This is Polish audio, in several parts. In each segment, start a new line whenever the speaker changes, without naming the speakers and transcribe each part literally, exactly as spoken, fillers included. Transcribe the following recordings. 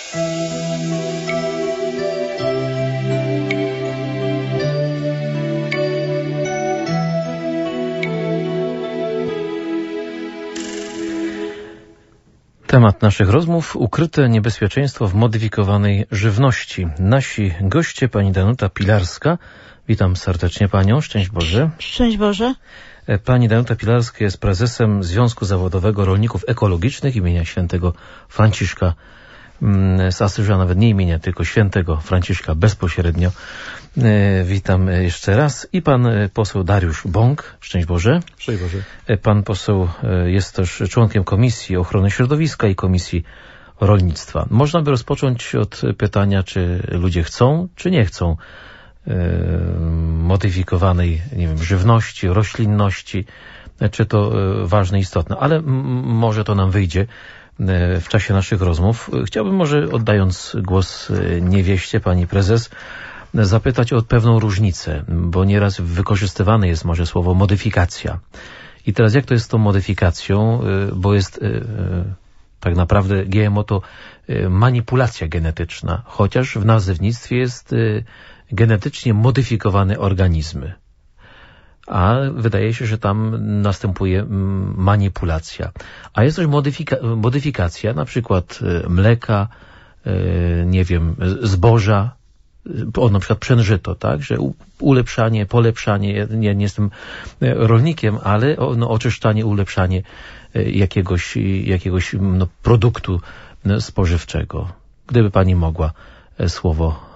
Temat naszych rozmów: ukryte niebezpieczeństwo w modyfikowanej żywności. Nasi goście, pani Danuta Pilarska. Witam serdecznie panią. Szczęść Boże.
Szczęść Boże.
Pani Danuta Pilarska jest prezesem Związku Zawodowego Rolników Ekologicznych imienia świętego Franciszka z Asyżu, a nawet nie imienia, tylko świętego Franciszka bezpośrednio. Witam jeszcze raz. I pan poseł Dariusz Bąk. Szczęść Boże.
Szczęść Boże.
Pan poseł jest też członkiem Komisji Ochrony Środowiska i Komisji Rolnictwa. Można by rozpocząć od pytania, czy ludzie chcą, czy nie chcą modyfikowanej, nie wiem, żywności, roślinności, czy to ważne, istotne, ale może to nam wyjdzie w czasie naszych rozmów. Chciałbym może, oddając głos niewieście, pani prezes, zapytać o pewną różnicę, bo nieraz wykorzystywane jest może słowo modyfikacja. I teraz jak to jest z tą modyfikacją, bo jest tak naprawdę G M O to manipulacja genetyczna, chociaż w nazewnictwie jest genetycznie modyfikowane organizmy. A wydaje się, że tam następuje manipulacja. A jest też modyfika- modyfikacja, na przykład mleka, nie wiem, zboża, o, na przykład pszenżyto, tak, że ulepszanie, polepszanie, nie, nie jestem rolnikiem, ale no, oczyszczanie, ulepszanie jakiegoś, jakiegoś no, produktu spożywczego. Gdyby pani mogła słowo.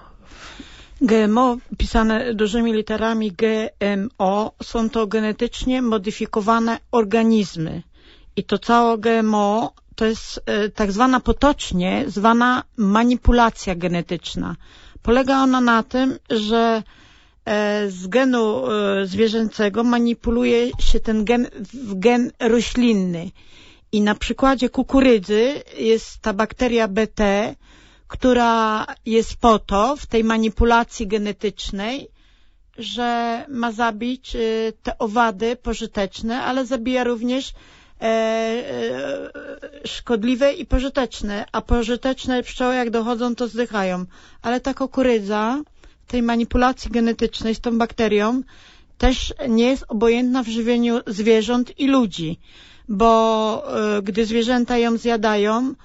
G M O, pisane dużymi literami G M O, są to genetycznie modyfikowane organizmy. I to całe G M O to jest e, tak zwana potocznie zwana manipulacja genetyczna. Polega ona na tym, że e, z genu e, zwierzęcego manipuluje się ten gen w gen roślinny. I na przykładzie kukurydzy jest ta bakteria B T, która jest po to, w tej manipulacji genetycznej, że ma zabić y, te owady pożyteczne, ale zabija również e, e, szkodliwe i pożyteczne, a pożyteczne pszczoły jak dochodzą, to zdychają. Ale ta kukurydza w tej manipulacji genetycznej z tą bakterią też nie jest obojętna w żywieniu zwierząt i ludzi, bo y, gdy zwierzęta ją zjadają,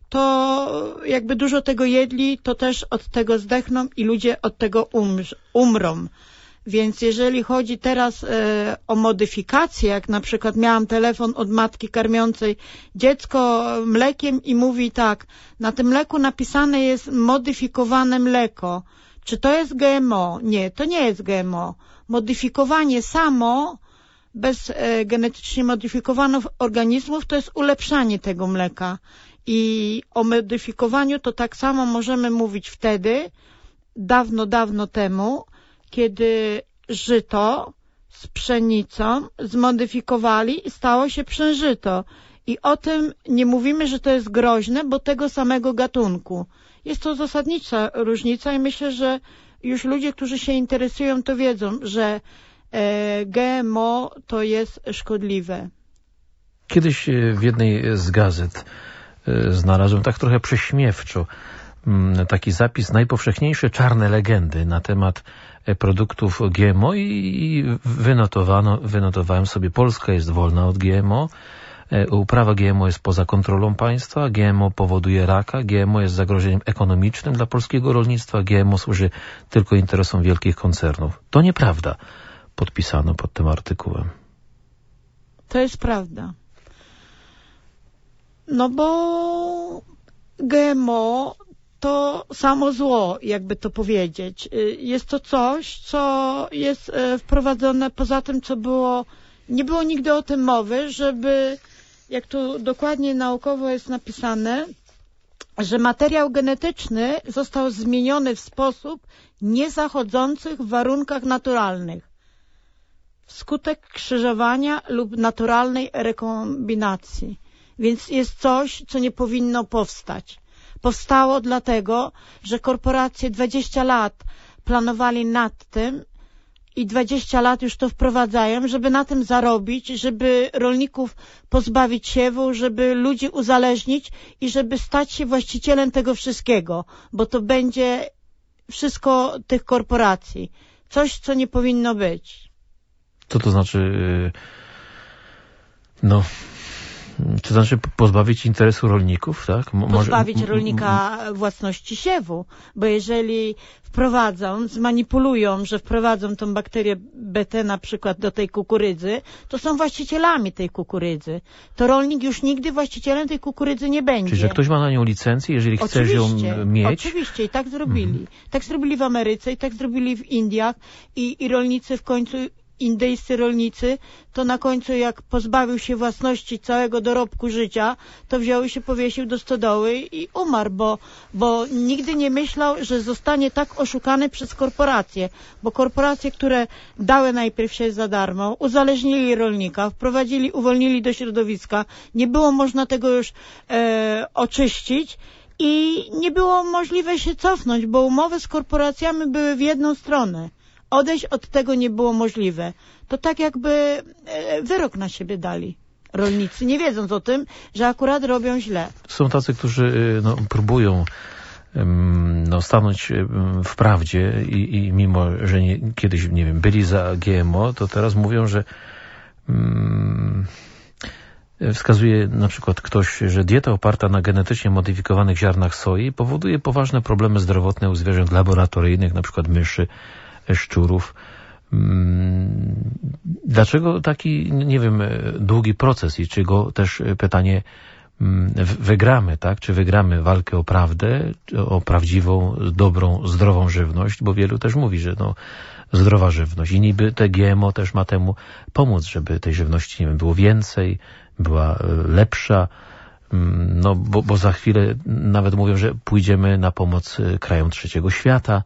to jakby dużo tego jedli, to też od tego zdechną i ludzie od tego umrz, umrą. Więc jeżeli chodzi teraz e, o modyfikację, jak na przykład miałam telefon od matki karmiącej dziecko mlekiem i mówi tak, na tym mleku napisane jest modyfikowane mleko. Czy to jest G M O? Nie, to nie jest G M O. Modyfikowanie samo, bez e, genetycznie modyfikowanych organizmów, to jest ulepszanie tego mleka. I o modyfikowaniu to tak samo możemy mówić wtedy, dawno, dawno temu, kiedy żyto z pszenicą zmodyfikowali i stało się pszenżyto. I o tym nie mówimy, że to jest groźne, bo tego samego gatunku. Jest to zasadnicza różnica i myślę, że już ludzie, którzy się interesują, to wiedzą, że e, G M O to jest szkodliwe.
Kiedyś w jednej z gazet znalazłem tak trochę prześmiewczo taki zapis: najpowszechniejsze czarne legendy na temat produktów G M O, i wynotowano, wynotowałem sobie: Polska jest wolna od G M O, uprawa G M O jest poza kontrolą państwa, G M O powoduje raka, G M O jest zagrożeniem ekonomicznym dla polskiego rolnictwa, G M O służy tylko interesom wielkich koncernów. To nieprawda, podpisano pod tym artykułem.
To jest prawda. No bo G M O to samo zło, jakby to powiedzieć. Jest to coś, co jest wprowadzone poza tym, co było, nie było nigdy o tym mowy, żeby, jak tu dokładnie naukowo jest napisane, że materiał genetyczny został zmieniony w sposób niezachodzący w warunkach naturalnych, wskutek krzyżowania lub naturalnej rekombinacji. Więc jest coś, co nie powinno powstać. Powstało dlatego, że korporacje dwadzieścia lat planowali nad tym i dwadzieścia lat już to wprowadzają, żeby na tym zarobić, żeby rolników pozbawić siewu, żeby ludzi uzależnić i żeby stać się właścicielem tego wszystkiego, bo to będzie wszystko tych korporacji. Coś, co nie powinno być.
Co to znaczy, no, to znaczy pozbawić interesu rolników, tak? Może...
Pozbawić rolnika własności siewu, bo jeżeli wprowadzą, zmanipulują, że wprowadzą tą bakterię B T na przykład do tej kukurydzy, to są właścicielami tej kukurydzy. To rolnik już nigdy właścicielem tej kukurydzy nie będzie.
Czyli, że ktoś ma na nią licencję, jeżeli chcesz ją mieć?
Oczywiście, i tak zrobili. Mhm. Tak zrobili w Ameryce i tak zrobili w Indiach i, i rolnicy w końcu... indyjscy rolnicy, to na końcu jak pozbawił się własności całego dorobku życia, to wziął i się powiesił do stodoły i umarł, bo, bo nigdy nie myślał, że zostanie tak oszukany przez korporacje, bo korporacje, które dały najpierw się za darmo, uzależnili rolnika, wprowadzili, uwolnili do środowiska, nie było można tego już e, oczyścić i nie było możliwe się cofnąć, bo umowy z korporacjami były w jedną stronę. Odejść od tego nie było możliwe. To tak jakby wyrok na siebie dali rolnicy, nie wiedząc o tym, że akurat robią źle.
Są tacy, którzy no, próbują no, stanąć w prawdzie i, i mimo, że nie, kiedyś, nie wiem, byli za G M O, to teraz mówią, że um, wskazuje na przykład ktoś, że dieta oparta na genetycznie modyfikowanych ziarnach soi powoduje poważne problemy zdrowotne u zwierząt laboratoryjnych, na przykład myszy, szczurów. Dlaczego taki, nie wiem, długi proces i czy go też pytanie wygramy, tak? Czy wygramy walkę o prawdę, o prawdziwą, dobrą, zdrową żywność, bo wielu też mówi, że no, zdrowa żywność i niby te G M O też ma temu pomóc, żeby tej żywności, nie wiem, było więcej, była lepsza, no bo, bo za chwilę nawet mówią, że pójdziemy na pomoc krajom trzeciego świata.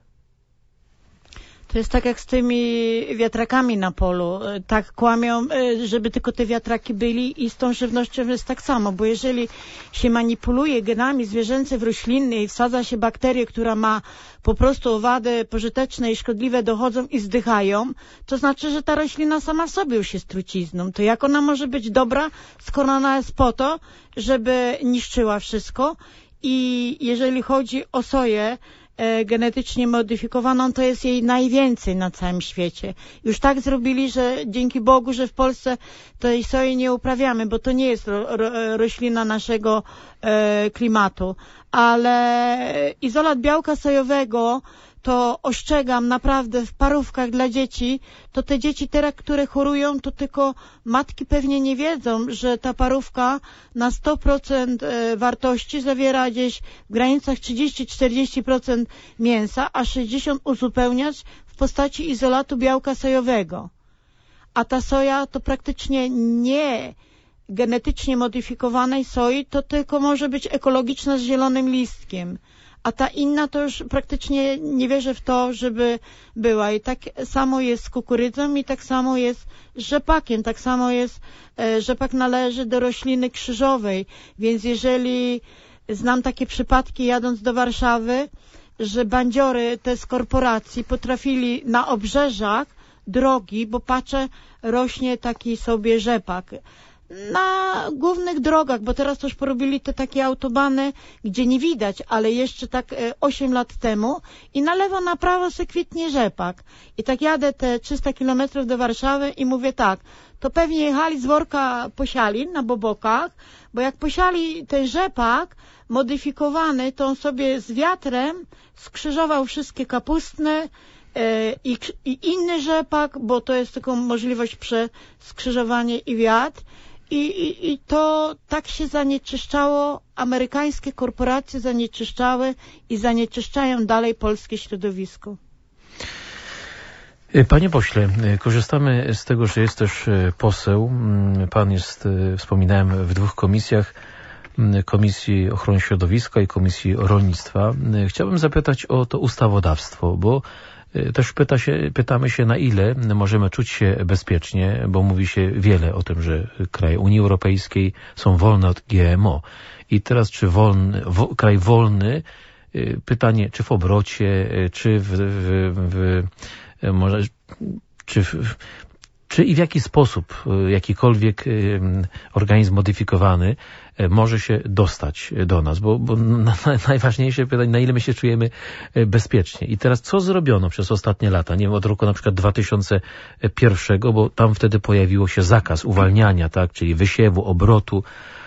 To jest tak jak z tymi wiatrakami na polu. Tak kłamią, żeby tylko te wiatraki byli i z tą żywnością jest tak samo, bo jeżeli się manipuluje genami zwierzęce w roślinne i wsadza się bakterię, która ma po prostu owady pożyteczne i szkodliwe dochodzą i zdychają, to znaczy, że ta roślina sama w sobie już jest trucizną. To jak ona może być dobra, skoro ona jest po to, żeby niszczyła wszystko? I jeżeli chodzi o soję, genetycznie modyfikowaną, to jest jej najwięcej na całym świecie. Już tak zrobili, że dzięki Bogu, że w Polsce tej soi nie uprawiamy, bo to nie jest ro, ro, roślina naszego e, klimatu. Ale izolat białka sojowego to ostrzegam naprawdę w parówkach dla dzieci, to te dzieci teraz, które chorują, to tylko matki pewnie nie wiedzą, że ta parówka na sto procent wartości zawiera gdzieś w granicach trzydzieści do czterdziestu procent mięsa, a sześćdziesiąt procent uzupełniać w postaci izolatu białka sojowego. A ta soja to praktycznie nie genetycznie modyfikowanej soi, to tylko może być ekologiczna z zielonym listkiem. A ta inna to już praktycznie nie wierzę w to, żeby była. I tak samo jest z kukurydzą i tak samo jest z rzepakiem. Tak samo jest, rzepak należy do rośliny krzyżowej. Więc jeżeli znam takie przypadki jadąc do Warszawy, że bandziory te z korporacji potrafili na obrzeżach drogi, bo patrzę, rośnie taki sobie rzepak. Na głównych drogach, bo teraz to już porobili te takie autobany, gdzie nie widać, ale jeszcze tak osiem lat temu i na lewo, na prawo se kwitnie rzepak. I tak jadę te trzysta kilometrów do Warszawy i mówię tak, to pewnie jechali z worka posiali na bobokach, bo jak posiali ten rzepak modyfikowany, to on sobie z wiatrem skrzyżował wszystkie kapustne, I, i inny rzepak, bo to jest tylko możliwość przeskrzyżowania i wiatr. I, i, I to tak się zanieczyszczało, amerykańskie korporacje zanieczyszczały i zanieczyszczają dalej polskie środowisko.
Panie pośle, korzystamy z tego, że jest też poseł. Pan jest, wspominałem, w dwóch komisjach, Komisji Ochrony Środowiska i Komisji Rolnictwa. Chciałbym zapytać o to ustawodawstwo, bo też pyta się, pytamy się, na ile możemy czuć się bezpiecznie, bo mówi się wiele o tym, że kraje Unii Europejskiej są wolne od G M O. I teraz czy wolny, wo, kraj wolny, pytanie, czy w obrocie, czy w, w, w, może czy, czy i w jaki sposób jakikolwiek organizm modyfikowany może się dostać do nas? Bo, bo na, najważniejsze pytanie, na ile my się czujemy bezpiecznie. I teraz co zrobiono przez ostatnie lata? Nie wiem, od roku na przykład dwa tysiące pierwszego, bo tam wtedy pojawiło się zakaz uwalniania, tak, czyli wysiewu, obrotu.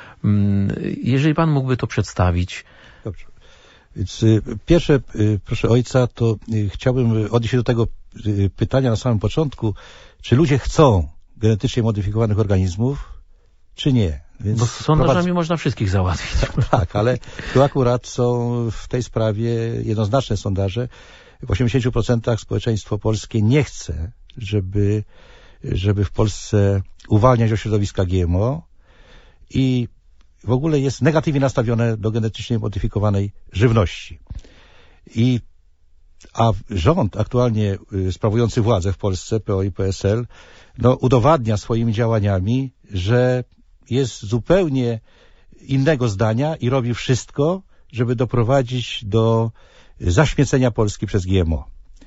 Jeżeli pan mógłby to przedstawić.
Dobrze. Więc pierwsze, proszę ojca, to chciałbym odnieść się do tego pytania na samym początku, czy ludzie chcą genetycznie modyfikowanych organizmów, czy nie.
Więc bo sondażami prowadz... można wszystkich załatwić.
Tak, ale tu akurat są w tej sprawie jednoznaczne sondaże. W osiemdziesięciu procentach społeczeństwo polskie nie chce, żeby, żeby w Polsce uwalniać do środowiska G M O i w ogóle jest negatywnie nastawione do genetycznie modyfikowanej żywności. I, a rząd aktualnie sprawujący władzę w Polsce, P O i P S L, no, udowadnia swoimi działaniami, że jest zupełnie innego zdania i robi wszystko, żeby doprowadzić do zaśmiecenia Polski przez G M O.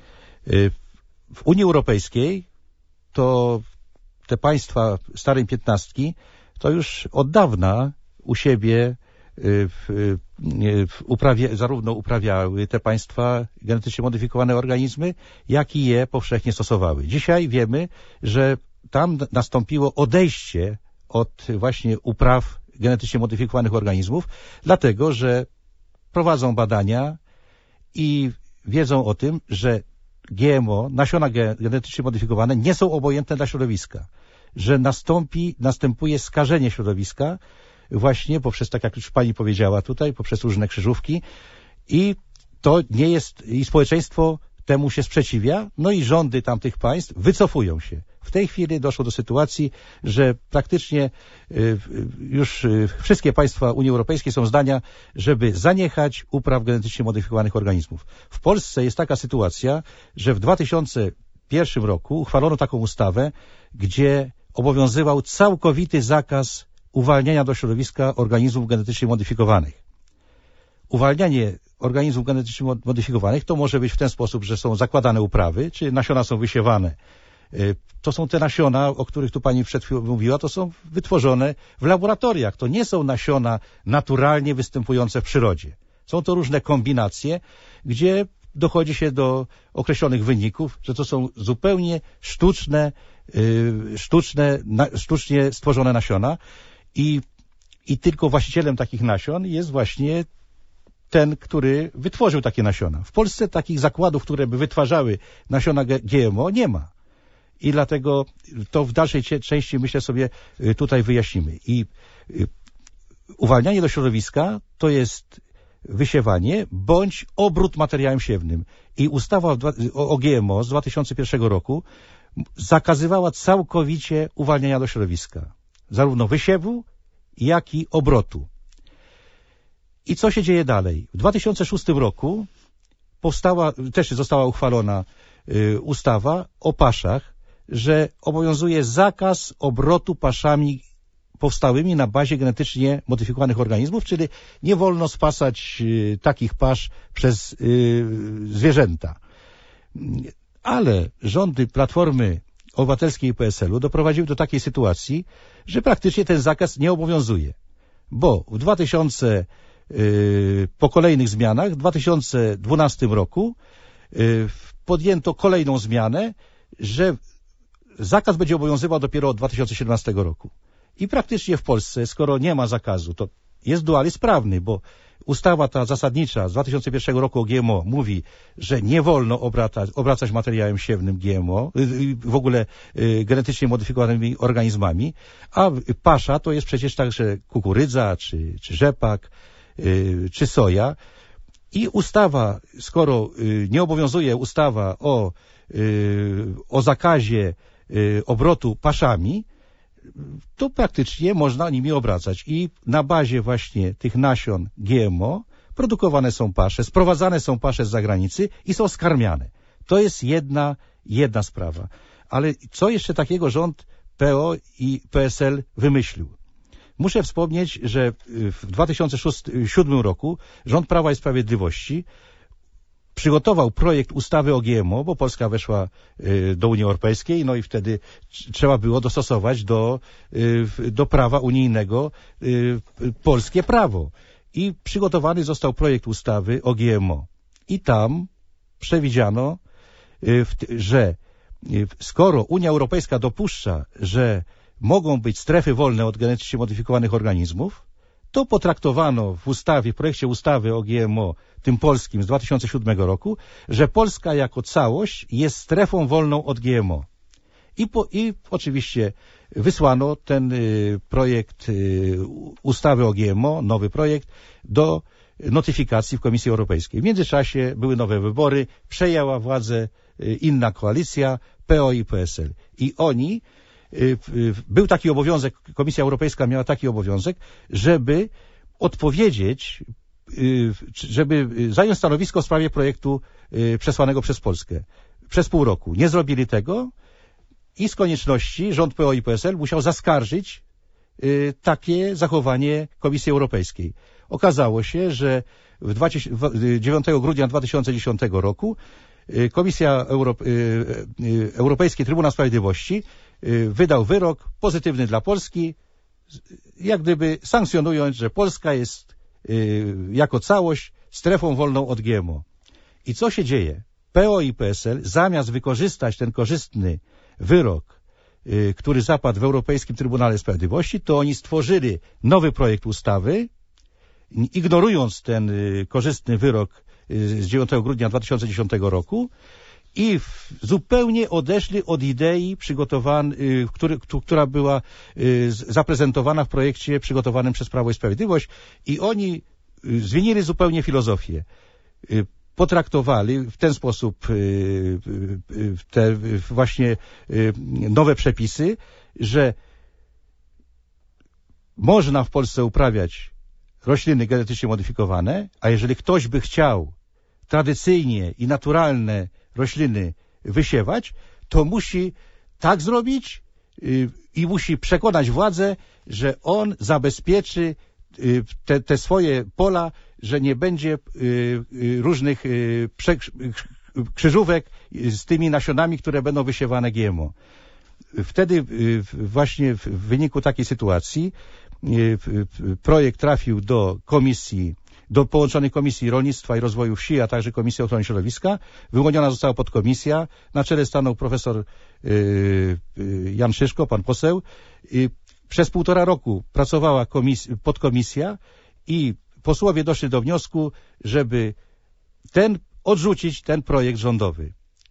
W Unii Europejskiej to te państwa starej piętnastki to już od dawna u siebie w, w uprawie, zarówno uprawiały te państwa genetycznie modyfikowane organizmy, jak i je powszechnie stosowały. Dzisiaj wiemy, że tam nastąpiło odejście od właśnie upraw genetycznie modyfikowanych organizmów, dlatego że prowadzą badania i wiedzą o tym, że G M O, nasiona genetycznie modyfikowane nie są obojętne dla środowiska, że nastąpi, następuje skażenie środowiska właśnie poprzez, tak jak już pani powiedziała tutaj, poprzez różne krzyżówki i to nie jest, i społeczeństwo temu się sprzeciwia, no i rządy tamtych państw wycofują się. W tej chwili doszło do sytuacji, że praktycznie już wszystkie państwa Unii Europejskiej są zdania, żeby zaniechać upraw genetycznie modyfikowanych organizmów. W Polsce jest taka sytuacja, że w dwa tysiące pierwszym roku uchwalono taką ustawę, gdzie obowiązywał całkowity zakaz uwalniania do środowiska organizmów genetycznie modyfikowanych. Uwalnianie organizmów genetycznie modyfikowanych to może być w ten sposób, że są zakładane uprawy, czy nasiona są wysiewane. To są te nasiona, o których tu pani przed chwilą mówiła, to są wytworzone w laboratoriach. To nie są nasiona naturalnie występujące w przyrodzie. Są to różne kombinacje, gdzie dochodzi się do określonych wyników, że to są zupełnie sztuczne, sztuczne, sztucznie stworzone nasiona i, i tylko właścicielem takich nasion jest właśnie ten, który wytworzył takie nasiona. W Polsce takich zakładów, które by wytwarzały nasiona G M O nie ma. I dlatego to w dalszej części, myślę sobie, tutaj wyjaśnimy. I uwalnianie do środowiska to jest wysiewanie bądź obrót materiałem siewnym. I ustawa o G M O z dwa tysiące pierwszego roku zakazywała całkowicie uwalniania do środowiska. Zarówno wysiewu, jak i obrotu. I co się dzieje dalej? W dwa tysiące szóstym roku powstała, też została uchwalona y, ustawa o paszach, że obowiązuje zakaz obrotu paszami powstałymi na bazie genetycznie modyfikowanych organizmów, czyli nie wolno spasać y, takich pasz przez y, zwierzęta. Ale rządy Platformy Obywatelskiej i P S L-u doprowadziły do takiej sytuacji, że praktycznie ten zakaz nie obowiązuje. Bo w dwa tysiące po kolejnych zmianach w dwa tysiące dwunastym roku podjęto kolejną zmianę, że zakaz będzie obowiązywał dopiero od dwa tysiące siedemnastego roku. I praktycznie w Polsce, skoro nie ma zakazu, to jest dualizm prawny, bo ustawa ta zasadnicza z dwa tysiące pierwszego roku o G M O mówi, że nie wolno obracać, obracać materiałem siewnym G M O, w ogóle genetycznie modyfikowanymi organizmami, a pasza to jest przecież także kukurydza, czy, czy rzepak, czy soja. I ustawa, skoro nie obowiązuje ustawa o, o zakazie obrotu paszami, to praktycznie można nimi obracać. I na bazie właśnie tych nasion G M O produkowane są pasze, sprowadzane są pasze z zagranicy i są skarmiane. To jest jedna, jedna sprawa. Ale co jeszcze takiego rząd P O i P S L wymyślił? Muszę wspomnieć, że w dwa tysiące siódmym roku rząd Prawa i Sprawiedliwości przygotował projekt ustawy o G M O, bo Polska weszła do Unii Europejskiej, no i wtedy trzeba było dostosować do, do prawa unijnego polskie prawo. I przygotowany został projekt ustawy o G M O. I tam przewidziano, że skoro Unia Europejska dopuszcza, że mogą być strefy wolne od genetycznie modyfikowanych organizmów, to potraktowano w ustawie, w projekcie ustawy o G M O, tym polskim z dwa tysiące siódmego roku, że Polska jako całość jest strefą wolną od G M O. I, po, i oczywiście wysłano ten y, projekt y, ustawy o G M O, nowy projekt, do notyfikacji w Komisji Europejskiej. W międzyczasie były nowe wybory, przejęła władzę y, inna koalicja, P O i P S L. I oni, y, y, był taki obowiązek, Komisja Europejska miała taki obowiązek, żeby odpowiedzieć, y, żeby zająć stanowisko w sprawie projektu y, przesłanego przez Polskę. Przez pół roku. Nie zrobili tego. I z konieczności rząd P O i P S L musiał zaskarżyć y, takie zachowanie Komisji Europejskiej. Okazało się, że w dziewiątego grudnia dwa tysiące dziesiątego roku y, Komisja Euro, y, y, Europejski Trybunał Sprawiedliwości y, wydał wyrok pozytywny dla Polski, jak gdyby sankcjonując, że Polska jest y, jako całość strefą wolną od G M O. I co się dzieje? P O i P S L zamiast wykorzystać ten korzystny wyrok, y, który zapadł w Europejskim Trybunale Sprawiedliwości, to oni stworzyli nowy projekt ustawy, ignorując ten y, korzystny wyrok y, z dziewiątego grudnia dwa tysiące dziesiątego roku i w, zupełnie odeszli od idei przygotowanej, y, który, która była y, zaprezentowana w projekcie przygotowanym przez Prawo i Sprawiedliwość i oni y, zmienili zupełnie filozofię. Y, potraktowali w ten sposób te właśnie nowe przepisy, że można w Polsce uprawiać rośliny genetycznie modyfikowane, a jeżeli ktoś by chciał tradycyjnie i naturalne rośliny wysiewać, to musi tak zrobić i musi przekonać władzę, że on zabezpieczy te, te swoje pola, że nie będzie różnych krzyżówek z tymi nasionami, które będą wysiewane G M O. Wtedy właśnie w wyniku takiej sytuacji projekt trafił do komisji, do połączonych Komisji Rolnictwa i Rozwoju Wsi, a także Komisji Ochrony Środowiska. Wyłoniona została podkomisja. Na czele stanął profesor Jan Szyszko, pan poseł. Przez półtora roku pracowała komis- podkomisja i posłowie doszli do wniosku, żeby ten, odrzucić ten projekt rządowy.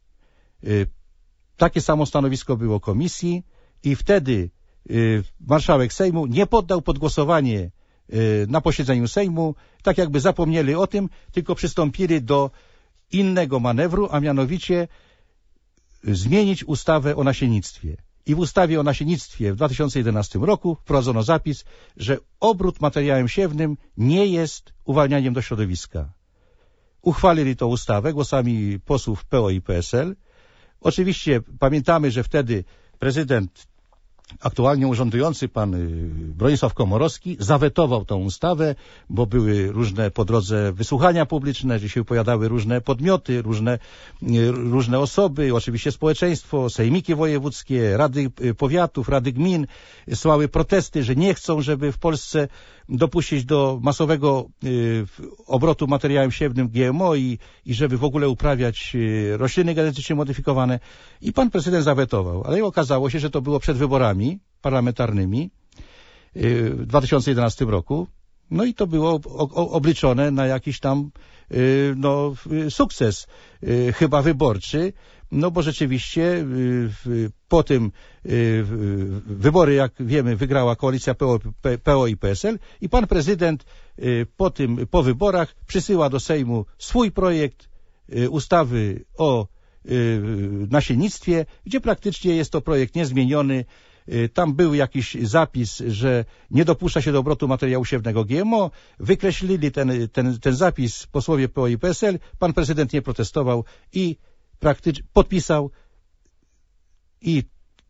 Takie samo stanowisko było komisji i wtedy marszałek Sejmu nie poddał pod głosowanie na posiedzeniu Sejmu, tak jakby zapomnieli o tym, tylko przystąpili do innego manewru, a mianowicie zmienić ustawę o nasiennictwie. I w ustawie o nasiennictwie w dwa tysiące jedenastym roku wprowadzono zapis, że obrót materiałem siewnym nie jest uwalnianiem do środowiska. Uchwalili tą ustawę głosami posłów P O i P S L. Oczywiście pamiętamy, że wtedy prezydent aktualnie urzędujący, pan Bronisław Komorowski, zawetował tą ustawę, bo były różne po drodze wysłuchania publiczne, gdzie się wypowiadały różne podmioty, różne, różne osoby, oczywiście społeczeństwo, sejmiki wojewódzkie, rady powiatów, rady gmin, słały protesty, że nie chcą, żeby w Polsce dopuścić do masowego y, obrotu materiałem siewnym G M O i, i żeby w ogóle uprawiać y, rośliny genetycznie modyfikowane. I pan prezydent zawetował, ale okazało się, że to było przed wyborami parlamentarnymi y, w dwa tysiące jedenastym roku. No i to było o, o, obliczone na jakiś tam y, no, sukces, y, chyba wyborczy. No bo rzeczywiście po tym wybory, jak wiemy, wygrała koalicja P O i P S L i pan prezydent po tym, po wyborach przysyła do Sejmu swój projekt ustawy o nasiennictwie, gdzie praktycznie jest to projekt niezmieniony. Tam był jakiś zapis, że nie dopuszcza się do obrotu materiału siewnego G M O. Wykreślili ten, ten, ten zapis posłowie P O i P S L. Pan prezydent nie protestował i praktycznie podpisał i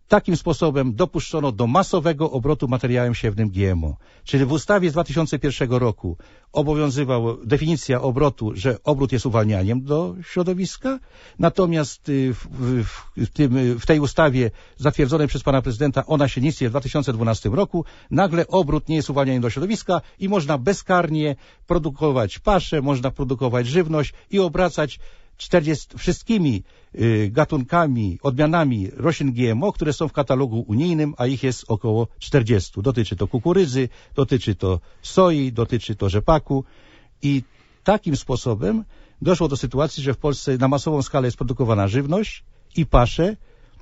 takim sposobem dopuszczono do masowego obrotu materiałem siewnym G M O. Czyli w ustawie z dwa tysiące pierwszego roku obowiązywała definicja obrotu, że obrót jest uwalnianiem do środowiska, natomiast w, w, w, tym, w tej ustawie zatwierdzonej przez pana prezydenta o nasiennictwie w dwa tysiące dwunastym roku nagle obrót nie jest uwalnianiem do środowiska i można bezkarnie produkować paszę, można produkować żywność i obracać czterdziestu wszystkimi y, gatunkami, odmianami roślin G M O, które są w katalogu unijnym, a ich jest około czterdziestu. Dotyczy to kukurydzy, dotyczy to soi, dotyczy to rzepaku i takim sposobem doszło do sytuacji, że w Polsce na masową skalę jest produkowana żywność i pasze,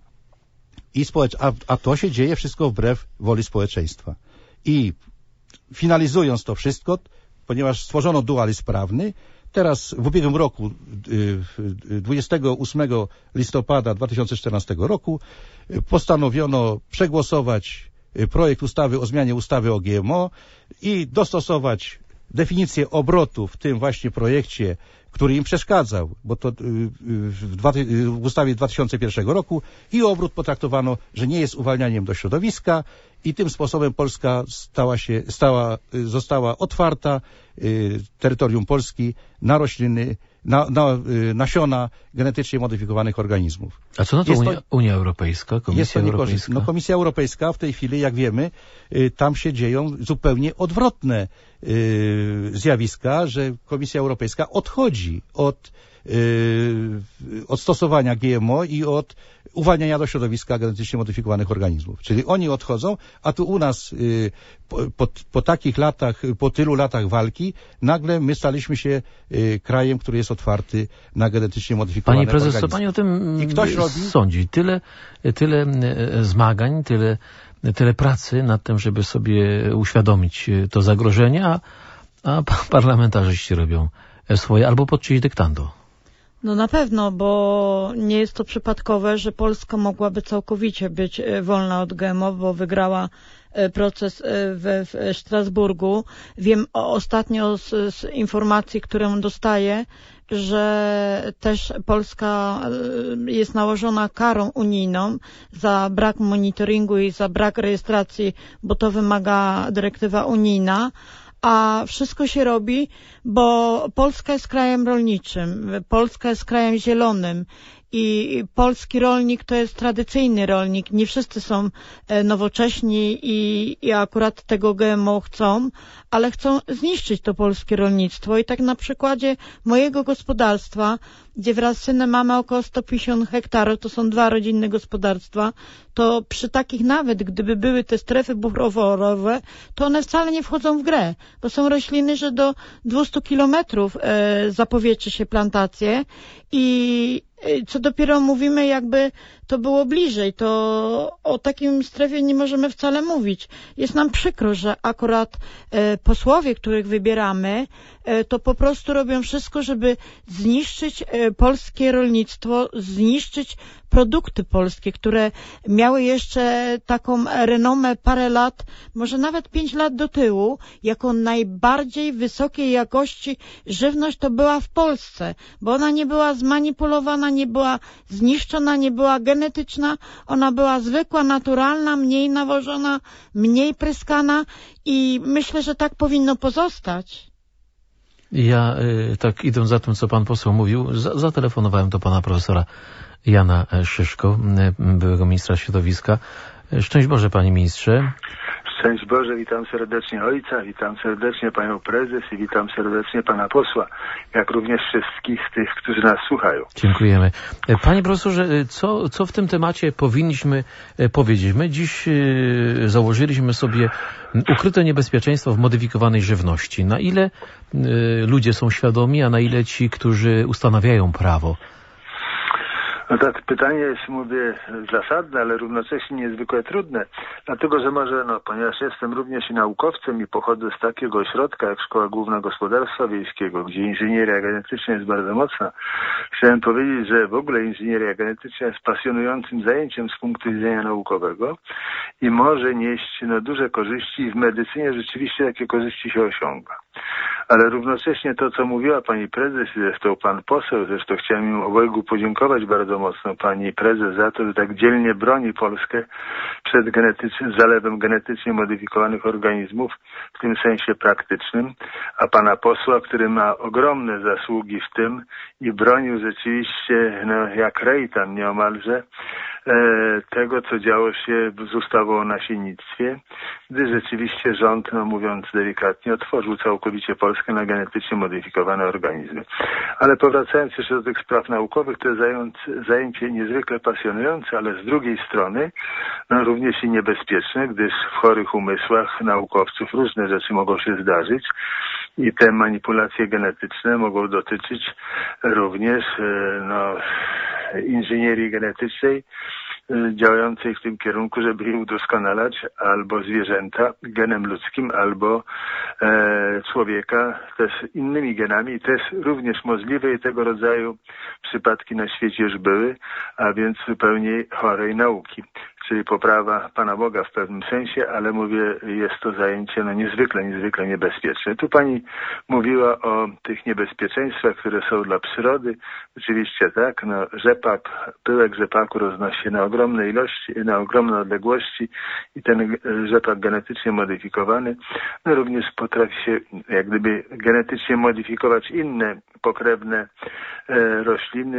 i społecz- a, a to się dzieje wszystko wbrew woli społeczeństwa. I finalizując to wszystko, ponieważ stworzono dualizm prawny, teraz w ubiegłym roku, dwudziestego ósmego listopada dwa tysiące czternastego roku, postanowiono przegłosować projekt ustawy o zmianie ustawy o G M O i dostosować definicję obrotu w tym właśnie projekcie, który im przeszkadzał, bo to w, dwa, w ustawie dwa tysiące pierwszego roku i obrót potraktowano, że nie jest uwalnianiem do środowiska i tym sposobem Polska stała się, stała, została otwarta, y, terytorium Polski na rośliny, na, na y, nasiona genetycznie modyfikowanych organizmów.
A co na to, Unia,
to
Unia Europejska, Komisja
jest to
Europejska?
No, Komisja Europejska w tej chwili, jak wiemy, y, tam się dzieją zupełnie odwrotne y, zjawiska, że Komisja Europejska odchodzi od, y, od stosowania G M O i od uwalniania do środowiska genetycznie modyfikowanych organizmów. Czyli oni odchodzą, a tu u nas y, po, po, po takich latach, po tylu latach walki, nagle my staliśmy się y, krajem, który jest otwarty na genetycznie modyfikowane
Pani prezes,
organizmy.
co pani o tym
I ktoś robi?
sądzi? Tyle, tyle zmagań, tyle, tyle pracy nad tym, żeby sobie uświadomić to zagrożenie, a, a parlamentarzyści robią swoje albo pod czyjeś dyktando.
No na pewno, bo nie jest to przypadkowe, że Polska mogłaby całkowicie być wolna od G M O, bo wygrała proces w, w Strasburgu. Wiem o, ostatnio z, z informacji, którą dostaję, że też Polska jest nałożona karą unijną za brak monitoringu i za brak rejestracji, bo to wymaga dyrektywa unijna. A wszystko się robi, bo Polska jest krajem rolniczym, Polska jest krajem zielonym i polski rolnik to jest tradycyjny rolnik. Nie wszyscy są nowocześni i, i akurat tego G M O chcą, ale chcą zniszczyć to polskie rolnictwo. I tak na przykładzie mojego gospodarstwa, gdzie wraz z synem mamy około sto pięćdziesiąt hektarów, to są dwa rodzinne gospodarstwa, to przy takich nawet, gdyby były te strefy buforowe, to one wcale nie wchodzą w grę, bo są rośliny, że do dwustu kilometrów e, zapowietrzy się plantacje i co dopiero mówimy, jakby to było bliżej, to o takim strefie nie możemy wcale mówić. Jest nam przykro, że akurat e, posłowie, których wybieramy, e, to po prostu robią wszystko, żeby zniszczyć e, polskie rolnictwo, zniszczyć produkty polskie, które miały jeszcze taką renomę parę lat, może nawet pięć lat do tyłu, jako najbardziej wysokiej jakości żywność to była w Polsce, bo ona nie była zmanipulowana, nie była zniszczona, nie była genetyczna, ona była zwykła, naturalna, mniej nawożona, mniej pryskana i myślę, że tak powinno pozostać.
Ja y, tak idąc za tym, co pan poseł mówił, za, zatelefonowałem do pana profesora Jana Szyszko, byłego ministra środowiska. Szczęść Boże, panie ministrze.
Szczęść Boże, witam serdecznie ojca, witam serdecznie panią prezes i witam serdecznie pana posła, jak również wszystkich tych, którzy nas słuchają.
Dziękujemy. Panie profesorze, co, co w tym temacie powinniśmy powiedzieć? My dziś założyliśmy sobie ukryte niebezpieczeństwo w modyfikowanej żywności. Na ile ludzie są świadomi, a na ile ci, którzy ustanawiają prawo?
No tak, pytanie jest, mówię, zasadne, ale równocześnie niezwykle trudne, dlatego że może, no, ponieważ jestem również i naukowcem i pochodzę z takiego ośrodka jak Szkoła Główna Gospodarstwa Wiejskiego, gdzie inżynieria genetyczna jest bardzo mocna, chciałem powiedzieć, że w ogóle inżynieria genetyczna jest pasjonującym zajęciem z punktu widzenia naukowego i może nieść no, duże korzyści i w medycynie rzeczywiście takie korzyści się osiąga. ale równocześnie to, co mówiła pani prezes, zresztą pan poseł, zresztą chciałem im obojgu podziękować bardzo mocno pani prezes za to, że tak dzielnie broni Polskę przed genetycznym, zalewem genetycznie modyfikowanych organizmów, w tym sensie praktycznym, a pana posła, który ma ogromne zasługi w tym i bronił rzeczywiście, no, jak Rejtan nieomalże, tego, co działo się z ustawą o nasiennictwie, gdy rzeczywiście rząd, no mówiąc delikatnie, otworzył całkowicie Polskę na genetycznie modyfikowane organizmy. Ale powracając jeszcze do tych spraw naukowych, to jest zajęcie niezwykle pasjonujące, ale z drugiej strony no, również i niebezpieczne, gdyż w chorych umysłach naukowców różne rzeczy mogą się zdarzyć i te manipulacje genetyczne mogą dotyczyć również no, inżynierii genetycznej działającej w tym kierunku, żeby je udoskonalać albo zwierzęta genem ludzkim, albo e, człowieka też innymi genami. I to jest również możliwe i tego rodzaju przypadki na świecie już były, a więc zupełnie chorej nauki. Czyli poprawa Pana Boga w pewnym sensie, ale mówię, jest to zajęcie no niezwykle, niezwykle niebezpieczne. Tu Pani mówiła o tych niebezpieczeństwach, które są dla przyrody. Oczywiście tak, no rzepak, pyłek rzepaku roznosi się na ogromne ilości, na ogromne odległości i ten rzepak genetycznie modyfikowany no również potrafi się jak gdyby genetycznie modyfikować inne pokrewne e, rośliny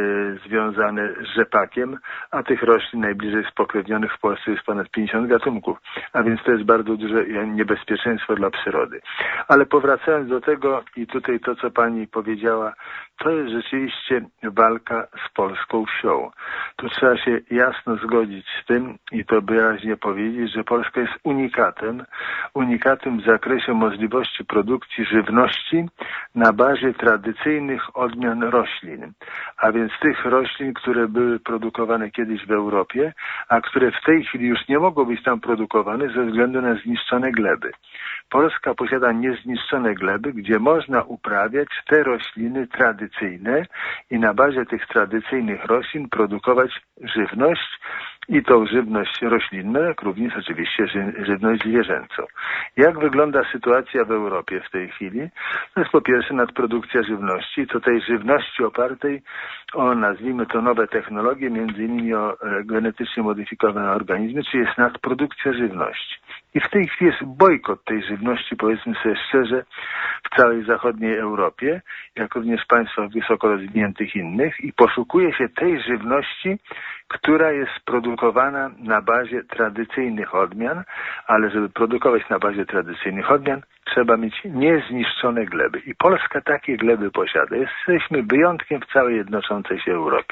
e, związane z rzepakiem, a tych roślin najbliżej spokrewnionych w Polsce jest ponad pięćdziesiąt gatunków, a więc to jest bardzo duże niebezpieczeństwo dla przyrody. Ale powracając do tego i tutaj to, co Pani powiedziała, to jest rzeczywiście walka z polską wsią. Tu trzeba się jasno zgodzić z tym i to wyraźnie powiedzieć, że Polska jest unikatem, unikatem w zakresie możliwości produkcji żywności na bazie tradycyjnych odmian roślin, a więc tych roślin, które były produkowane kiedyś w Europie, a które w tej chwili już nie mogą być tam produkowane ze względu na zniszczone gleby. Polska posiada niezniszczone gleby, gdzie można uprawiać te rośliny tradycyjne i na bazie tych tradycyjnych roślin produkować żywność i tą żywność roślinną, jak również oczywiście ży żywność zwierzęcą. Jak wygląda sytuacja w Europie w tej chwili? To jest po pierwsze nadprodukcja żywności, to tej żywności opartej o, nazwijmy to, nowe technologie, między innymi o e, genetycznie modyfikowane organizmy, czyli jest nadprodukcja żywności. I w tej chwili jest bojkot tej żywności, powiedzmy sobie szczerze, w całej zachodniej Europie, jak również w państwach wysoko rozwiniętych innych i poszukuje się tej żywności, która jest produkowana na bazie tradycyjnych odmian, ale żeby produkować na bazie tradycyjnych odmian, trzeba mieć niezniszczone gleby. I Polska takie gleby posiada. Jesteśmy wyjątkiem w całej jednoczącej się Europie.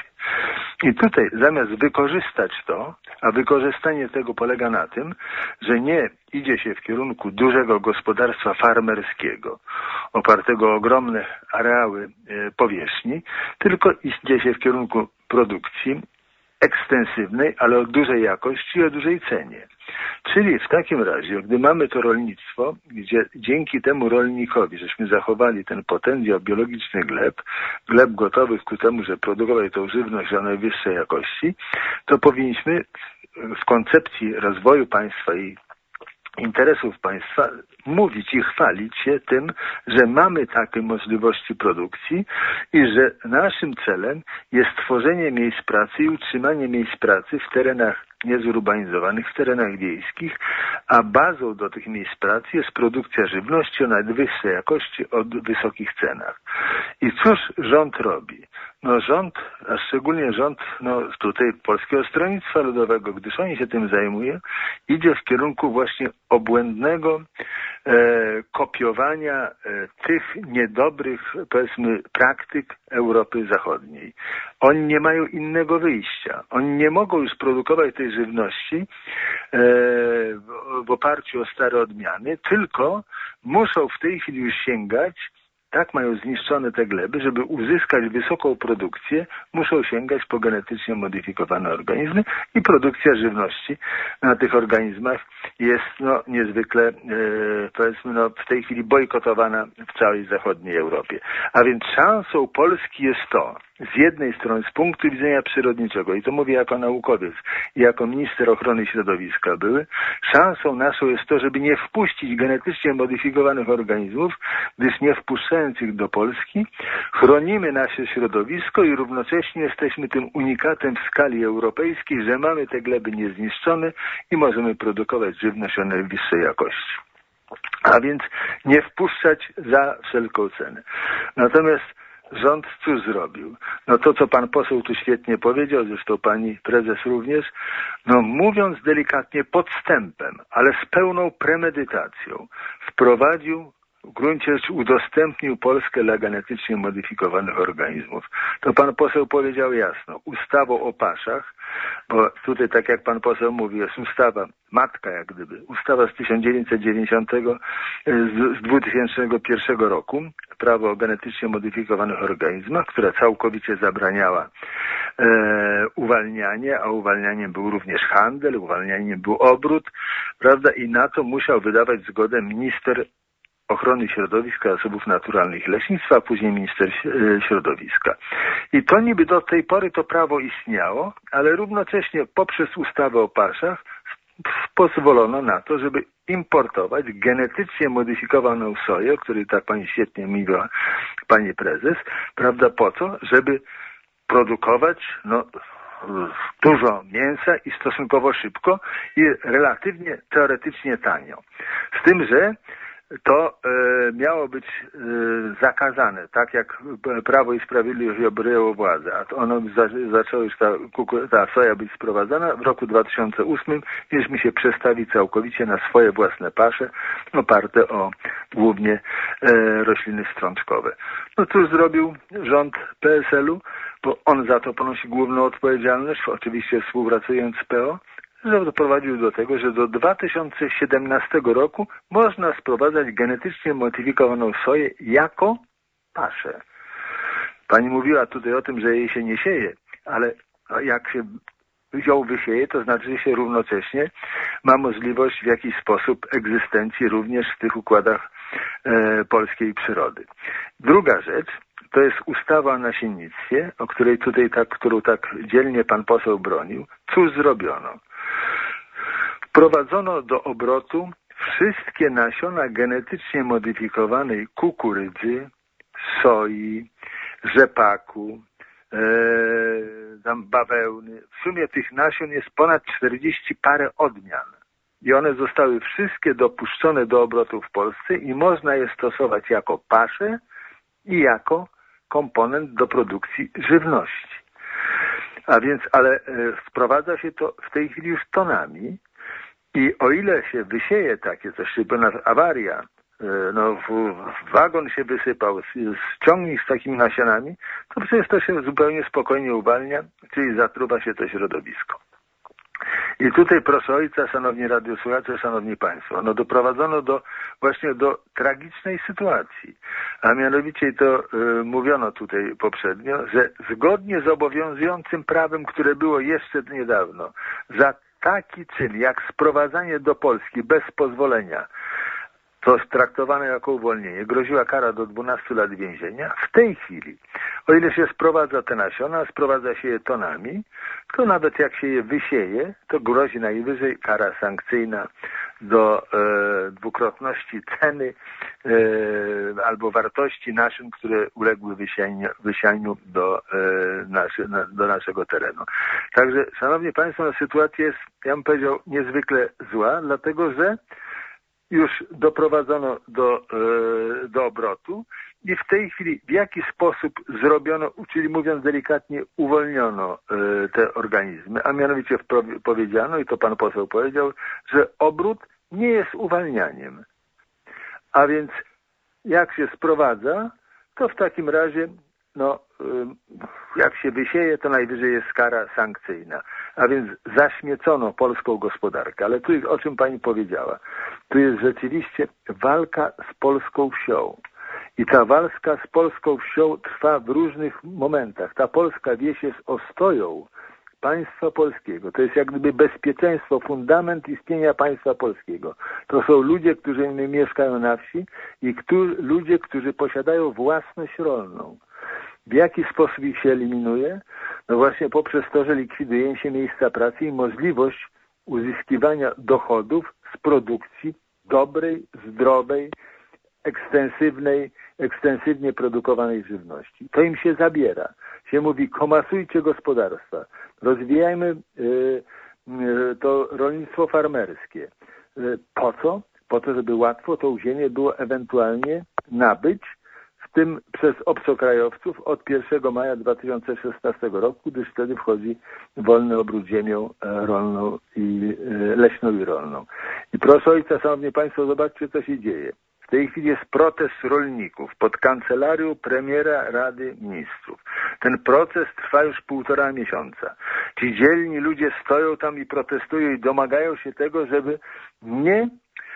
I tutaj zamiast wykorzystać to, a wykorzystanie tego polega na tym, że nie idzie się w kierunku dużego gospodarstwa farmerskiego, opartego o ogromne areały powierzchni, tylko idzie się w kierunku produkcji ekstensywnej, ale o dużej jakości i o dużej cenie. Czyli w takim razie, gdy mamy to rolnictwo, gdzie dzięki temu rolnikowi, żeśmy zachowali ten potencjał biologiczny gleb, gleb gotowych ku temu, że produkować tą żywność o najwyższej jakości, to powinniśmy w koncepcji rozwoju państwa i interesów państwa mówić i chwalić się tym, że mamy takie możliwości produkcji i że naszym celem jest tworzenie miejsc pracy i utrzymanie miejsc pracy w terenach niezurbanizowanych, w terenach wiejskich, a bazą do tych miejsc pracy jest produkcja żywności o najwyższej jakości, o wysokich cenach. I cóż rząd robi? No rząd, a szczególnie rząd no tutaj Polskiego Stronnictwa Ludowego, gdyż oni się tym zajmują, idzie w kierunku właśnie obłędnego e, kopiowania e, tych niedobrych, powiedzmy, praktyk Europy Zachodniej. Oni nie mają innego wyjścia. Oni nie mogą już produkować tej żywności e, w oparciu o stare odmiany, tylko muszą w tej chwili już sięgać, tak mają zniszczone te gleby, żeby uzyskać wysoką produkcję, muszą sięgać po genetycznie modyfikowane organizmy i produkcja żywności na tych organizmach jest no, niezwykle, e, powiedzmy, no, w tej chwili bojkotowana w całej zachodniej Europie. A więc szansą Polski jest to, z jednej strony z punktu widzenia przyrodniczego, i to mówię jako naukowiec i jako minister ochrony środowiska były, szansą naszą jest to, żeby nie wpuścić genetycznie modyfikowanych organizmów, gdyż nie wpuszczając ich do Polski, chronimy nasze środowisko i równocześnie jesteśmy tym unikatem w skali europejskiej, że mamy te gleby niezniszczone i możemy produkować żywność o najwyższej jakości. A więc nie wpuszczać za wszelką cenę. Natomiast rząd cóż zrobił? No to, co pan poseł tu świetnie powiedział, zresztą pani prezes również, no mówiąc delikatnie podstępem, ale z pełną premedytacją, wprowadził, w gruncie rzeczy udostępnił Polskę dla genetycznie modyfikowanych organizmów. To pan poseł powiedział jasno, ustawą o paszach, bo tutaj, tak jak pan poseł mówi, jest ustawa, matka jak gdyby, ustawa z tysiąc dziewięćset dziewięćdziesiątego, z, z dwutysięcznego pierwszego roku, prawo o genetycznie modyfikowanych organizmach, która całkowicie zabraniała e, uwalnianie, a uwalnianiem był również handel, uwalnianiem był obrót, prawda, i na to musiał wydawać zgodę minister ochrony środowiska, zasobów naturalnych i leśnictwa, a później minister środowiska. I to niby do tej pory to prawo istniało, ale równocześnie poprzez ustawę o paszach pozwolono na to, żeby importować genetycznie modyfikowaną soję, o której tak pani świetnie mówiła, pani prezes, prawda, po co? Żeby produkować, no, dużo mięsa i stosunkowo szybko i relatywnie, teoretycznie tanio. Z tym, że to e, miało być e, zakazane, tak jak Prawo i Sprawiedliwość objęło władzę, a to ono za, zaczęło już ta, ta soja być sprowadzana w roku dwa tysiące ósmym, mieliśmy się przestawić całkowicie na swoje własne pasze, oparte o głównie e, rośliny strączkowe. No cóż zrobił rząd P S L u, bo on za to ponosi główną odpowiedzialność, oczywiście współpracując z P O, że doprowadził do tego, że do dwa tysiące siedemnastego roku można sprowadzać genetycznie modyfikowaną soję jako paszę. Pani mówiła tutaj o tym, że jej się nie sieje, ale jak się ją wysieje, to znaczy, że się równocześnie ma możliwość w jakiś sposób egzystencji również w tych układach e, polskiej przyrody. Druga rzecz to jest ustawa o nasiennictwie, o której tutaj tak, którą tak dzielnie pan poseł bronił. Cóż zrobiono? Wprowadzono do obrotu wszystkie nasiona genetycznie modyfikowanej kukurydzy, soi, rzepaku, e, tam bawełny. W sumie tych nasion jest ponad czterdzieści parę odmian. I one zostały wszystkie dopuszczone do obrotu w Polsce i można je stosować jako paszę i jako komponent do produkcji żywności. A więc, ale e, wprowadza się to w tej chwili już tonami i o ile się wysieje takie coś, czyli awaria, e, no w, w wagon się wysypał, z, z ciągnik z takimi nasionami, to przecież to się zupełnie spokojnie uwalnia, czyli zatruwa się to środowisko. I tutaj proszę ojca, szanowni radiosłuchacze, szanowni państwo, no doprowadzono do właśnie do tragicznej sytuacji, a mianowicie to y, mówiono tutaj poprzednio, że zgodnie z obowiązującym prawem, które było jeszcze niedawno, za taki czyn jak sprowadzanie do Polski bez pozwolenia, to traktowane jako uwolnienie, groziła kara do dwunastu lat więzienia. W tej chwili, o ile się sprowadza te nasiona, sprowadza się je tonami, to nawet jak się je wysieje, to grozi najwyżej kara sankcyjna do e, dwukrotności ceny e, albo wartości nasion, które uległy wysianiu, wysianiu do, e, naszy, na, do naszego terenu. Także, szanowni państwo, no, sytuacja jest, ja bym powiedział, niezwykle zła, dlatego że już doprowadzono do, e, do obrotu i w tej chwili w jaki sposób zrobiono, czyli mówiąc delikatnie, uwolniono e, te organizmy, a mianowicie powiedziano, i to pan poseł powiedział, że obrót nie jest uwalnianiem. A więc jak się sprowadza, to w takim razie, no, jak się wysieje, to najwyżej jest kara sankcyjna. A więc zaśmiecono polską gospodarkę. Ale tu jest, o czym pani powiedziała, tu jest rzeczywiście walka z polską wsią. I ta walka z polską wsią trwa w różnych momentach. Ta polska wieś jest ostoją państwa polskiego. To jest jak gdyby bezpieczeństwo, fundament istnienia państwa polskiego. To są ludzie, którzy mieszkają na wsi i którzy, ludzie, którzy posiadają własność rolną. W jaki sposób ich się eliminuje? No właśnie poprzez to, że likwiduje się miejsca pracy i możliwość uzyskiwania dochodów z produkcji dobrej, zdrowej, ekstensywnej, ekstensywnie produkowanej żywności. To im się zabiera. Się mówi, komasujcie gospodarstwa, rozwijajmy y, y, to rolnictwo farmerskie. Y, po co? Po to, żeby łatwo tą ziemię było ewentualnie nabyć, w tym przez obcokrajowców od pierwszego maja dwa tysiące szesnastego roku, gdyż wtedy wchodzi wolny obrót ziemią rolną i leśną i rolną. I proszę ojca, szanowni państwo, zobaczcie, co się dzieje. W tej chwili jest protest rolników pod kancelarią premiera Rady Ministrów. Ten proces trwa już półtora miesiąca. Ci dzielni ludzie stoją tam i protestują i domagają się tego, żeby nie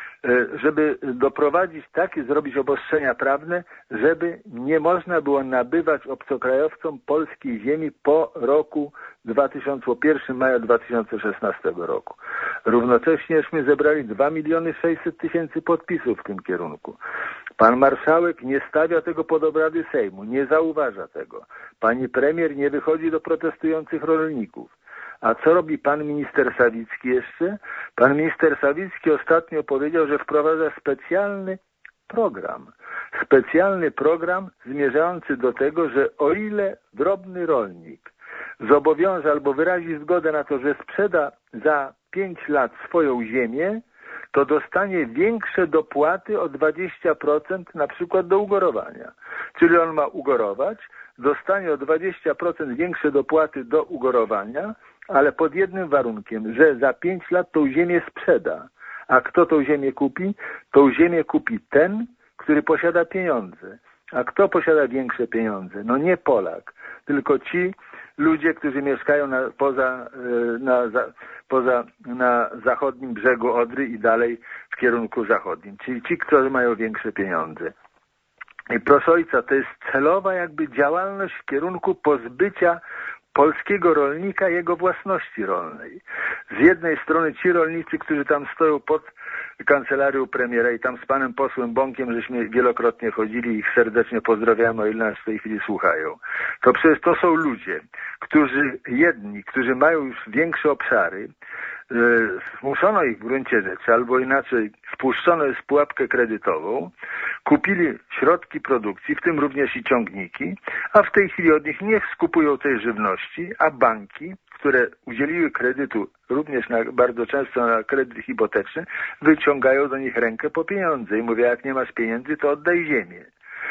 żeby doprowadzić takie, zrobić obostrzenia prawne, żeby nie można było nabywać obcokrajowcom polskiej ziemi po roku dwa tysiące, po pierwszego maja dwa tysiące szesnastego roku. Równocześnieśmy zebrali dwa miliony sześćset tysięcy podpisów w tym kierunku. Pan marszałek nie stawia tego pod obrady Sejmu, nie zauważa tego. Pani premier nie wychodzi do protestujących rolników. A co robi pan minister Sawicki jeszcze? Pan minister Sawicki ostatnio powiedział, że wprowadza specjalny program. Specjalny program zmierzający do tego, że o ile drobny rolnik zobowiąże albo wyrazi zgodę na to, że sprzeda za pięć lat swoją ziemię, to dostanie większe dopłaty o dwadzieścia procent na przykład do ugorowania. Czyli on ma ugorować, dostanie o dwadzieścia procent większe dopłaty do ugorowania, ale pod jednym warunkiem, że za pięć lat tą ziemię sprzeda. A kto tą ziemię kupi? Tą ziemię kupi ten, który posiada pieniądze. A kto posiada większe pieniądze? No nie Polak, tylko ci ludzie, którzy mieszkają na, poza, na, za, poza, na zachodnim brzegu Odry i dalej w kierunku zachodnim. Czyli ci, którzy mają większe pieniądze. I proszę ojca, to jest celowa jakby działalność w kierunku pozbycia polskiego rolnika jego własności rolnej. Z jednej strony ci rolnicy, którzy tam stoją pod kancelarią premiera i tam z panem posłem Bąkiem żeśmy wielokrotnie chodzili i ich serdecznie pozdrawiamy, o ile nas w tej chwili słuchają. To przecież to są ludzie, którzy jedni, którzy mają już większe obszary, zmuszono ich w gruncie rzeczy, albo inaczej wpuszczono ich w pułapkę kredytową, kupili środki produkcji, w tym również i ciągniki, a w tej chwili od nich nie skupują tej żywności, a banki, które udzieliły kredytu również na, bardzo często na kredyt hipoteczny, wyciągają do nich rękę po pieniądze i mówią, jak nie masz pieniędzy, to oddaj ziemię.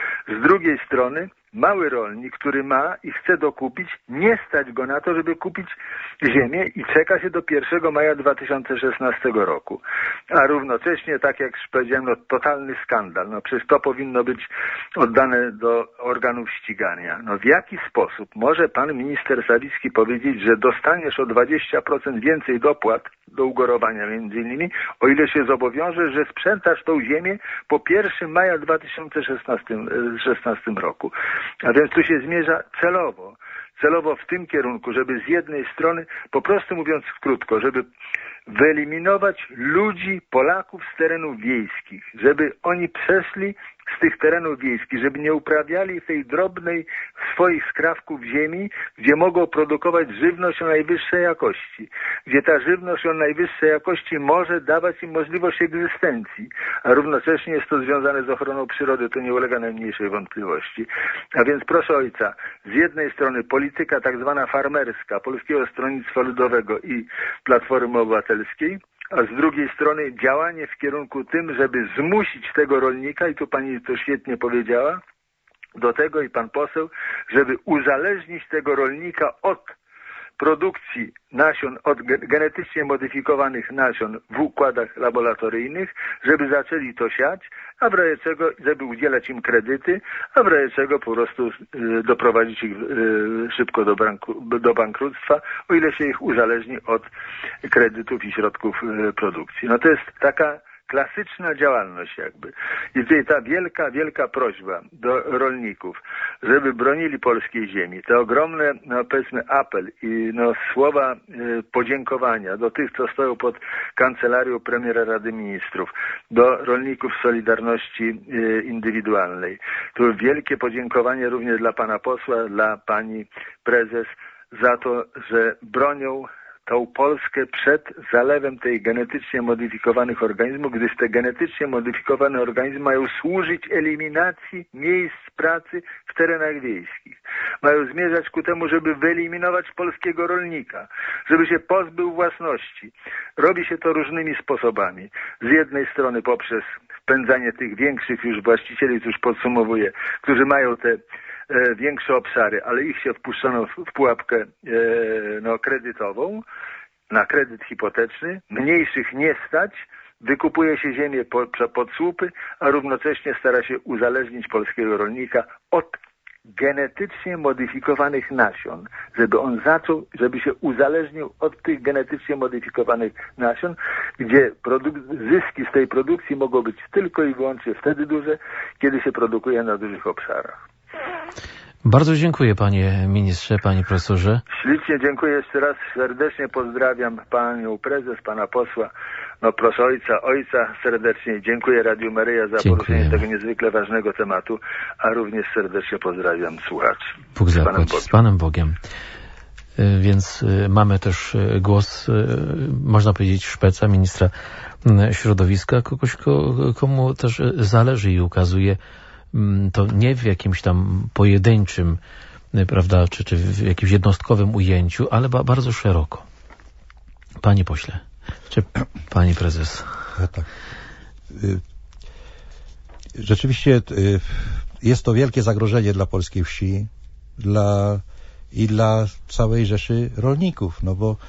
Z drugiej strony mały rolnik, który ma i chce dokupić, nie stać go na to, żeby kupić ziemię i czeka się do pierwszego maja dwa tysiące szesnastego roku. A równocześnie, tak jak już powiedziałem, no, totalny skandal. No przecież to powinno być oddane do organów ścigania. No w jaki sposób może pan minister Sawicki powiedzieć, że dostaniesz o dwadzieścia procent więcej dopłat do ugorowania między innymi, o ile się zobowiążesz, że sprzedasz tą ziemię po pierwszego maja dwa tysiące szesnastego roku. A więc tu się zmierza celowo. Celowo w tym kierunku, żeby z jednej strony, po prostu mówiąc krótko, żeby wyeliminować ludzi, Polaków z terenów wiejskich, żeby oni przeszli z tych terenów wiejskich, żeby nie uprawiali tej drobnej swoich skrawków ziemi, gdzie mogą produkować żywność o najwyższej jakości, gdzie ta żywność o najwyższej jakości może dawać im możliwość egzystencji, a równocześnie jest to związane z ochroną przyrody, to nie ulega najmniejszej wątpliwości. A więc proszę ojca, z jednej strony polityka tak zwana farmerska Polskiego Stronnictwa Ludowego i Platformy Obywatelskiej, a z drugiej strony działanie w kierunku tym, żeby zmusić tego rolnika, i tu pani to świetnie powiedziała, do tego i pan poseł, żeby uzależnić tego rolnika od produkcji nasion, od genetycznie modyfikowanych nasion w układach laboratoryjnych, żeby zaczęli to siać, a w razie czego, żeby udzielać im kredyty, a w razie czego po prostu y, doprowadzić ich y, szybko do, banku, do bankructwa, o ile się ich uzależni od kredytów i środków y, produkcji. No to jest taka klasyczna działalność jakby. I tutaj ta wielka, wielka prośba do rolników, żeby bronili polskiej ziemi. Te ogromne, no powiedzmy, apel i no, słowa y, podziękowania do tych, co stoją pod kancelarią premiera Rady Ministrów, do rolników Solidarności y, Indywidualnej. Tu wielkie podziękowanie również dla pana posła, dla pani prezes za to, że bronią tą Polskę przed zalewem tej genetycznie modyfikowanych organizmów, gdyż te genetycznie modyfikowane organizmy mają służyć eliminacji miejsc pracy w terenach wiejskich. Mają zmierzać ku temu, żeby wyeliminować polskiego rolnika, żeby się pozbył własności. Robi się to różnymi sposobami. Z jednej strony poprzez wpędzanie tych większych już właścicieli, już podsumowuję, którzy mają te E, większe obszary, ale ich się wpuszczono w, w pułapkę e, no, kredytową, na kredyt hipoteczny, mniejszych nie stać, wykupuje się ziemię po, pod słupy, a równocześnie stara się uzależnić polskiego rolnika od genetycznie modyfikowanych nasion, żeby on zaczął, żeby się uzależnił od tych genetycznie modyfikowanych nasion, gdzie zyski z tej produkcji mogą być tylko i wyłącznie wtedy duże, kiedy się produkuje na dużych obszarach.
Bardzo dziękuję panie ministrze, panie profesorze.
Ślicznie dziękuję jeszcze raz, serdecznie pozdrawiam panią prezes, pana posła, no proszę ojca, ojca serdecznie dziękuję Radiu Maryja za
Dziękujemy.
poruszenie tego niezwykle ważnego tematu, a również serdecznie pozdrawiam słuchaczy.
Bóg zapłać, z Panem Bogiem. Więc mamy też głos, można powiedzieć, szpeca, ministra środowiska, kogoś, komu też zależy i ukazuje to nie w jakimś tam pojedynczym, prawda, czy, czy w jakimś jednostkowym ujęciu, ale ba, bardzo szeroko. Panie pośle, czy pani prezes?
Tak. Rzeczywiście jest to wielkie zagrożenie dla polskiej wsi dla, i dla całej rzeszy rolników, no bo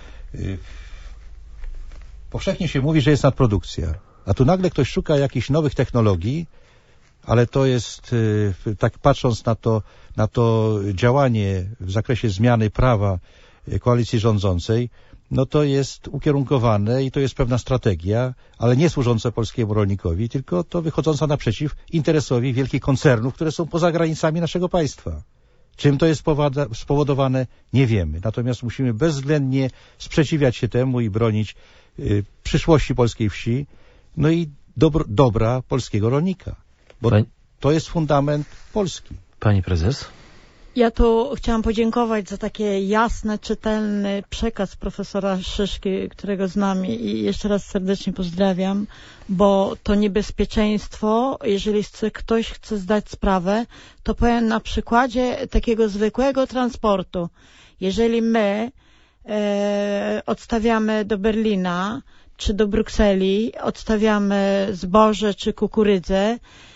powszechnie się mówi, że jest nadprodukcja, a tu nagle ktoś szuka jakichś nowych technologii, ale to jest, tak patrząc na to, na to działanie w zakresie zmiany prawa koalicji rządzącej, no to jest ukierunkowane i to jest pewna strategia, ale nie służąca polskiemu rolnikowi, tylko to wychodząca naprzeciw interesowi wielkich koncernów, które są poza granicami naszego państwa. Czym to jest spowodowane, nie wiemy. Natomiast musimy bezwzględnie sprzeciwiać się temu i bronić y, przyszłości polskiej wsi, no i dobro, dobra polskiego rolnika. Bo Pani... to jest fundament Polski.
Pani prezes?
Ja tu chciałam podziękować za taki jasny, czytelny przekaz profesora Szyszki, którego znam i jeszcze raz serdecznie pozdrawiam, bo to niebezpieczeństwo, jeżeli chce, ktoś chce zdać sprawę, to powiem na przykładzie takiego zwykłego transportu. Jeżeli my e, odstawiamy do Berlina czy do Brukseli, odstawiamy zboże czy kukurydzę,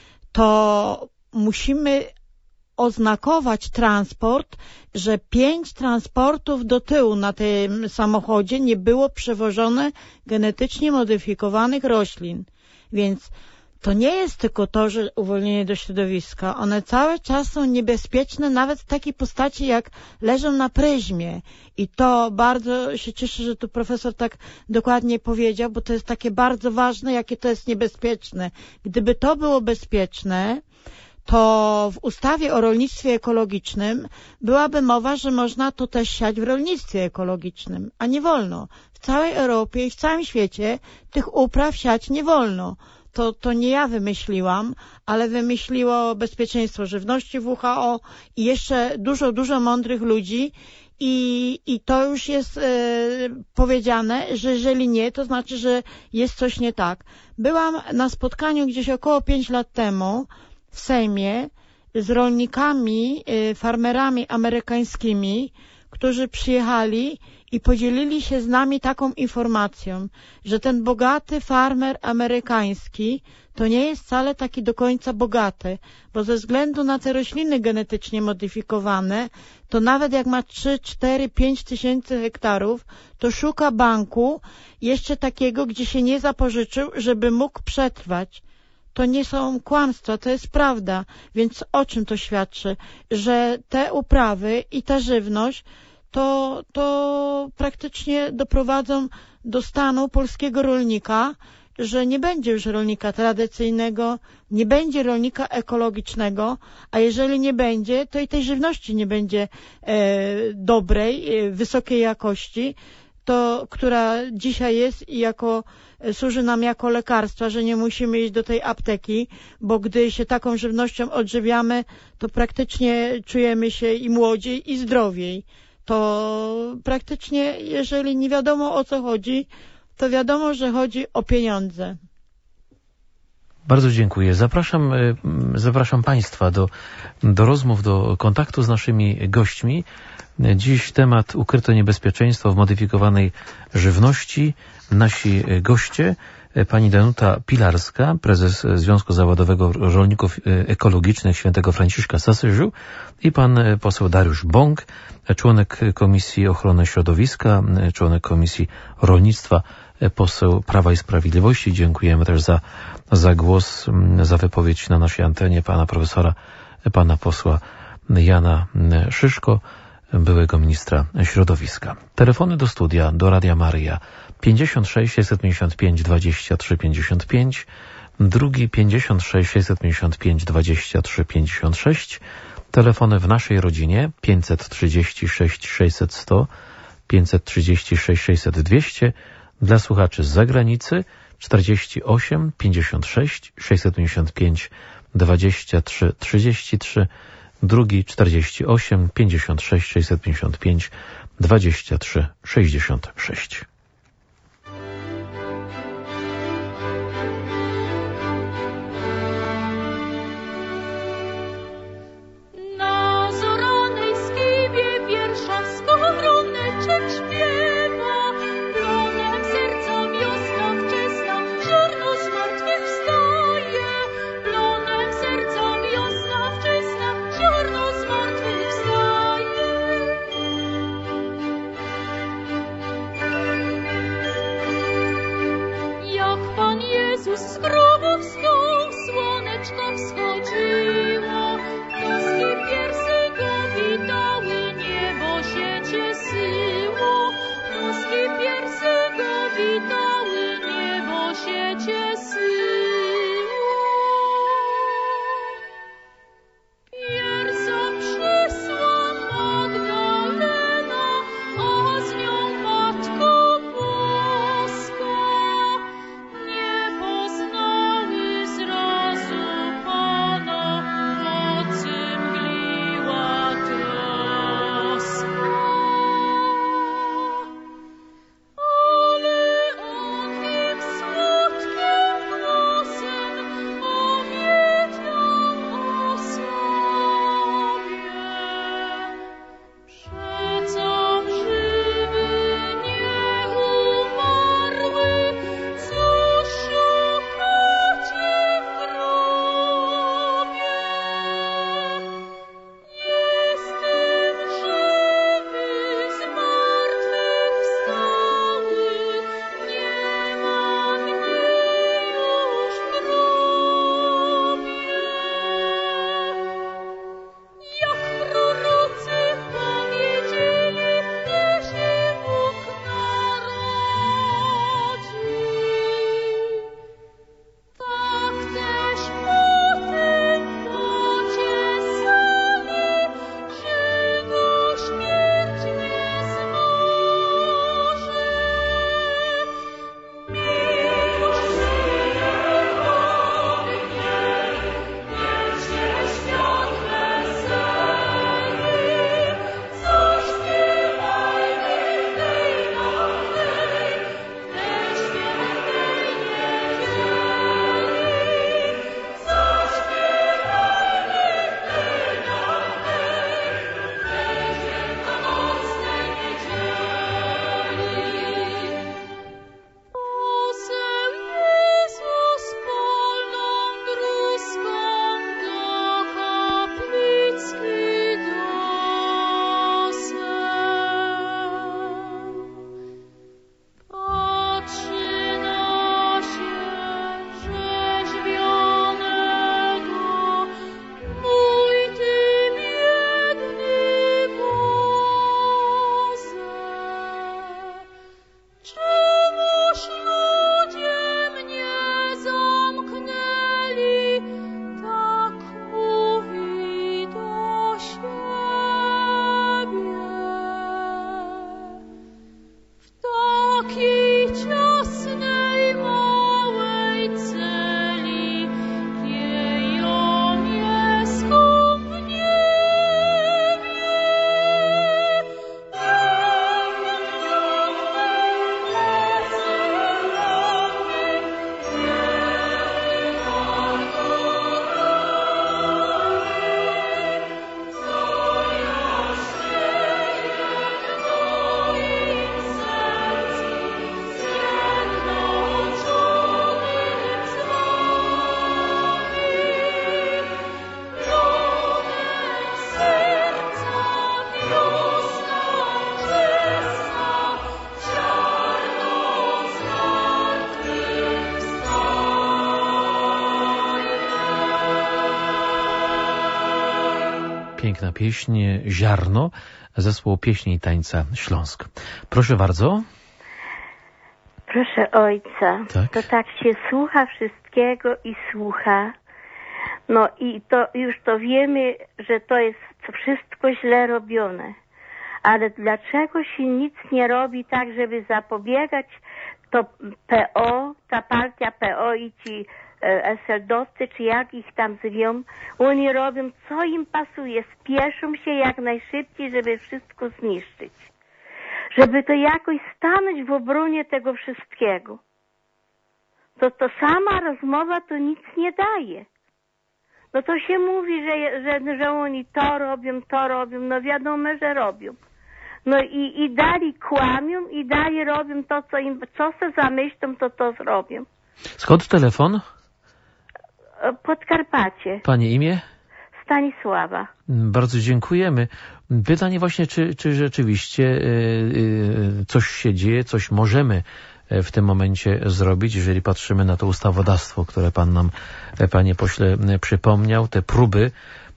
to musimy oznakować transport, że pięć transportów do tyłu na tym samochodzie nie było przewożone genetycznie modyfikowanych roślin. Więc to nie jest tylko to, że uwolnienie do środowiska. One cały czas są niebezpieczne, nawet w takiej postaci, jak leżą na pryzmie. I to bardzo się cieszę, że tu profesor tak dokładnie powiedział, bo to jest takie bardzo ważne, jakie to jest niebezpieczne. Gdyby to było bezpieczne, to w ustawie o rolnictwie ekologicznym byłaby mowa, że można to też siać w rolnictwie ekologicznym, a nie wolno. W całej Europie i w całym świecie tych upraw siać nie wolno. To, to nie ja wymyśliłam, ale wymyśliło Bezpieczeństwo Żywności W H O i jeszcze dużo, dużo mądrych ludzi i, i to już jest e, powiedziane, że jeżeli nie, to znaczy, że jest coś nie tak. Byłam na spotkaniu gdzieś około pięć lat temu w Sejmie z rolnikami, farmerami amerykańskimi, którzy przyjechali i podzielili się z nami taką informacją, że ten bogaty farmer amerykański to nie jest wcale taki do końca bogaty, bo ze względu na te rośliny genetycznie modyfikowane, to nawet jak ma trzy, cztery, pięć tysięcy hektarów, to szuka banku jeszcze takiego, gdzie się nie zapożyczył, żeby mógł przetrwać. To nie są kłamstwa, to jest prawda. Więc o czym to świadczy? Że te uprawy i ta żywność to, to praktycznie doprowadzą do stanu polskiego rolnika że nie będzie już rolnika tradycyjnego, nie będzie rolnika ekologicznego, a jeżeli nie będzie, to i tej żywności nie będzie e, dobrej, e, wysokiej jakości, to, która dzisiaj jest i jako, służy nam jako lekarstwa, że nie musimy iść do tej apteki, bo gdy się taką żywnością odżywiamy, to praktycznie czujemy się i młodziej, i zdrowiej. To praktycznie, jeżeli nie wiadomo o co chodzi, to wiadomo, że chodzi o pieniądze.
Bardzo dziękuję. Zapraszam, zapraszam Państwa do, do rozmów, do kontaktu z naszymi gośćmi. Dziś temat ukryte niebezpieczeństwo w modyfikowanej żywności. Nasi goście, pani Danuta Pilarska, prezes Związku Zawodowego Rolników Ekologicznych Świętego Franciszka z Asyżu i pan poseł Dariusz Bąk, członek Komisji Ochrony Środowiska, członek Komisji Rolnictwa, poseł Prawa i Sprawiedliwości. Dziękujemy też za, za głos, za wypowiedź na naszej antenie pana profesora, pana posła Jana Szyszko, byłego ministra środowiska. Telefony do studia, do Radia Maryja pięćdziesiąt sześć sześćset pięćdziesiąt pięć dwadzieścia trzy pięćdziesiąt pięć, drugi pięćdziesiąt sześć sześćset pięćdziesiąt pięć dwadzieścia trzy pięćdziesiąt sześć, telefony w naszej rodzinie pięćset trzydzieści sześć sześćset sto, pięćset trzydzieści sześć sześćset dwieście, dla słuchaczy z zagranicy czterdzieści osiem pięćdziesiąt sześć sześćset pięćdziesiąt pięć dwadzieścia trzy trzydzieści trzy, drugi czterdzieści osiem pięćdziesiąt sześć sześćset pięćdziesiąt pięć dwadzieścia trzy sześćdziesiąt sześć.
Pana
piękna pieśń Ziarno zespołu Pieśni i Tańca Śląsk. Proszę bardzo.
Proszę ojca,
tak?
To tak się słucha wszystkiego i słucha. No i to już to wiemy, że to jest wszystko źle robione. Ale dlaczego się nic nie robi tak, żeby zapobiegać to P O, ta partia P O i ci es el dowcy, czy jak ich tam zwią, oni robią co im pasuje, spieszą się jak najszybciej, żeby wszystko zniszczyć. Żeby to jakoś stanąć w obronie tego wszystkiego. To, to sama rozmowa to nic nie daje. No to się mówi, że, że, że oni to robią, to robią, no wiadomo, że robią. No i, i dalej kłamią i dalej robią to, co im, co se zamyślą, to to zrobią.
Skąd telefon?
Podkarpacie.
Pani imię?
Stanisława.
Bardzo dziękujemy. Pytanie właśnie, czy, czy rzeczywiście yy, coś się dzieje, coś możemy w tym momencie zrobić, jeżeli patrzymy na to ustawodawstwo, które pan nam, panie pośle, przypomniał, te próby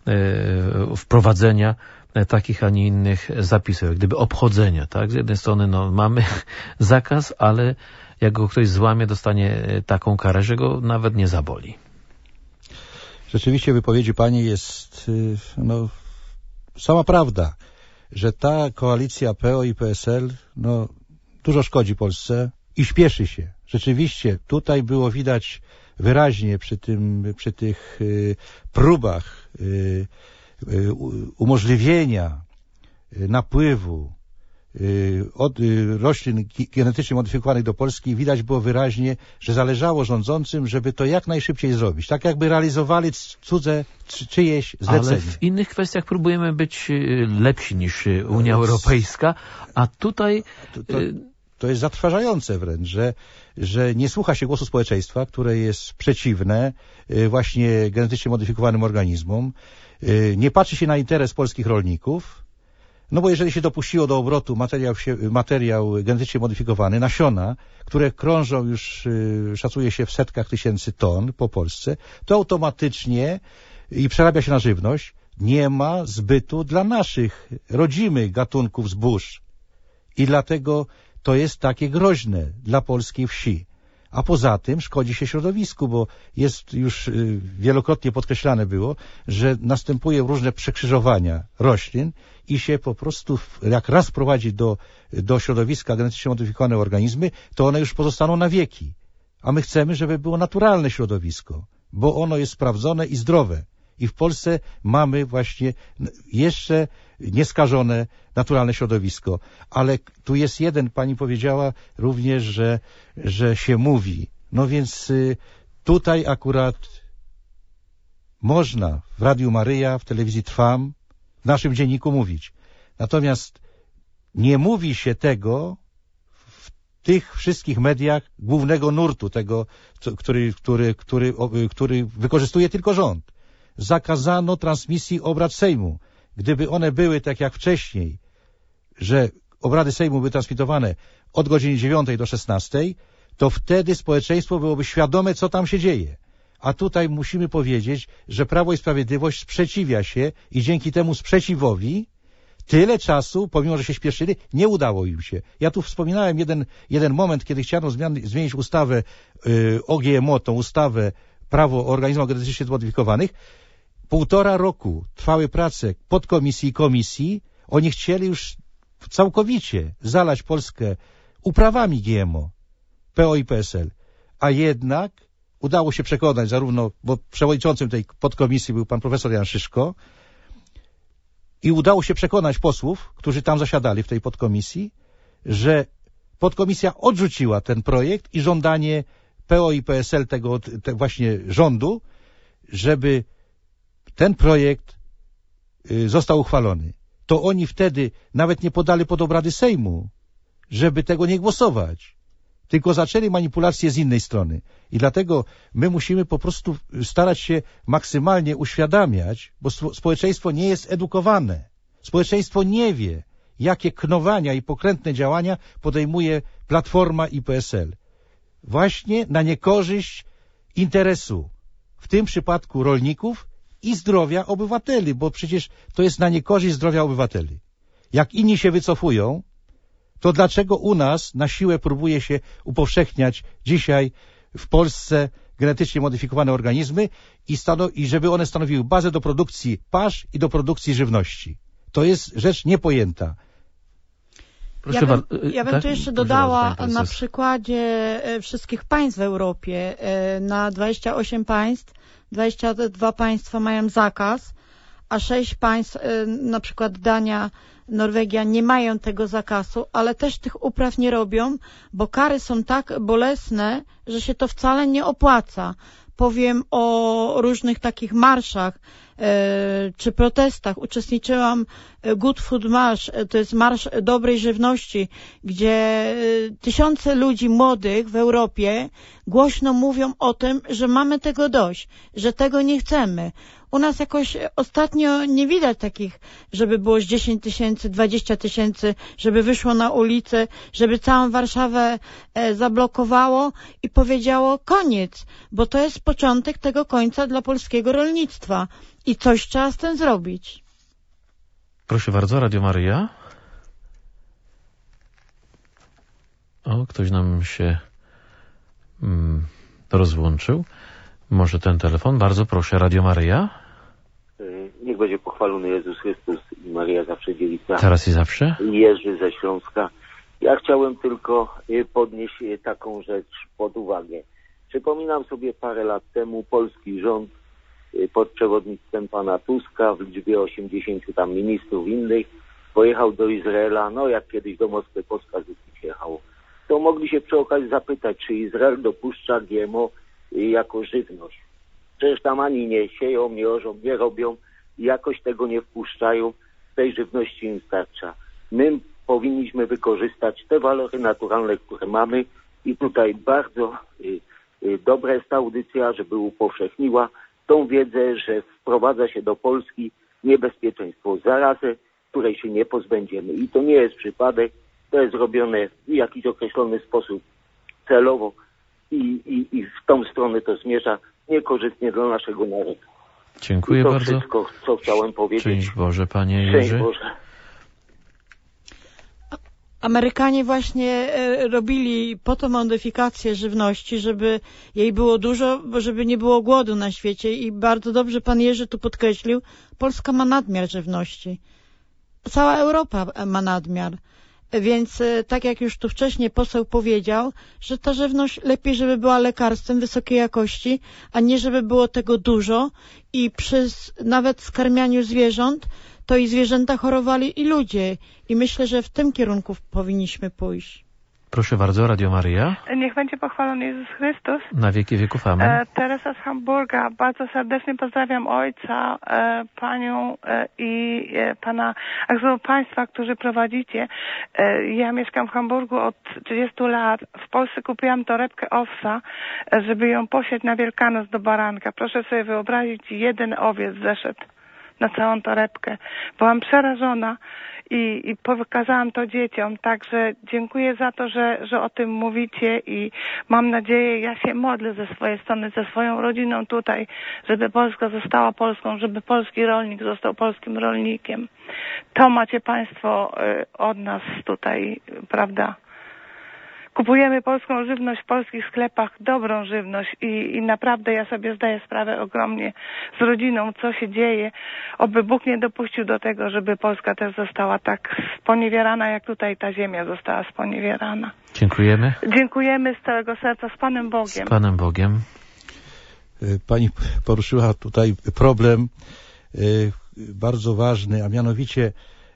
yy, wprowadzenia takich, a nie innych zapisów, jak gdyby obchodzenia, tak? Z jednej strony no, mamy zakaz, ale jak go ktoś złamie, dostanie taką karę, że go nawet nie zaboli.
Rzeczywiście w wypowiedzi pani jest no, sama prawda, że ta koalicja P O i P S L no, dużo szkodzi Polsce i śpieszy się. Rzeczywiście tutaj było widać wyraźnie przy, tym, przy tych y, próbach y, y, umożliwienia y, napływu y, od, y, roślin genetycznie modyfikowanych do Polski, widać było wyraźnie, że zależało rządzącym, żeby to jak najszybciej zrobić. Tak jakby realizowali cudze czy, czyjeś zlecenie.
Ale w innych kwestiach próbujemy być lepsi niż Unia Europejska, a tutaj...
To, to, to jest zatrważające wręcz, że, że nie słucha się głosu społeczeństwa, które jest przeciwne właśnie genetycznie modyfikowanym organizmom, nie patrzy się na interes polskich rolników, no bo jeżeli się dopuściło do obrotu materiał, materiał genetycznie modyfikowany, nasiona, które krążą już, szacuje się w setkach tysięcy ton po Polsce, to automatycznie i przerabia się na żywność, nie ma zbytu dla naszych rodzimych gatunków zbóż. I dlatego to jest takie groźne dla polskiej wsi. A poza tym szkodzi się środowisku, bo jest już wielokrotnie podkreślane było, że następują różne przekrzyżowania roślin i się po prostu, jak raz prowadzi do, do środowiska genetycznie modyfikowane organizmy, to one już pozostaną na wieki. A my chcemy, żeby było naturalne środowisko, bo ono jest sprawdzone i zdrowe. I w Polsce mamy właśnie jeszcze nieskażone naturalne środowisko. Ale tu jest jeden, pani powiedziała również, że, że się mówi. No więc tutaj akurat można w Radiu Maryja, w telewizji Trwam, w naszym dzienniku mówić. Natomiast nie mówi się tego w tych wszystkich mediach głównego nurtu, tego, który, który, który, który wykorzystuje tylko rząd. Zakazano transmisji obrad Sejmu. Gdyby one były tak jak wcześniej, że obrady Sejmu były transmitowane od godziny dziewiątej do szesnastej, to wtedy społeczeństwo byłoby świadome, co tam się dzieje. A tutaj musimy powiedzieć, że Prawo i Sprawiedliwość sprzeciwia się i dzięki temu sprzeciwowi tyle czasu, pomimo że się śpieszyli, nie udało im się. Ja tu wspominałem jeden, jeden moment, kiedy chciano zmian, zmienić ustawę yy, o G M O, tą ustawę Prawo o organizmach genetycznie zmodyfikowanych. Półtora roku trwały prace podkomisji i komisji. Oni chcieli już całkowicie zalać Polskę uprawami G M O, P O i P S L. A jednak udało się przekonać zarówno, bo przewodniczącym tej podkomisji był pan profesor Jan Szyszko, i udało się przekonać posłów, którzy tam zasiadali w tej podkomisji, że podkomisja odrzuciła ten projekt i żądanie P O i P S L tego te właśnie rządu, żeby ten projekt został uchwalony. To oni wtedy nawet nie podali pod obrady Sejmu, żeby tego nie głosować, tylko zaczęli manipulacje z innej strony. I dlatego my musimy po prostu starać się maksymalnie uświadamiać, bo społeczeństwo nie jest edukowane. Społeczeństwo nie wie, jakie knowania i pokrętne działania podejmuje Platforma i P S L. Właśnie na niekorzyść interesu, w tym przypadku rolników i zdrowia obywateli, bo przecież to jest na niekorzyść zdrowia obywateli. Jak inni się wycofują, to dlaczego u nas na siłę próbuje się upowszechniać dzisiaj w Polsce genetycznie modyfikowane organizmy i, stano- i żeby one stanowiły bazę do produkcji pasz i do produkcji żywności. To jest rzecz niepojęta.
Proszę ja bym, ja bym tak? tu jeszcze dodała na przykładzie wszystkich państw w Europie. Na dwadzieścia osiem państw, dwadzieścia dwa państwa mają zakaz, a sześć państw, na przykład Dania, Norwegia, nie mają tego zakazu, ale też tych upraw nie robią, bo kary są tak bolesne, że się to wcale nie opłaca. Powiem o różnych takich marszach e, czy protestach. Uczestniczyłam Good Food March, to jest marsz dobrej żywności, gdzie e, tysiące ludzi młodych w Europie głośno mówią o tym, że mamy tego dość, że tego nie chcemy. U nas jakoś ostatnio nie widać takich, żeby było z dziesięć tysięcy, dwadzieścia tysięcy, żeby wyszło na ulicę, żeby całą Warszawę e, zablokowało i powiedziało koniec, bo to jest początek tego końca dla polskiego rolnictwa i coś trzeba z tym zrobić.
Proszę bardzo, Radio Maryja. O, ktoś nam się mm, rozłączył. Może ten telefon? Bardzo proszę, Radio Maryja.
Niech będzie pochwalony Jezus Chrystus i Maryja zawsze dziewica.
Teraz i zawsze.
Jerzy ze Śląska. Ja chciałem tylko podnieść taką rzecz pod uwagę. Przypominam sobie parę lat temu polski rząd pod przewodnictwem pana Tuska w liczbie osiemdziesięciu tam ministrów innych pojechał do Izraela, no jak kiedyś do Moskwy Polska jechał. To mogli się przy okazji zapytać, czy Izrael dopuszcza G M O jako żywność. Przecież tam ani nie sieją, nie orzą, nie robią i jakoś tego nie wpuszczają. Tej żywności im starcza. My powinniśmy wykorzystać te walory naturalne, które mamy i tutaj bardzo y, y, dobra jest ta audycja, żeby upowszechniła tą wiedzę, że wprowadza się do Polski niebezpieczeństwo zarazy, której się nie pozbędziemy. I to nie jest przypadek, to jest robione w jakiś określony sposób celowo i, i, i w tą stronę to zmierza niekorzystnie dla naszego narodu.
Dziękuję
I to
bardzo.
wszystko, co chciałem powiedzieć.
Szczęść Boże, Panie Jerzy.
Szczęść Boże.
Amerykanie właśnie robili po to modyfikację żywności, żeby jej było dużo, żeby nie było głodu na świecie i bardzo dobrze Pan Jerzy tu podkreślił, Polska ma nadmiar żywności. Cała Europa ma nadmiar. Więc tak jak już tu wcześniej poseł powiedział, że ta żywność lepiej, żeby była lekarstwem wysokiej jakości, a nie żeby było tego dużo i przy nawet skarmianiu zwierząt to i zwierzęta chorowali i ludzie. I myślę, że w tym kierunku powinniśmy pójść.
Proszę bardzo, Radio Maryja.
Niech będzie pochwalony Jezus Chrystus.
Na wieki wieków, amen.
E, Teresa z Hamburga. Bardzo serdecznie pozdrawiam ojca, e, panią e, i e, pana, a państwa, którzy prowadzicie. E, ja mieszkam w Hamburgu od trzydziestu lat. W Polsce kupiłam torebkę owsa, e, żeby ją posiać na Wielkanoc do baranka. Proszę sobie wyobrazić, jeden owiec zeszedł na całą torebkę. Byłam przerażona i, i pokazałam to dzieciom, także dziękuję za to, że, że o tym mówicie i mam nadzieję, ja się modlę ze swojej strony, ze swoją rodziną tutaj, żeby Polska została Polską, żeby polski rolnik został polskim rolnikiem. To macie Państwo od nas tutaj, prawda? Kupujemy polską żywność w polskich sklepach, dobrą żywność i, i naprawdę ja sobie zdaję sprawę ogromnie z rodziną, co się dzieje. Oby Bóg nie dopuścił do tego, żeby Polska też została tak sponiewierana, jak tutaj ta ziemia została sponiewierana.
Dziękujemy.
Dziękujemy z całego serca, z Panem Bogiem.
Z Panem Bogiem.
Pani poruszyła tutaj problem bardzo ważny, a mianowicie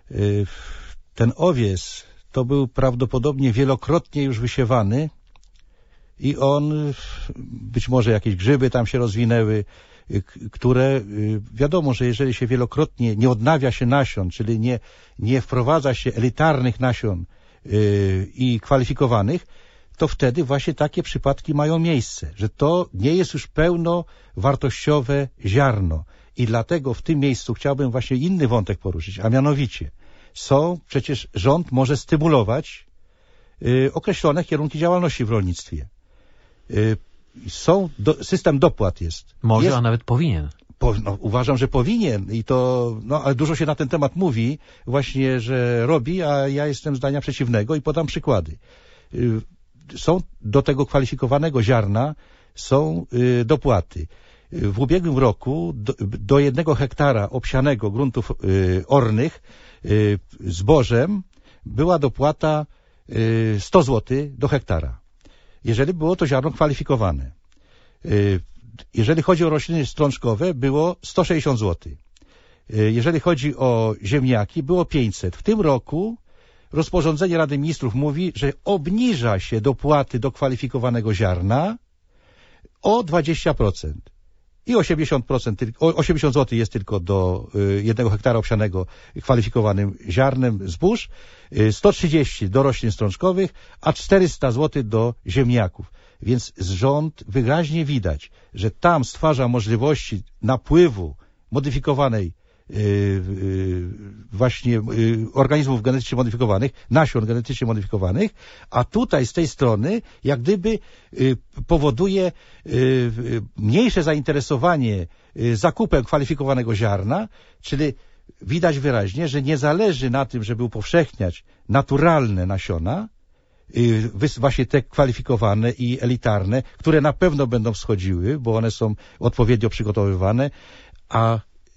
ten owiec to był prawdopodobnie wielokrotnie już wysiewany i on, być może jakieś grzyby tam się rozwinęły, które wiadomo, że jeżeli się wielokrotnie nie odnawia się nasion, czyli nie, nie wprowadza się elitarnych nasion i kwalifikowanych, to wtedy właśnie takie przypadki mają miejsce, że to nie jest już pełnowartościowe ziarno. I dlatego w tym miejscu chciałbym właśnie inny wątek poruszyć, a mianowicie są, przecież rząd może stymulować y, określone kierunki działalności w rolnictwie. Y, są, do, system dopłat jest.
Może,
jest,
a nawet powinien.
Po, no, uważam, że powinien i to, no, ale dużo się na ten temat mówi właśnie, że robi, a ja jestem zdania przeciwnego i podam przykłady. Są do tego kwalifikowanego ziarna są dopłaty. W ubiegłym roku do, do jednego hektara obsianego gruntów ornych zbożem była dopłata sto złotych do hektara. Jeżeli było to ziarno kwalifikowane. Jeżeli chodzi o rośliny strączkowe, było sto sześćdziesiąt złotych. Jeżeli chodzi o ziemniaki, było pięćset. W tym roku rozporządzenie Rady Ministrów mówi, że obniża się dopłaty do kwalifikowanego ziarna o dwadzieścia procent. I osiemdziesiąt procent, osiemdziesiąt złotych jest tylko do jednego hektara obsianego kwalifikowanym ziarnem zbóż, sto trzydzieści do roślin strączkowych, a czterysta złotych do ziemniaków. Więc rząd wyraźnie widać, że tam stwarza możliwości napływu modyfikowanej yy, yy, właśnie yy, organizmów genetycznie modyfikowanych, nasion genetycznie modyfikowanych, a tutaj z tej strony jak gdyby yy, powoduje yy, mniejsze zainteresowanie yy, zakupem kwalifikowanego ziarna, czyli widać wyraźnie, że nie zależy na tym, żeby upowszechniać naturalne nasiona, właśnie te kwalifikowane i elitarne, które na pewno będą wschodziły, bo one są odpowiednio przygotowywane, a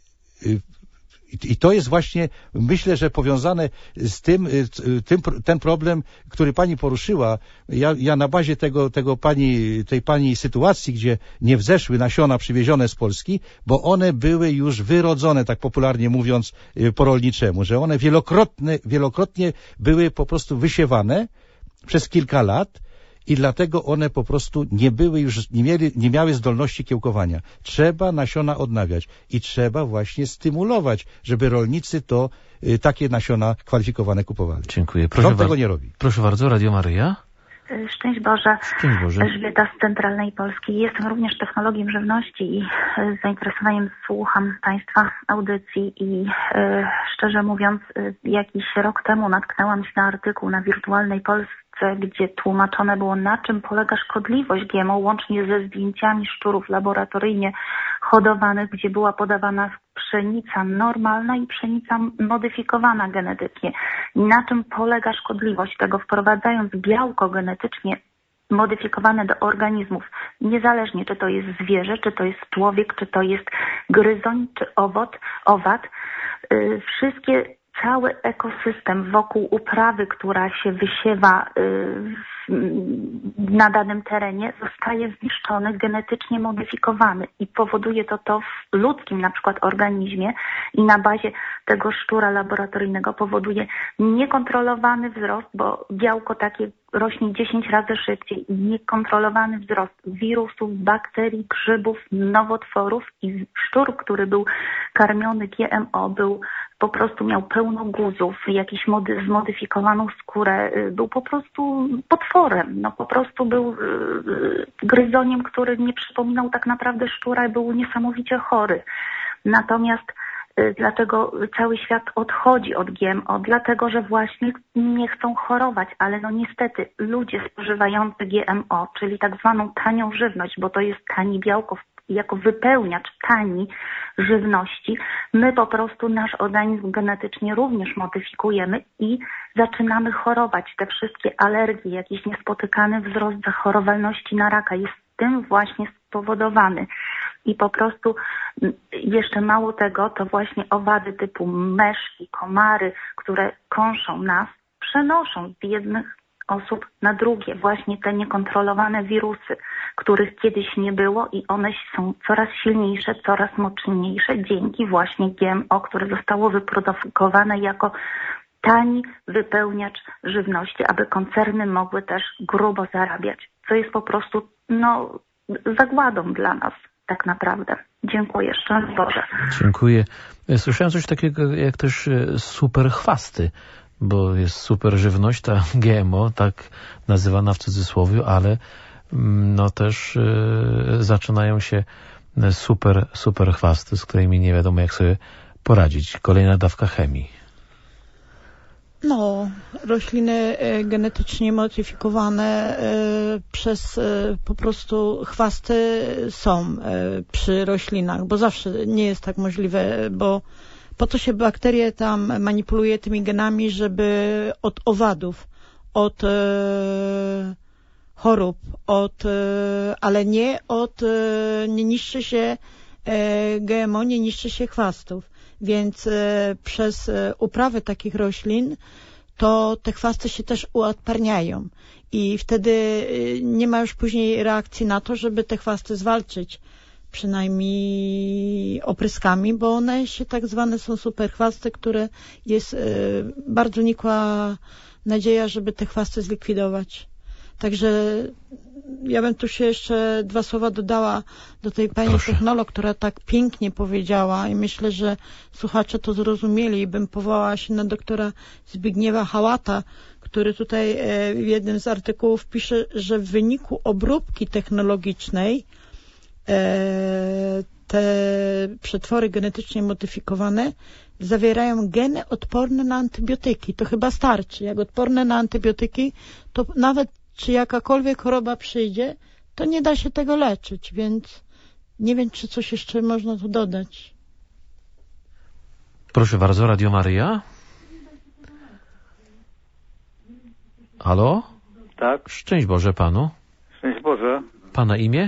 i to jest właśnie, myślę, że powiązane z tym, tym ten problem, który pani poruszyła. Ja, ja na bazie tego, tego pani, tej pani sytuacji, gdzie nie wzeszły nasiona przywiezione z Polski, bo one były już wyrodzone, tak popularnie mówiąc po rolniczemu, że one wielokrotnie, wielokrotnie były po prostu wysiewane przez kilka lat i dlatego one po prostu nie były już, nie, mieli, nie miały zdolności kiełkowania. Trzeba nasiona odnawiać i trzeba właśnie stymulować, żeby rolnicy to y, takie nasiona kwalifikowane kupowali.
Dziękuję. Proszę
Rząd tego nie robi.
Proszę bardzo, Radio Maryja.
Szczęść Boże.
Szczęść Boże.
Elżbieta z Centralnej Polski. Jestem również technologiem żywności i z zainteresowaniem słucham Państwa audycji i e, szczerze mówiąc e, jakiś rok temu natknęłam się na artykuł na Wirtualnej Polsce, gdzie tłumaczone było, na czym polega szkodliwość G M O, łącznie ze zdjęciami szczurów laboratoryjnie hodowanych, gdzie była podawana pszenica normalna i pszenica modyfikowana genetycznie. Na czym polega szkodliwość tego, wprowadzając białko genetycznie modyfikowane do organizmów, niezależnie czy to jest zwierzę, czy to jest człowiek, czy to jest gryzoń, czy owad, owad. Yy, wszystkie cały ekosystem wokół uprawy, która się wysiewa yy, na danym terenie, zostaje zniszczony, genetycznie modyfikowany i powoduje to to w ludzkim na przykład organizmie i na bazie tego szczura laboratoryjnego powoduje niekontrolowany wzrost, bo białko takie rośnie dziesięć razy szybciej, niekontrolowany wzrost wirusów, bakterii, grzybów, nowotworów i szczur, który był karmiony G M O, był po prostu miał pełno guzów, jakiś mody, zmodyfikowaną skórę, był po prostu potworem, no po prostu był yy, gryzoniem, który nie przypominał tak naprawdę szczura i był niesamowicie chory. Natomiast yy, dlaczego cały świat odchodzi od G M O? Dlatego, że właśnie nie chcą chorować, ale no niestety ludzie spożywający G M O, czyli tak zwaną tanią żywność, bo to jest tani białko jako wypełniacz tani żywności, my po prostu nasz organizm genetycznie również modyfikujemy i zaczynamy chorować. Te wszystkie alergie, jakiś niespotykany wzrost zachorowalności na raka jest tym właśnie spowodowany. I po prostu jeszcze mało tego, to właśnie owady typu meszki, komary, które kąszą nas, przenoszą z jednych osób na drugie. Właśnie te niekontrolowane wirusy, których kiedyś nie było i one są coraz silniejsze, coraz mocniejsze dzięki właśnie G M O, które zostało wyprodukowane jako tani wypełniacz żywności, aby koncerny mogły też grubo zarabiać, co jest po prostu no, zagładą dla nas tak naprawdę. Dziękuję. Szczęść Boże.
Dziękuję. Słyszałem coś takiego jak też super chwasty, bo jest super żywność, ta G M O, tak nazywana w cudzysłowie, ale no też y, zaczynają się super, super chwasty, z którymi nie wiadomo jak sobie poradzić. Kolejna dawka chemii.
No No, rośliny genetycznie modyfikowane przez po prostu chwasty są przy roślinach, bo zawsze nie jest tak możliwe, bo po to się bakterie tam manipuluje tymi genami, żeby od owadów, od chorób, od, ale nie od, nie niszczy się G M O, nie niszczy się chwastów. Więc e, przez e, uprawę takich roślin to te chwasty się też uodparniają i wtedy e, nie ma już później reakcji na to, żeby te chwasty zwalczyć, przynajmniej opryskami, bo one się tak zwane są superchwasty, które jest e, bardzo nikła nadzieja, żeby te chwasty zlikwidować. Także ja bym tu się jeszcze dwa słowa dodała do tej pani Proszę. technolog, która tak pięknie powiedziała i myślę, że słuchacze to zrozumieli i bym powołała się na doktora Zbigniewa Hałata, który tutaj w jednym z artykułów pisze, że w wyniku obróbki technologicznej te przetwory genetycznie modyfikowane zawierają geny odporne na antybiotyki. To chyba starczy. Jak odporne na antybiotyki, to nawet czy jakakolwiek choroba przyjdzie, to nie da się tego leczyć, więc nie wiem, czy coś jeszcze można tu dodać.
Proszę bardzo, Radio Maryja. Halo?
Tak.
Szczęść Boże Panu.
Szczęść Boże.
Pana imię?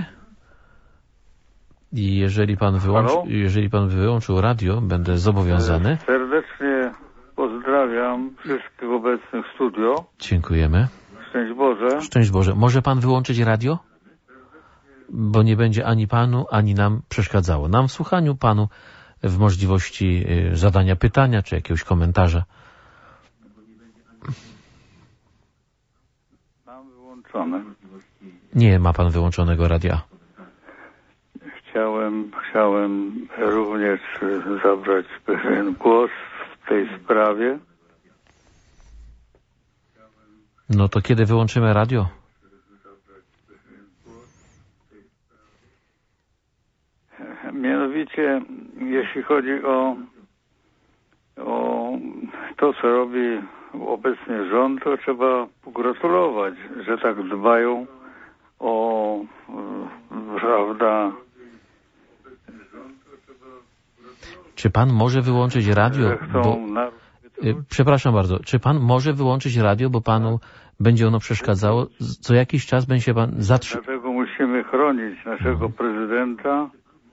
I jeżeli pan, wyłączy, jeżeli pan wyłączył radio, będę zobowiązany.
Serdecznie pozdrawiam wszystkich obecnych w studio.
Dziękujemy.
Szczęść Boże.
Szczęść Boże. Może pan wyłączyć radio? Bo nie będzie ani panu, ani nam przeszkadzało. Nam w słuchaniu, panu w możliwości zadania pytania, czy jakiegoś komentarza.
Mam wyłączone.
Nie ma pan wyłączonego radia.
Chciałem, chciałem również zabrać pewien głos w tej sprawie.
No to kiedy wyłączymy radio?
Mianowicie, jeśli chodzi o, o to, co robi obecnie rząd, to trzeba pogratulować, że tak dbają o, prawda...
Czy pan może wyłączyć radio? Bo... Przepraszam bardzo. Czy pan może wyłączyć radio, bo panu będzie ono przeszkadzało? Co jakiś czas będzie pan zatrzymał.
Dlatego musimy chronić naszego prezydenta.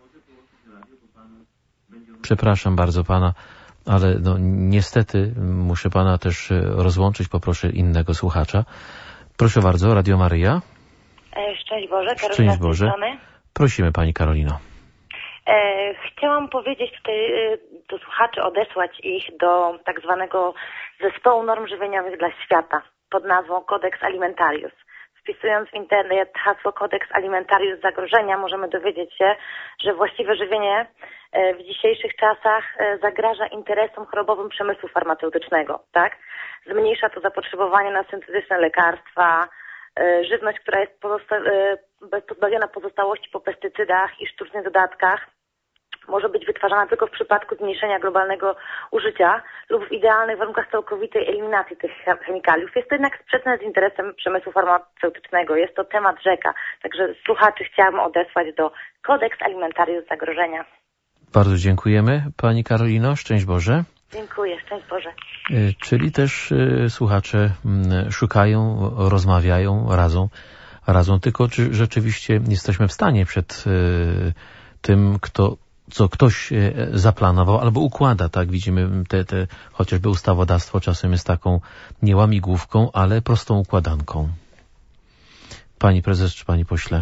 Przepraszam bardzo pana, ale no, niestety muszę pana też rozłączyć. Poproszę innego słuchacza. Proszę bardzo, Radio Maryja.
Szczęść Boże, Karolina.
Szczęść Boże. Prosimy pani Karolino.
E, chciałam powiedzieć tutaj e, do słuchaczy, odesłać ich do tak zwanego zespołu norm żywieniowych dla świata pod nazwą Codex Alimentarius. Wpisując w internet hasło Codex Alimentarius zagrożenia, możemy dowiedzieć się, że właściwe żywienie e, w dzisiejszych czasach e, zagraża interesom chorobowym przemysłu farmaceutycznego, tak? Zmniejsza to zapotrzebowanie na syntetyczne lekarstwa, e, żywność, która jest pozosta- e, pozbawiona pozostałości po pestycydach i sztucznych dodatkach, może być wytwarzana tylko w przypadku zmniejszenia globalnego użycia lub w idealnych warunkach całkowitej eliminacji tych chemikaliów. Jest to jednak sprzeczne z interesem przemysłu farmaceutycznego. Jest to temat rzeka. Także słuchaczy chciałabym odesłać do Codex Alimentarius zagrożenia.
Bardzo dziękujemy pani Karolino. Szczęść Boże.
Dziękuję. Szczęść Boże.
Czyli też y, słuchacze y, szukają, rozmawiają, radzą, radzą. Tylko czy rzeczywiście jesteśmy w stanie przed y, tym, kto co ktoś zaplanował albo układa, tak? Widzimy te, te chociażby ustawodawstwo czasem jest taką nie łamigłówką, ale prostą układanką. Pani prezes czy pani pośle?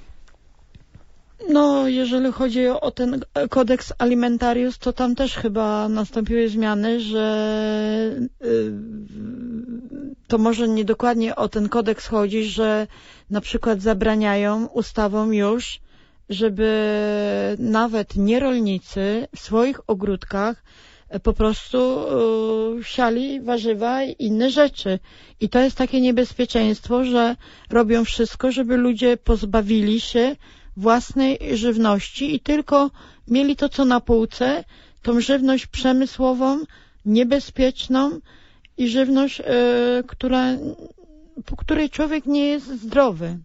No, jeżeli chodzi o ten kodeks alimentarius, to tam też chyba nastąpiły zmiany, że to może niedokładnie o ten kodeks chodzi, że na przykład zabraniają ustawą już, żeby nawet nierolnicy w swoich ogródkach po prostu siali warzywa i inne rzeczy. I to jest takie niebezpieczeństwo, że robią wszystko, żeby ludzie pozbawili się własnej żywności i tylko mieli to, co na półce, tą żywność przemysłową, niebezpieczną i żywność, która, po której człowiek nie jest zdrowy.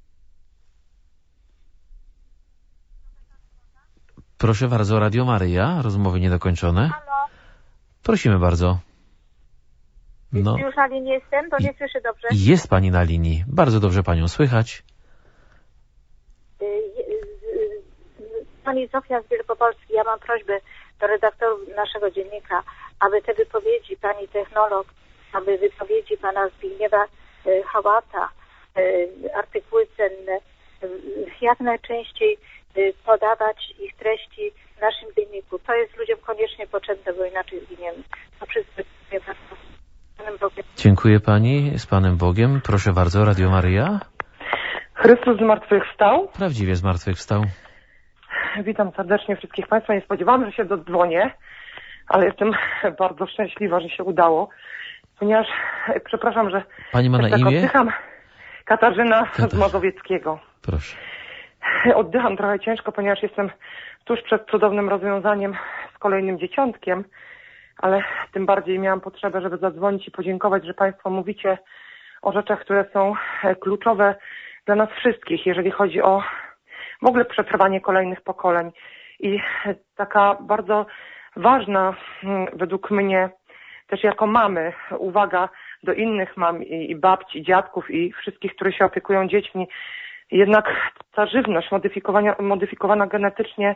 Proszę bardzo, Radio Maryja, rozmowy niedokończone.
Halo.
Prosimy bardzo.
No. Już na linii jestem, to nie słyszę dobrze.
Jest pani na linii. Bardzo dobrze panią słychać.
Pani Zofia z Wielkopolski, ja mam prośbę do redaktorów naszego dziennika, aby te wypowiedzi pani technolog, aby wypowiedzi pana Zbigniewa Hałata, artykuły cenne, jak najczęściej podawać ich treści w naszym dzienniku. To jest ludziom koniecznie potrzebne, bo inaczej zginiemy. To wszystko.
Dziękuję pani, z Panem Bogiem. Proszę bardzo, Radio Maryja.
Chrystus zmartwychwstał.
Prawdziwie zmartwychwstał.
Witam serdecznie wszystkich Państwa. Nie spodziewałam, że się dodzwonię, ale jestem bardzo szczęśliwa, że się udało, ponieważ, przepraszam, że...
Pani ma na
tak
imię?
Oddycham. Katarzyna
Katarzyna.
z Mazowieckiego.
Proszę.
Oddycham trochę ciężko, ponieważ jestem tuż przed cudownym rozwiązaniem z kolejnym dzieciątkiem, ale tym bardziej miałam potrzebę, żeby zadzwonić i podziękować, że Państwo mówicie o rzeczach, które są kluczowe dla nas wszystkich, jeżeli chodzi o w ogóle przetrwanie kolejnych pokoleń. I taka bardzo ważna według mnie też jako mamy uwaga do innych mam i, i babci, i dziadków i wszystkich, którzy się opiekują dziećmi. Jednak ta żywność modyfikowana, modyfikowana genetycznie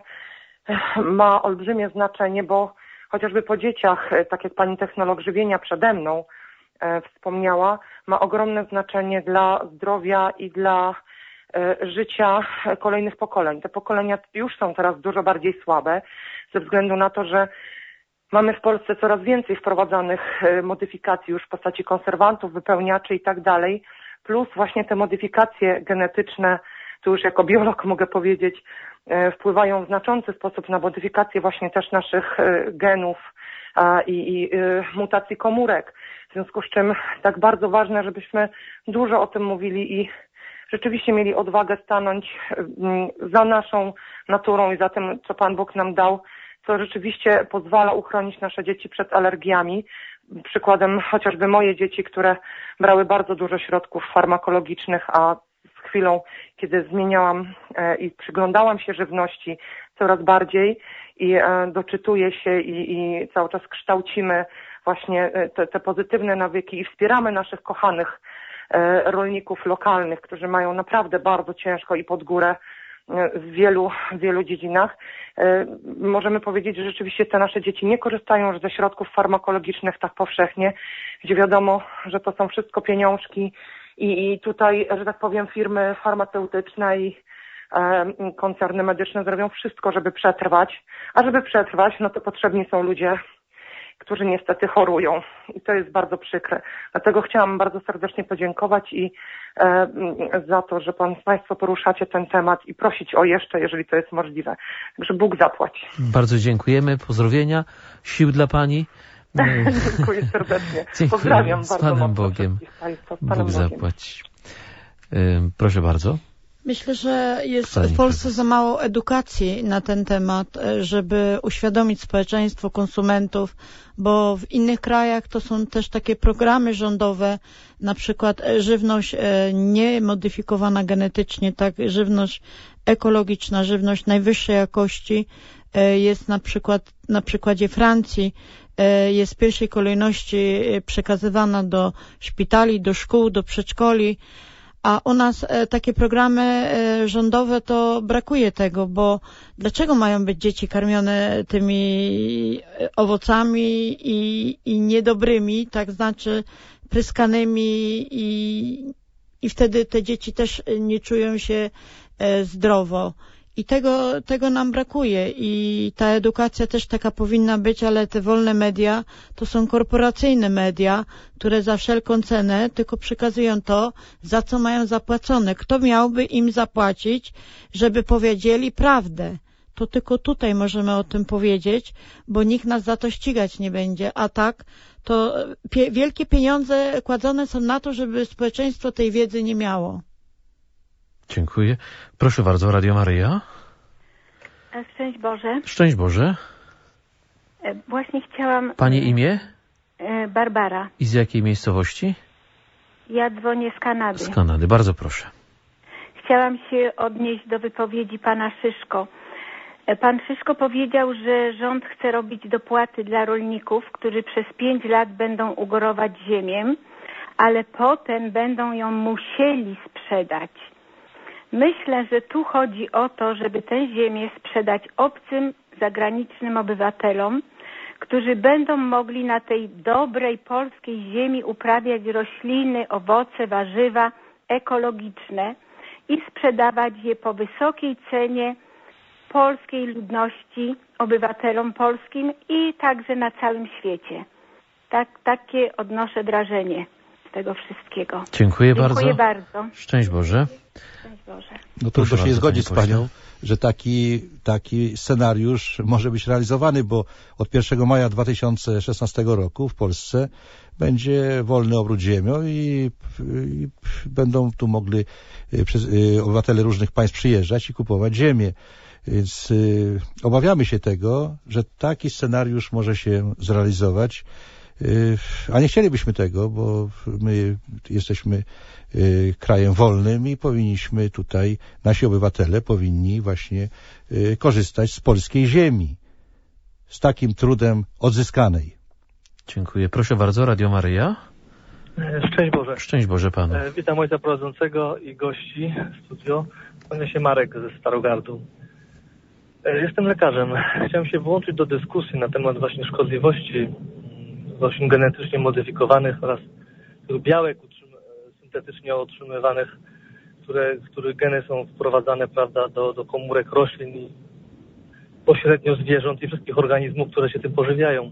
ma olbrzymie znaczenie, bo chociażby po dzieciach, tak jak pani technolog żywienia przede mną e, wspomniała, ma ogromne znaczenie dla zdrowia i dla e, życia kolejnych pokoleń. Te pokolenia już są teraz dużo bardziej słabe ze względu na to, że mamy w Polsce coraz więcej wprowadzanych e, modyfikacji już w postaci konserwantów, wypełniaczy i tak dalej, plus właśnie te modyfikacje genetyczne, tu już jako biolog mogę powiedzieć, wpływają w znaczący sposób na modyfikację właśnie też naszych genów i, i mutacji komórek. W związku z czym tak bardzo ważne, żebyśmy dużo o tym mówili i rzeczywiście mieli odwagę stanąć za naszą naturą i za tym, co Pan Bóg nam dał, co rzeczywiście pozwala uchronić nasze dzieci przed alergiami. Przykładem chociażby moje dzieci, które brały bardzo dużo środków farmakologicznych, a z chwilą, kiedy zmieniałam e, i przyglądałam się żywności coraz bardziej i e, doczytuję się i, i cały czas kształcimy właśnie te, te pozytywne nawyki i wspieramy naszych kochanych e, rolników lokalnych, którzy mają naprawdę bardzo ciężko i pod górę w wielu, wielu dziedzinach. Możemy powiedzieć, że rzeczywiście te nasze dzieci nie korzystają już ze środków farmakologicznych tak powszechnie, gdzie wiadomo, że to są wszystko pieniążki i, i tutaj, że tak powiem, firmy farmaceutyczne i e, koncerny medyczne zrobią wszystko, żeby przetrwać, a żeby przetrwać, no to potrzebni są ludzie, którzy niestety chorują i to jest bardzo przykre. Dlatego chciałam bardzo serdecznie podziękować i e, za to, że pan, Państwo poruszacie ten temat i prosić o jeszcze, jeżeli to jest możliwe. Także Bóg zapłać.
Bardzo dziękujemy, pozdrowienia, sił dla Pani.
Dziękuję serdecznie. Pozdrawiam
z
bardzo
Panem
mocno
Bogiem.
Państwa. Z Panem
Bóg
Bogiem.
zapłać. Proszę bardzo.
Myślę, że jest w Polsce za mało edukacji na ten temat, żeby uświadomić społeczeństwo, konsumentów, bo w innych krajach to są też takie programy rządowe, na przykład żywność niemodyfikowana genetycznie, tak, żywność ekologiczna, żywność najwyższej jakości jest na przykład na przykładzie Francji, jest w pierwszej kolejności przekazywana do szpitali, do szkół, do przedszkoli. A u nas e, takie programy e, rządowe to brakuje tego, bo dlaczego mają być dzieci karmione tymi owocami i, i niedobrymi, tak znaczy pryskanymi i, i wtedy te dzieci też nie czują się e, zdrowo. I tego, tego nam brakuje i ta edukacja też taka powinna być, ale te wolne media to są korporacyjne media, które za wszelką cenę tylko przekazują to, za co mają zapłacone. Kto miałby im zapłacić, żeby powiedzieli prawdę? To tylko tutaj możemy o tym powiedzieć, bo nikt nas za to ścigać nie będzie, a tak to pie- wielkie pieniądze kładzone są na to, żeby społeczeństwo tej wiedzy nie miało.
Dziękuję. Proszę bardzo, Radio Maryja.
Szczęść Boże.
Szczęść Boże.
Właśnie chciałam...
Pani imię?
Barbara.
I z jakiej miejscowości?
Ja dzwonię z Kanady.
Z Kanady, bardzo proszę.
Chciałam się odnieść do wypowiedzi pana Szyszko. Pan Szyszko powiedział, że rząd chce robić dopłaty dla rolników, którzy przez pięć lat będą ugorować ziemię, ale potem będą ją musieli sprzedać. Myślę, że tu chodzi o to, żeby tę ziemię sprzedać obcym, zagranicznym obywatelom, którzy będą mogli na tej dobrej polskiej ziemi uprawiać rośliny, owoce, warzywa ekologiczne i sprzedawać je po wysokiej cenie polskiej ludności, obywatelom polskim i także na całym świecie. Tak, takie odnoszę wrażenie z tego wszystkiego.
Dziękuję,
Dziękuję
bardzo.
bardzo.
Szczęść Boże.
Szczęść Boże.
No trudno się zgodzić z Panią, że taki, taki scenariusz może być realizowany, bo od pierwszego maja dwa tysiące szesnastego roku w Polsce będzie wolny obrót ziemią i, i będą tu mogli przez, obywatele różnych państw przyjeżdżać i kupować ziemię. Więc y, obawiamy się tego, że taki scenariusz może się zrealizować, y, a nie chcielibyśmy tego, bo my jesteśmy y, krajem wolnym i powinniśmy tutaj, nasi obywatele powinni właśnie y, korzystać z polskiej ziemi, z takim trudem odzyskanej.
Dziękuję. Proszę bardzo, Radio Maryja.
Szczęść Boże.
Szczęść Boże Panu.
Witam ojca prowadzącego i gości w studio. Kłania się Marek ze Starogardu. Jestem lekarzem. Chciałem się włączyć do dyskusji na temat właśnie szkodliwości roślin genetycznie modyfikowanych oraz tych białek syntetycznie otrzymywanych, które, których geny są wprowadzane, prawda, do, do komórek roślin i pośrednio zwierząt i wszystkich organizmów, które się tym pożywiają.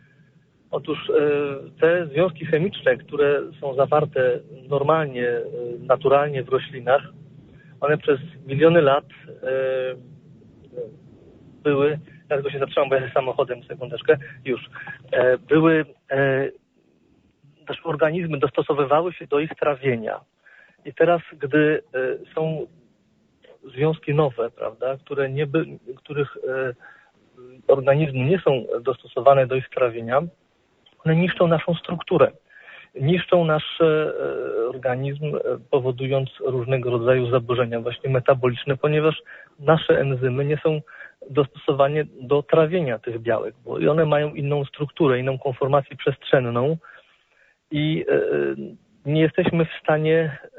Otóż te związki chemiczne, które są zawarte normalnie, naturalnie w roślinach, one przez miliony lat były, ja tylko się zatrzymam, bo ja jestem samochodem, sekundeczkę, już, e, były, e, też organizmy dostosowywały się do ich trawienia. I teraz, gdy e, są związki nowe, prawda, które nie by, których e, organizmy nie są dostosowane do ich trawienia, one niszczą naszą strukturę. Niszczą nasz e, organizm, powodując różnego rodzaju zaburzenia właśnie metaboliczne, ponieważ nasze enzymy nie są dostosowanie do trawienia tych białek, bo i one mają inną strukturę, inną konformację przestrzenną i e, nie jesteśmy w stanie e,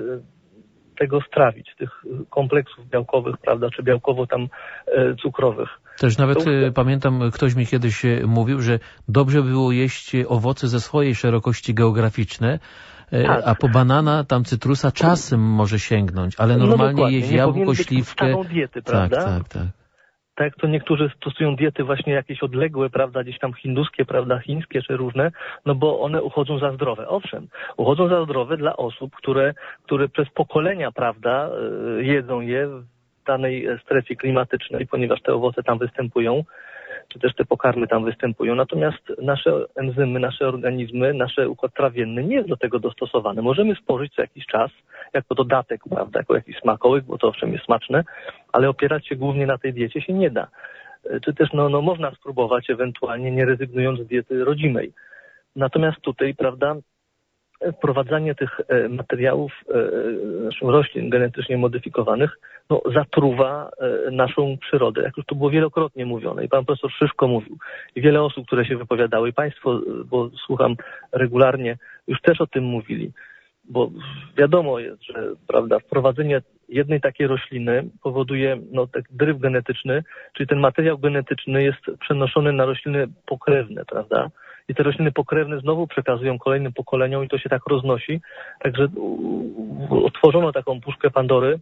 tego strawić, tych kompleksów białkowych, prawda, czy białkowo tam e, cukrowych.
Też nawet
to...
pamiętam, ktoś mi kiedyś mówił, że dobrze było jeść owoce ze swojej szerokości geograficznej, tak. A po banana, tam cytrusa czasem może sięgnąć, ale normalnie no jeść jabłko, śliwkę.
Diety, prawda?
Tak, tak, tak.
Tak, to niektórzy stosują diety właśnie jakieś odległe, prawda, gdzieś tam hinduskie, prawda, chińskie czy różne, no bo one uchodzą za zdrowe. Owszem, uchodzą za zdrowe dla osób, które, które przez pokolenia, prawda, jedzą je w danej strefie klimatycznej, ponieważ te owoce tam występują, czy też te pokarmy tam występują. Natomiast nasze enzymy, nasze organizmy, nasz układ trawienny nie jest do tego dostosowany. Możemy spożyć co jakiś czas, jako dodatek, prawda, jako jakiś smakołyk, bo to owszem jest smaczne, ale opierać się głównie na tej diecie się nie da. Czy też no, no można spróbować ewentualnie, nie rezygnując z diety rodzimej. Natomiast tutaj, prawda, wprowadzanie tych e, materiałów, e, roślin genetycznie modyfikowanych, no, zatruwa e, naszą przyrodę, jak już to było wielokrotnie mówione i pan profesor Szyszko mówił i wiele osób, które się wypowiadały i państwo, bo słucham regularnie, już też o tym mówili, bo wiadomo jest, że, prawda, wprowadzenie jednej takiej rośliny powoduje, no, tak dryf genetyczny, czyli ten materiał genetyczny jest przenoszony na rośliny pokrewne, prawda? I te rośliny pokrewne znowu przekazują kolejnym pokoleniom i to się tak roznosi. Także otworzono taką puszkę Pandory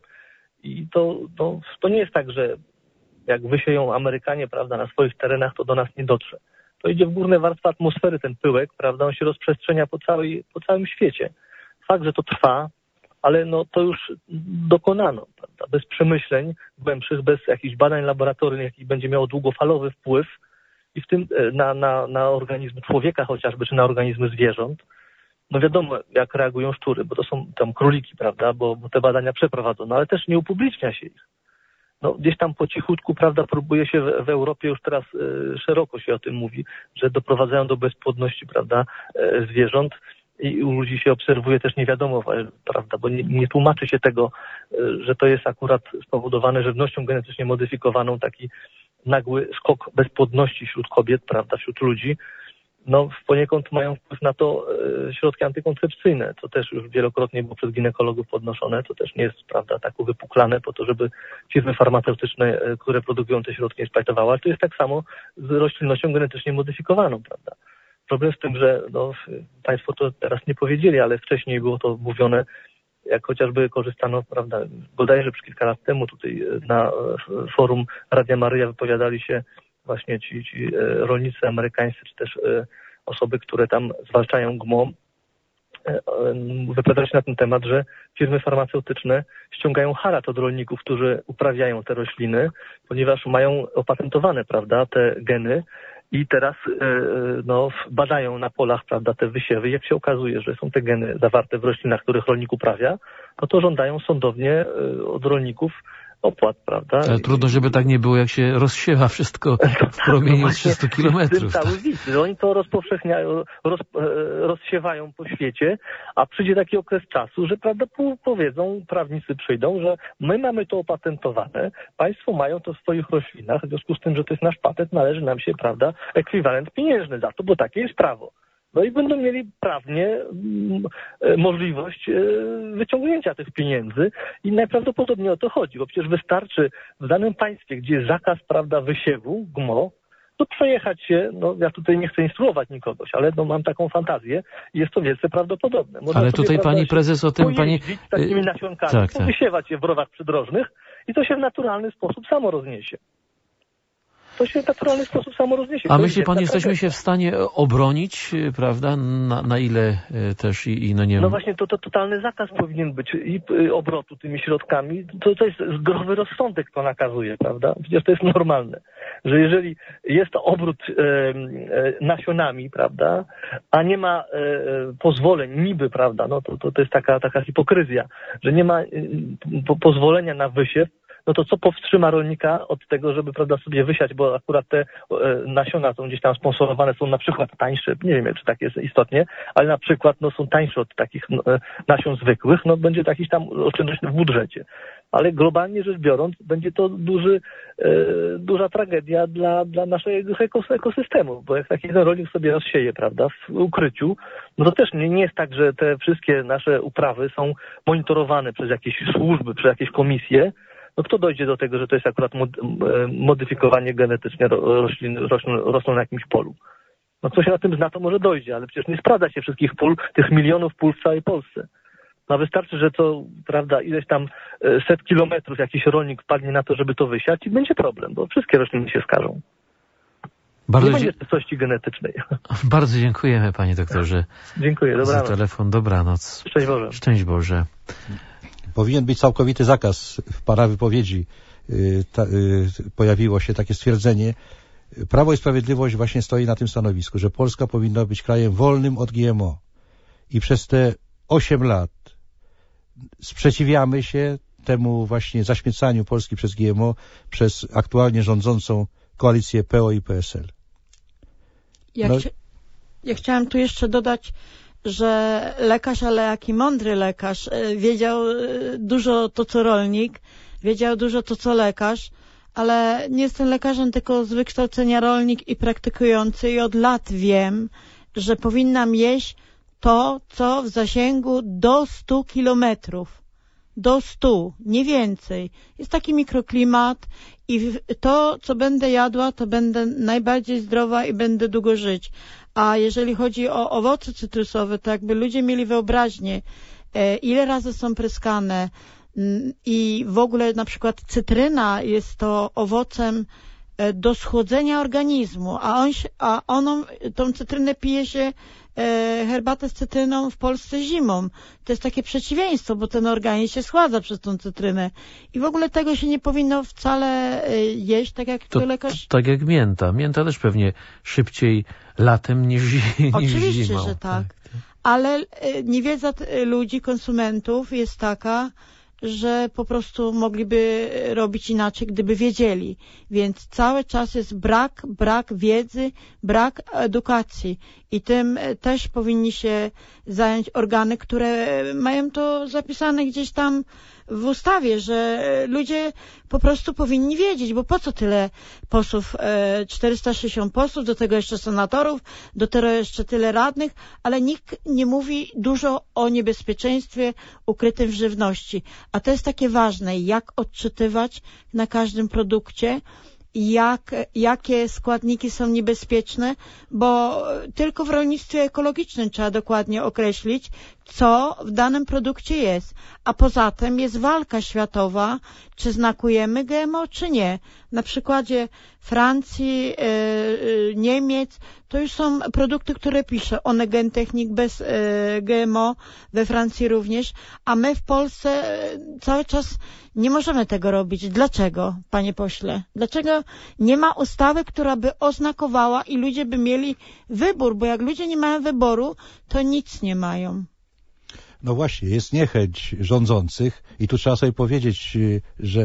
i to, to, to nie jest tak, że jak wysieją Amerykanie, prawda, na swoich terenach, to do nas nie dotrze. To idzie w górne warstwy atmosfery, ten pyłek, prawda, on się rozprzestrzenia po, całej, po całym świecie. Fakt, że to trwa, ale no to już dokonano, prawda, bez przemyśleń głębszych, bez jakichś badań laboratoryjnych, jakich będzie miało długofalowy wpływ i w tym na, na, na organizm człowieka chociażby, czy na organizmy zwierząt. No wiadomo, jak reagują szczury, bo to są tam króliki, prawda, bo, bo te badania przeprowadzono, ale też nie upublicznia się ich. no gdzieś tam po cichutku, prawda, próbuje się w, w Europie już teraz e, szeroko się o tym mówi, że doprowadzają do bezpłodności, prawda, e, zwierząt i u ludzi się obserwuje też nie wiadomo, prawda, bo nie, nie tłumaczy się tego, e, że to jest akurat spowodowane żywnością genetycznie modyfikowaną, taki nagły skok bezpłodności wśród kobiet, prawda, wśród ludzi. No poniekąd mają wpływ na to e, środki antykoncepcyjne, co też już wielokrotnie było przez ginekologów podnoszone, to też nie jest, prawda, tak uwypuklane po to, żeby firmy farmaceutyczne, e, które produkują te środki, eksploatowały, ale to jest tak samo z roślinnością genetycznie modyfikowaną, prawda. Problem z tym, że no, Państwo to teraz nie powiedzieli, ale wcześniej było to mówione, jak chociażby korzystano, prawda, bodajże przez kilka lat temu tutaj na forum Radia Maryja wypowiadali się właśnie ci, ci rolnicy amerykańscy, czy też osoby, które tam zwalczają G M O, wypowiadali się na ten temat, że firmy farmaceutyczne ściągają haracz od rolników, którzy uprawiają te rośliny, ponieważ mają opatentowane, prawda, te geny i teraz no, badają na polach, prawda, te wysiewy. Jak się okazuje, że są te geny zawarte w roślinach, których rolnik uprawia, no to żądają sądownie od rolników opłat, prawda?
Ale trudno, żeby tak nie było, jak się rozsiewa wszystko w promieniu no trzystu kilometrów.
Cały widz, że oni to rozpowszechniają, roz, rozsiewają po świecie, a przyjdzie taki okres czasu, że prawda powiedzą, prawnicy przyjdą, że my mamy to opatentowane, państwo mają to w swoich roślinach, w związku z tym, że to jest nasz patent, należy nam się, prawda, ekwiwalent pieniężny za to, bo takie jest prawo. No i będą mieli prawnie mm, możliwość e, wyciągnięcia tych pieniędzy i najprawdopodobniej o to chodzi, bo przecież wystarczy w danym państwie, gdzie jest zakaz, prawda, wysiewu, G M O, to przejechać się, no ja tutaj nie chcę instruować nikogoś, ale no mam taką fantazję i jest to wielce prawdopodobne. Można
ale
sobie,
tutaj
prawda,
pani prezes o tym, pani...
z takimi nasionkami,
tak, tak.
wysiewać je w rowach przydrożnych i to się w naturalny sposób samo rozniesie. To się w naturalny sposób samo rozniesie.
A myśli pan, jesteśmy się w stanie obronić, prawda, na, na ile też i, i no nie wiem...
No właśnie, to, to totalny zakaz powinien być i obrotu tymi środkami. To, to jest zdrowy rozsądek, to nakazuje, prawda? Przecież to jest normalne, że jeżeli jest obrót e, e, nasionami, prawda, a nie ma e, pozwoleń niby, prawda, no to, to, to jest taka, taka hipokryzja, że nie ma e, po, pozwolenia na wysiew, no to co powstrzyma rolnika od tego, żeby, prawda, sobie wysiać, bo akurat te e, nasiona są gdzieś tam sponsorowane, są na przykład tańsze, nie wiem, czy tak jest istotnie, ale na przykład no, są tańsze od takich no, nasion zwykłych, no będzie to jakiś tam oszczędność w budżecie. Ale globalnie rzecz biorąc, będzie to duży, e, duża tragedia dla, dla naszego ekosystemu, bo jak taki jeden rolnik sobie rozsieje, prawda, w ukryciu, no to też nie, nie jest tak, że te wszystkie nasze uprawy są monitorowane przez jakieś służby, przez jakieś komisje. No kto dojdzie do tego, że to jest akurat modyfikowanie genetycznie roślin, roślin, rosną na jakimś polu? No kto się na tym zna, to może dojdzie, ale przecież nie sprawdza się wszystkich pól, tych milionów pól w całej Polsce. No wystarczy, że to, prawda, ileś tam set kilometrów jakiś rolnik wpadnie na to, żeby to wysiać i będzie problem, bo wszystkie rośliny się skażą.
Bardzo
nie będzie czystości genetycznej.
Bardzo dziękujemy, panie doktorze.
Dziękuję, dobranoc.
Za telefon, dobranoc.
Szczęść Boże.
Szczęść Boże.
Powinien być całkowity zakaz. W pana wypowiedzi y, ta, y, pojawiło się takie stwierdzenie. Prawo i Sprawiedliwość właśnie stoi na tym stanowisku, że Polska powinna być krajem wolnym od G M O. I przez te osiem lat sprzeciwiamy się temu właśnie zaśmiecaniu Polski przez G M O przez aktualnie rządzącą koalicję P O i P S L.
Ja,
no.
chcia, ja chciałam tu jeszcze dodać, że lekarz, ale jaki mądry lekarz, wiedział dużo to, co rolnik, wiedział dużo to, co lekarz, ale nie jestem lekarzem, tylko z wykształcenia rolnik i praktykujący i od lat wiem, że powinnam jeść to, co w zasięgu do stu kilometrów. Do stu, nie więcej. Jest taki mikroklimat i to, co będę jadła, to będę najbardziej zdrowa i będę długo żyć. A jeżeli chodzi o owoce cytrusowe, to jakby ludzie mieli wyobraźnię, ile razy są pryskane i w ogóle na przykład cytryna jest to owocem do schłodzenia organizmu, a, on się, a oną, tą cytrynę pije się herbatę z cytryną w Polsce zimą. To jest takie przeciwieństwo, bo ten organizm się schładza przez tą cytrynę. I w ogóle tego się nie powinno wcale jeść, tak jak to, to lekarz...
Tak jak mięta. Mięta też pewnie szybciej latem niż, niż
Oczywiście,
zimą.
że tak. tak. Ale niewiedza ludzi, konsumentów jest taka, że po prostu mogliby robić inaczej, gdyby wiedzieli. Więc cały czas jest brak, brak wiedzy, brak edukacji. I tym też powinni się zająć organy, które mają to zapisane gdzieś tam w ustawie, że ludzie po prostu powinni wiedzieć, bo po co tyle posłów, czterysta sześćdziesiąt posłów, do tego jeszcze senatorów, do tego jeszcze tyle radnych, ale nikt nie mówi dużo o niebezpieczeństwie ukrytym w żywności. A to jest takie ważne, jak odczytywać na każdym produkcie, jak, jakie składniki są niebezpieczne, bo tylko w rolnictwie ekologicznym trzeba dokładnie określić, co w danym produkcie jest. A poza tym jest walka światowa, czy znakujemy G M O, czy nie. Na przykładzie Francji, yy, yy, Niemiec, to już są produkty, które pisze one Gentechnik bez yy, G M O, we Francji również, a my w Polsce yy, cały czas nie możemy tego robić. Dlaczego, panie pośle? Dlaczego nie ma ustawy, która by oznakowała i ludzie by mieli wybór? Bo jak ludzie nie mają wyboru, to nic nie mają.
No właśnie, jest niechęć rządzących i tu trzeba sobie powiedzieć, że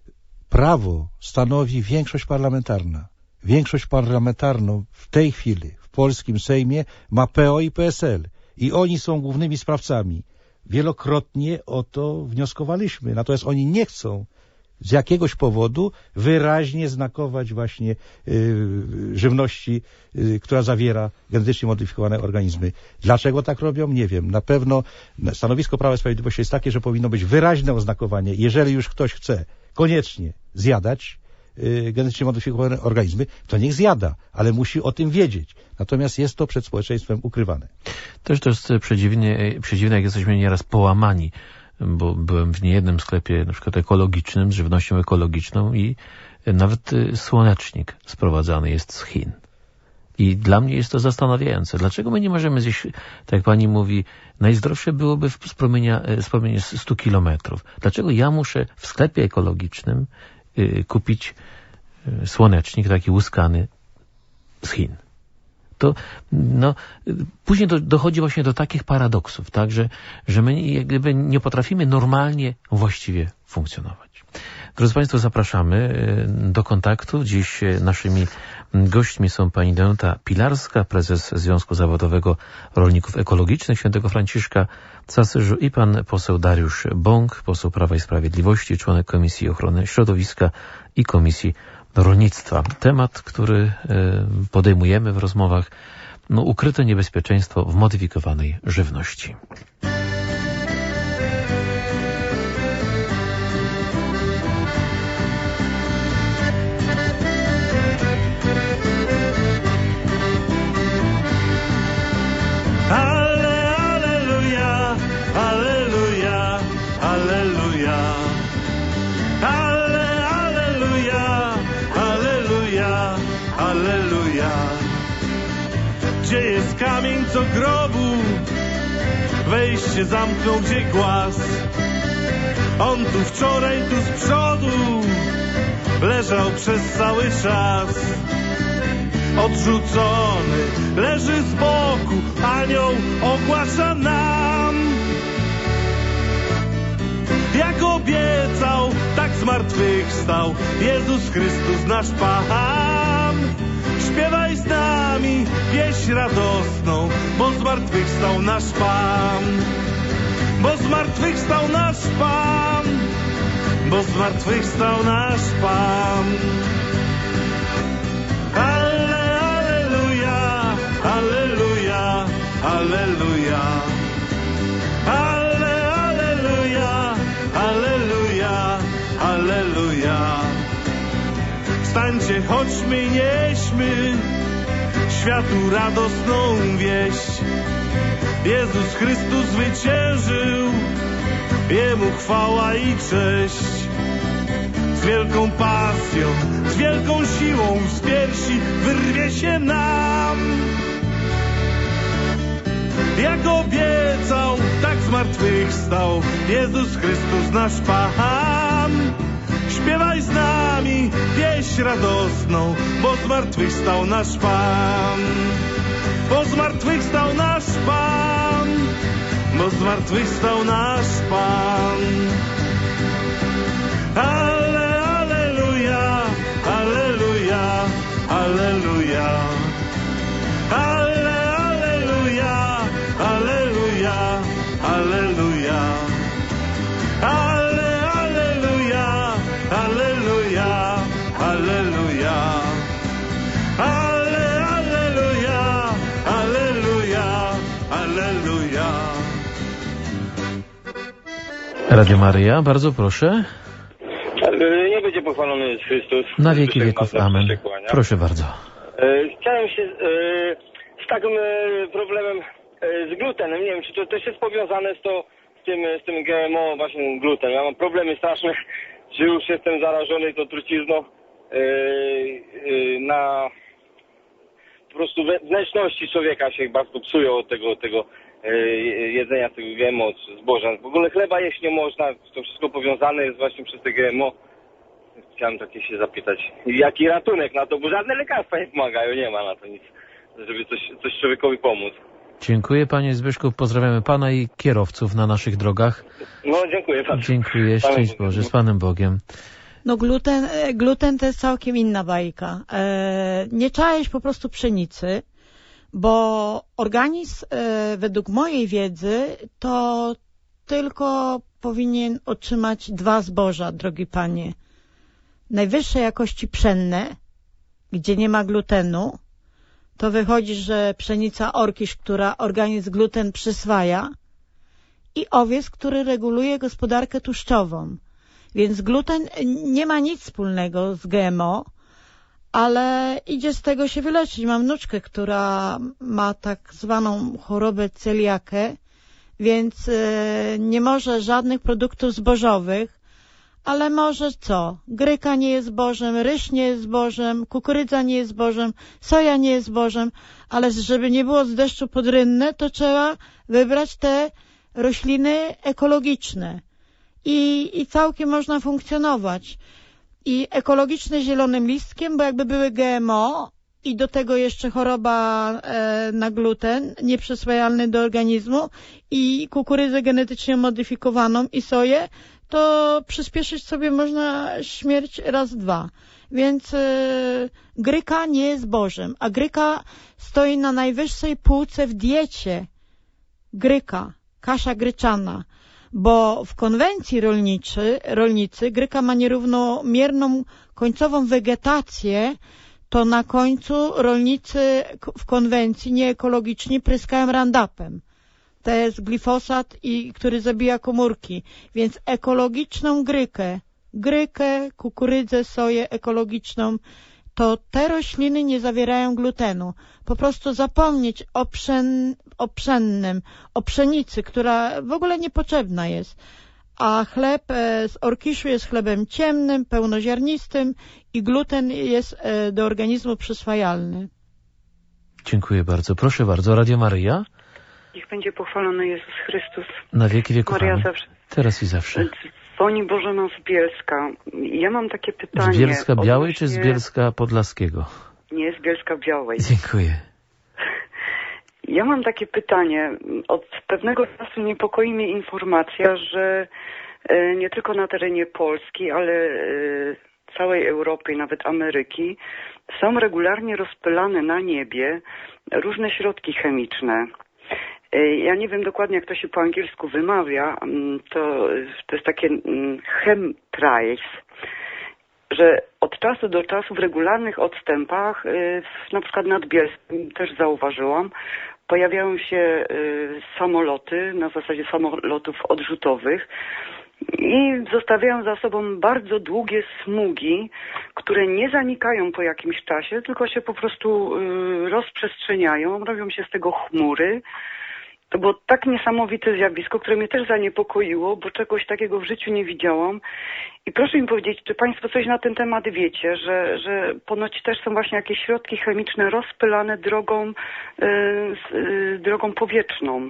prawo stanowi większość parlamentarna. Większość parlamentarną w tej chwili w polskim Sejmie ma P O i P S L i oni są głównymi sprawcami. Wielokrotnie o to wnioskowaliśmy, natomiast oni nie chcą z jakiegoś powodu wyraźnie znakować właśnie y, żywności, y, która zawiera genetycznie modyfikowane organizmy. Dlaczego tak robią? Nie wiem. Na pewno stanowisko Prawa i Sprawiedliwości jest takie, że powinno być wyraźne oznakowanie. Jeżeli już ktoś chce koniecznie zjadać y, genetycznie modyfikowane organizmy, to niech zjada, ale musi o tym wiedzieć. Natomiast jest to przed społeczeństwem ukrywane.
Też to jest przedziwnie, przedziwne, jak jesteśmy nieraz połamani, bo byłem w niejednym sklepie, na przykład ekologicznym, z żywnością ekologiczną i nawet słonecznik sprowadzany jest z Chin. I dla mnie jest to zastanawiające. Dlaczego my nie możemy zjeść, tak jak pani mówi, najzdrowsze byłoby z promienia, z promienia stu kilometrów. Dlaczego ja muszę w sklepie ekologicznym y, kupić y, słonecznik taki łuskany z Chin? To no, później do, dochodzi właśnie do takich paradoksów, tak, że, że my jak gdyby nie potrafimy normalnie, właściwie funkcjonować. Drodzy Państwo, zapraszamy do kontaktu. Dziś naszymi gośćmi są pani Danuta Pilarska, prezes Związku Zawodowego Rolników Ekologicznych Świętego Franciszka z Asyżu i pan poseł Dariusz Bąk, poseł Prawa i Sprawiedliwości, członek Komisji Ochrony Środowiska i Komisji Rolnictwa. Temat, który podejmujemy w rozmowach, no, ukryte niebezpieczeństwo w modyfikowanej żywności.
Ale, aleluja, aleluja, aleluja. Ale, aleluja, aleluja, aleluja. Gdzie jest kamień, co grobu wejście zamknął, gdzie głaz? On tu wczoraj, tu z przodu leżał przez cały czas. Odrzucony leży z boku, anioł ogłasza nam. Jak obiecał, tak zmartwychwstał Jezus Chrystus, nasz Pan. Śpiewaj z nami pieśń radosną, bo zmartwychwstał nasz Pan. Bo zmartwychwstał nasz Pan. Bo zmartwychwstał nasz Pan. Ale, aleluja, aleluja, aleluja. Ale, aleluja, aleluja, aleluja. Wstańcie, chodźmy, nieśmy światu radosną wieść. Jezus Chrystus zwyciężył, Jemu chwała i cześć. Z wielką pasją, z wielką siłą z piersi wyrwie się nam. Jak obiecał, tak zmartwychwstał Jezus Chrystus, nasz Pan. Śpiewaj z nami pieśń radosną, bo zmartwychwstał nasz Pan. Bo zmartwychwstał nasz Pan. Bo zmartwychwstał nasz Pan. Alleluja. Ale, alleluja, alleluja, alleluja. Ale, alleluja, alleluja, alleluja.
Radio Maryja, bardzo proszę.
Nie będzie pochwalony Jezus Chrystus.
Na wieki wieków, amen. Proszę bardzo.
Chciałem się z takim problemem z glutenem, nie wiem, czy to też jest powiązane z, to, z, tym, z tym G M O, właśnie gluten. Ja mam problemy straszne, że już jestem zarażony tą trucizną na po prostu wnętrzności człowieka się bardzo psują od tego, tego jedzenia tego G M O zboża. W ogóle chleba jeść nie można, to wszystko powiązane jest właśnie przez te G M O. Chciałem takie się zapytać, jaki ratunek na to, bo żadne lekarstwa nie pomagają, nie ma na to nic, żeby coś, coś człowiekowi pomóc.
Dziękuję panie Zbyszku, pozdrawiamy pana i kierowców na naszych drogach.
No dziękuję bardzo.
Dziękuję, szczęść Boże, z Panem Bogiem.
No gluten, gluten to jest całkiem inna bajka. E, nie trzeba jeść po prostu pszenicy, bo organizm e, według mojej wiedzy to tylko powinien otrzymać dwa zboża, drogi panie. Najwyższej jakości pszenne, gdzie nie ma glutenu, to wychodzi, że pszenica orkisz, która organizm gluten przyswaja, i owiec, który reguluje gospodarkę tłuszczową. Więc gluten nie ma nic wspólnego z G M O, ale idzie z tego się wyleczyć. Mam wnuczkę, która ma tak zwaną chorobę celiakę, więc nie może żadnych produktów zbożowych, ale może co? Gryka nie jest zbożem, ryż nie jest zbożem, kukurydza nie jest zbożem, soja nie jest zbożem, ale żeby nie było z deszczu podrynne, to trzeba wybrać te rośliny ekologiczne. I, i całkiem można funkcjonować. I ekologiczne zielonym listkiem, bo jakby były G M O i do tego jeszcze choroba e, na gluten, nieprzyswajalny do organizmu, i kukurydzę genetycznie modyfikowaną i soję, to przyspieszyć sobie można śmierć raz, dwa. Więc e, gryka nie jest zbożem, a gryka stoi na najwyższej półce w diecie. Gryka, kasza gryczana. Bo w konwencji rolniczy, rolnicy gryka ma nierównomierną końcową wegetację, to na końcu rolnicy w konwencji nieekologiczni pryskają Roundupem. To jest glifosat, i, który zabija komórki. Więc ekologiczną grykę, grykę, kukurydzę, soję ekologiczną, to te rośliny nie zawierają glutenu. Po prostu zapomnieć o, pszen, o pszennym, o pszenicy, która w ogóle niepotrzebna jest. A chleb z orkiszu jest chlebem ciemnym, pełnoziarnistym i gluten jest do organizmu przyswajalny.
Dziękuję bardzo. Proszę bardzo, Radio Maryja.
Niech będzie pochwalony Jezus Chrystus.
Na wieki wieków.
Maria zawsze.
Teraz i zawsze.
Dzwoni Bożena z Bielska. Ja mam takie pytanie.
Z Bielska Białej
odnośnie...
czy z Bielska Podlaskiego?
Nie, z Bielska Białej.
Dziękuję.
Ja mam takie pytanie. Od pewnego czasu niepokoi mnie informacja, że nie tylko na terenie Polski, ale całej Europy i nawet Ameryki są regularnie rozpylane na niebie różne środki chemiczne. Ja nie wiem dokładnie, jak to się po angielsku wymawia. To, to jest takie chemtrails, że od czasu do czasu w regularnych odstępach, na przykład nad Bielskiem też zauważyłam, pojawiają się samoloty, na zasadzie samolotów odrzutowych, i zostawiają za sobą bardzo długie smugi, które nie zanikają po jakimś czasie, tylko się po prostu rozprzestrzeniają, robią się z tego chmury. To było tak niesamowite zjawisko, które mnie też zaniepokoiło, bo czegoś takiego w życiu nie widziałam. I proszę mi powiedzieć, czy Państwo coś na ten temat wiecie, że, że ponoć też są właśnie jakieś środki chemiczne rozpylane drogą, yy, drogą powietrzną.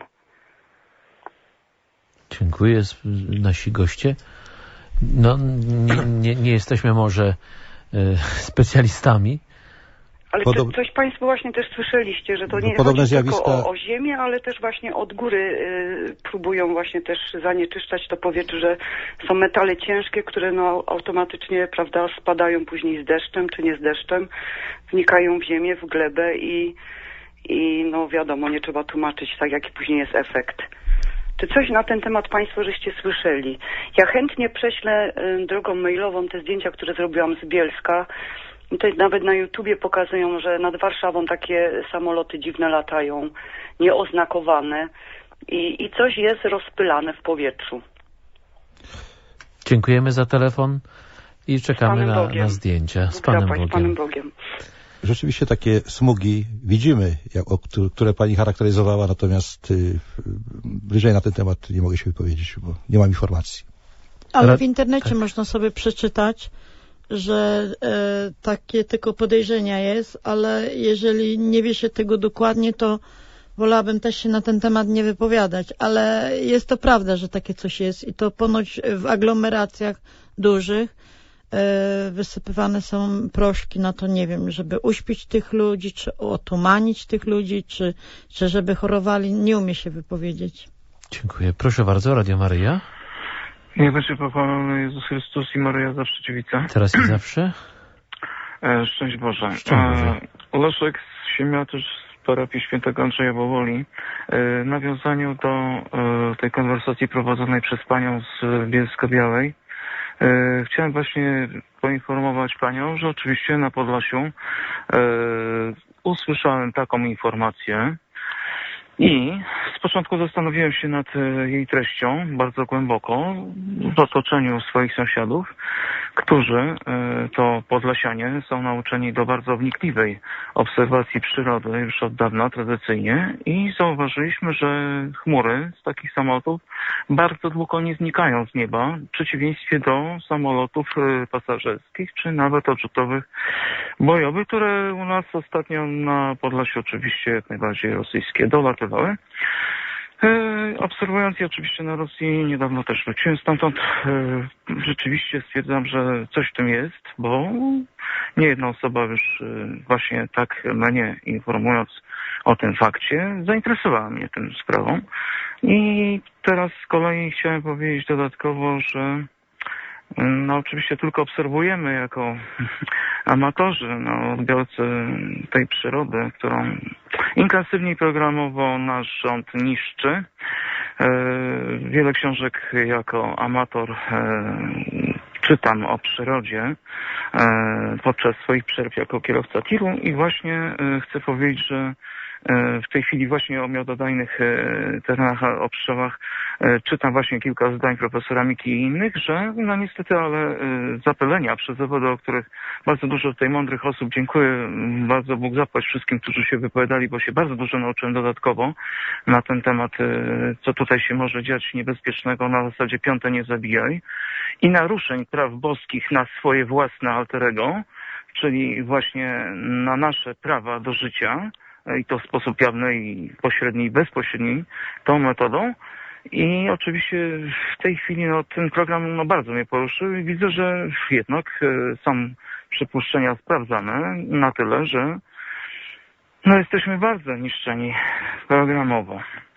Dziękuję. Nasi goście. No, nie, nie, nie jesteśmy może y, specjalistami.
Ale
Podob...
czy coś Państwo właśnie też słyszeliście, że to nie
Podobne
chodzi
zjawiska...
tylko o, o ziemię, ale też właśnie od góry y, próbują właśnie też zanieczyszczać to powietrze, że są metale ciężkie, które no automatycznie, prawda, spadają później z deszczem czy nie z deszczem, wnikają w ziemię, w glebę i, i no wiadomo, nie trzeba tłumaczyć tak, jaki później jest efekt. Czy coś na ten temat Państwo żeście słyszeli? Ja chętnie prześlę y, drogą mailową te zdjęcia, które zrobiłam z Bielska. Tutaj nawet na YouTubie pokazują, że nad Warszawą takie samoloty dziwne latają, nieoznakowane i, i coś jest rozpylane w powietrzu.
Dziękujemy za telefon i czekamy na, na zdjęcia. Z Panem Bogiem.
Z Panem Bogiem.
Rzeczywiście takie smugi widzimy, jak, o, które pani charakteryzowała, natomiast y, bliżej na ten temat nie mogę się wypowiedzieć, bo nie mam informacji.
Ale w internecie tak. można sobie przeczytać, że e, takie tylko podejrzenia jest, ale jeżeli nie wie się tego dokładnie, to wolałabym też się na ten temat nie wypowiadać, ale jest to prawda, że takie coś jest i to ponoć w aglomeracjach dużych e, wysypywane są proszki na to, nie wiem, żeby uśpić tych ludzi, czy otumanić tych ludzi, czy, czy żeby chorowali. Nie umie się wypowiedzieć.
Dziękuję. Proszę bardzo, Radio Maryja.
Niech będzie pochwalony Jezus Chrystus i Maryja zawsze dziewica.
Teraz i zawsze.
E, szczęść Boże.
Szczęść Boże.
E, Leszek z Siemiatycz z parafii świętego Andrzeja Boboli. E, w nawiązaniu do e, tej konwersacji prowadzonej przez panią z Bielska-Białej. E, chciałem właśnie poinformować panią, że oczywiście na Podlasiu e, usłyszałem taką informację. I z początku zastanowiłem się nad jej treścią bardzo głęboko w otoczeniu swoich sąsiadów, którzy to podlasianie są nauczeni do bardzo wnikliwej obserwacji przyrody już od dawna tradycyjnie i zauważyliśmy, że chmury z takich samolotów bardzo długo nie znikają z nieba, w przeciwieństwie do samolotów pasażerskich czy nawet odrzutowych bojowych, które u nas ostatnio na Podlasiu oczywiście jak najbardziej rosyjskie dolatywały. E, obserwując je oczywiście na Rosji, niedawno też wróciłem stamtąd, e, rzeczywiście stwierdzam, że coś w tym jest, bo nie jedna osoba już e, właśnie tak mnie informując o tym fakcie, zainteresowała mnie tą sprawą. I teraz z kolei chciałem powiedzieć dodatkowo, że no oczywiście tylko obserwujemy jako amatorzy, no, odbiorcy tej przyrody, którą intensywnie programowo nasz rząd niszczy. Wiele książek jako amator czytam o przyrodzie podczas swoich przerw jako kierowca tiru i właśnie chcę powiedzieć, że w tej chwili właśnie o miododajnych terenach, o pszczołach czytam właśnie kilka zdań profesora Miki i innych, że no niestety, ale zapylenia przez zawody, o których bardzo dużo tutaj mądrych osób, dziękuję, bardzo Bóg zapłać wszystkim, którzy się wypowiadali, bo się bardzo dużo nauczyłem dodatkowo na ten temat, co tutaj się może dziać niebezpiecznego na zasadzie piąte nie zabijaj i naruszeń praw boskich na swoje własne alter ego, czyli właśnie na nasze prawa do życia, i to w sposób jawny i pośredni i bezpośredni tą metodą. I oczywiście w tej chwili no, ten program no, bardzo mnie poruszył i widzę, że jednak e, są przypuszczenia sprawdzane na tyle, że no, jesteśmy bardzo niszczeni programowo.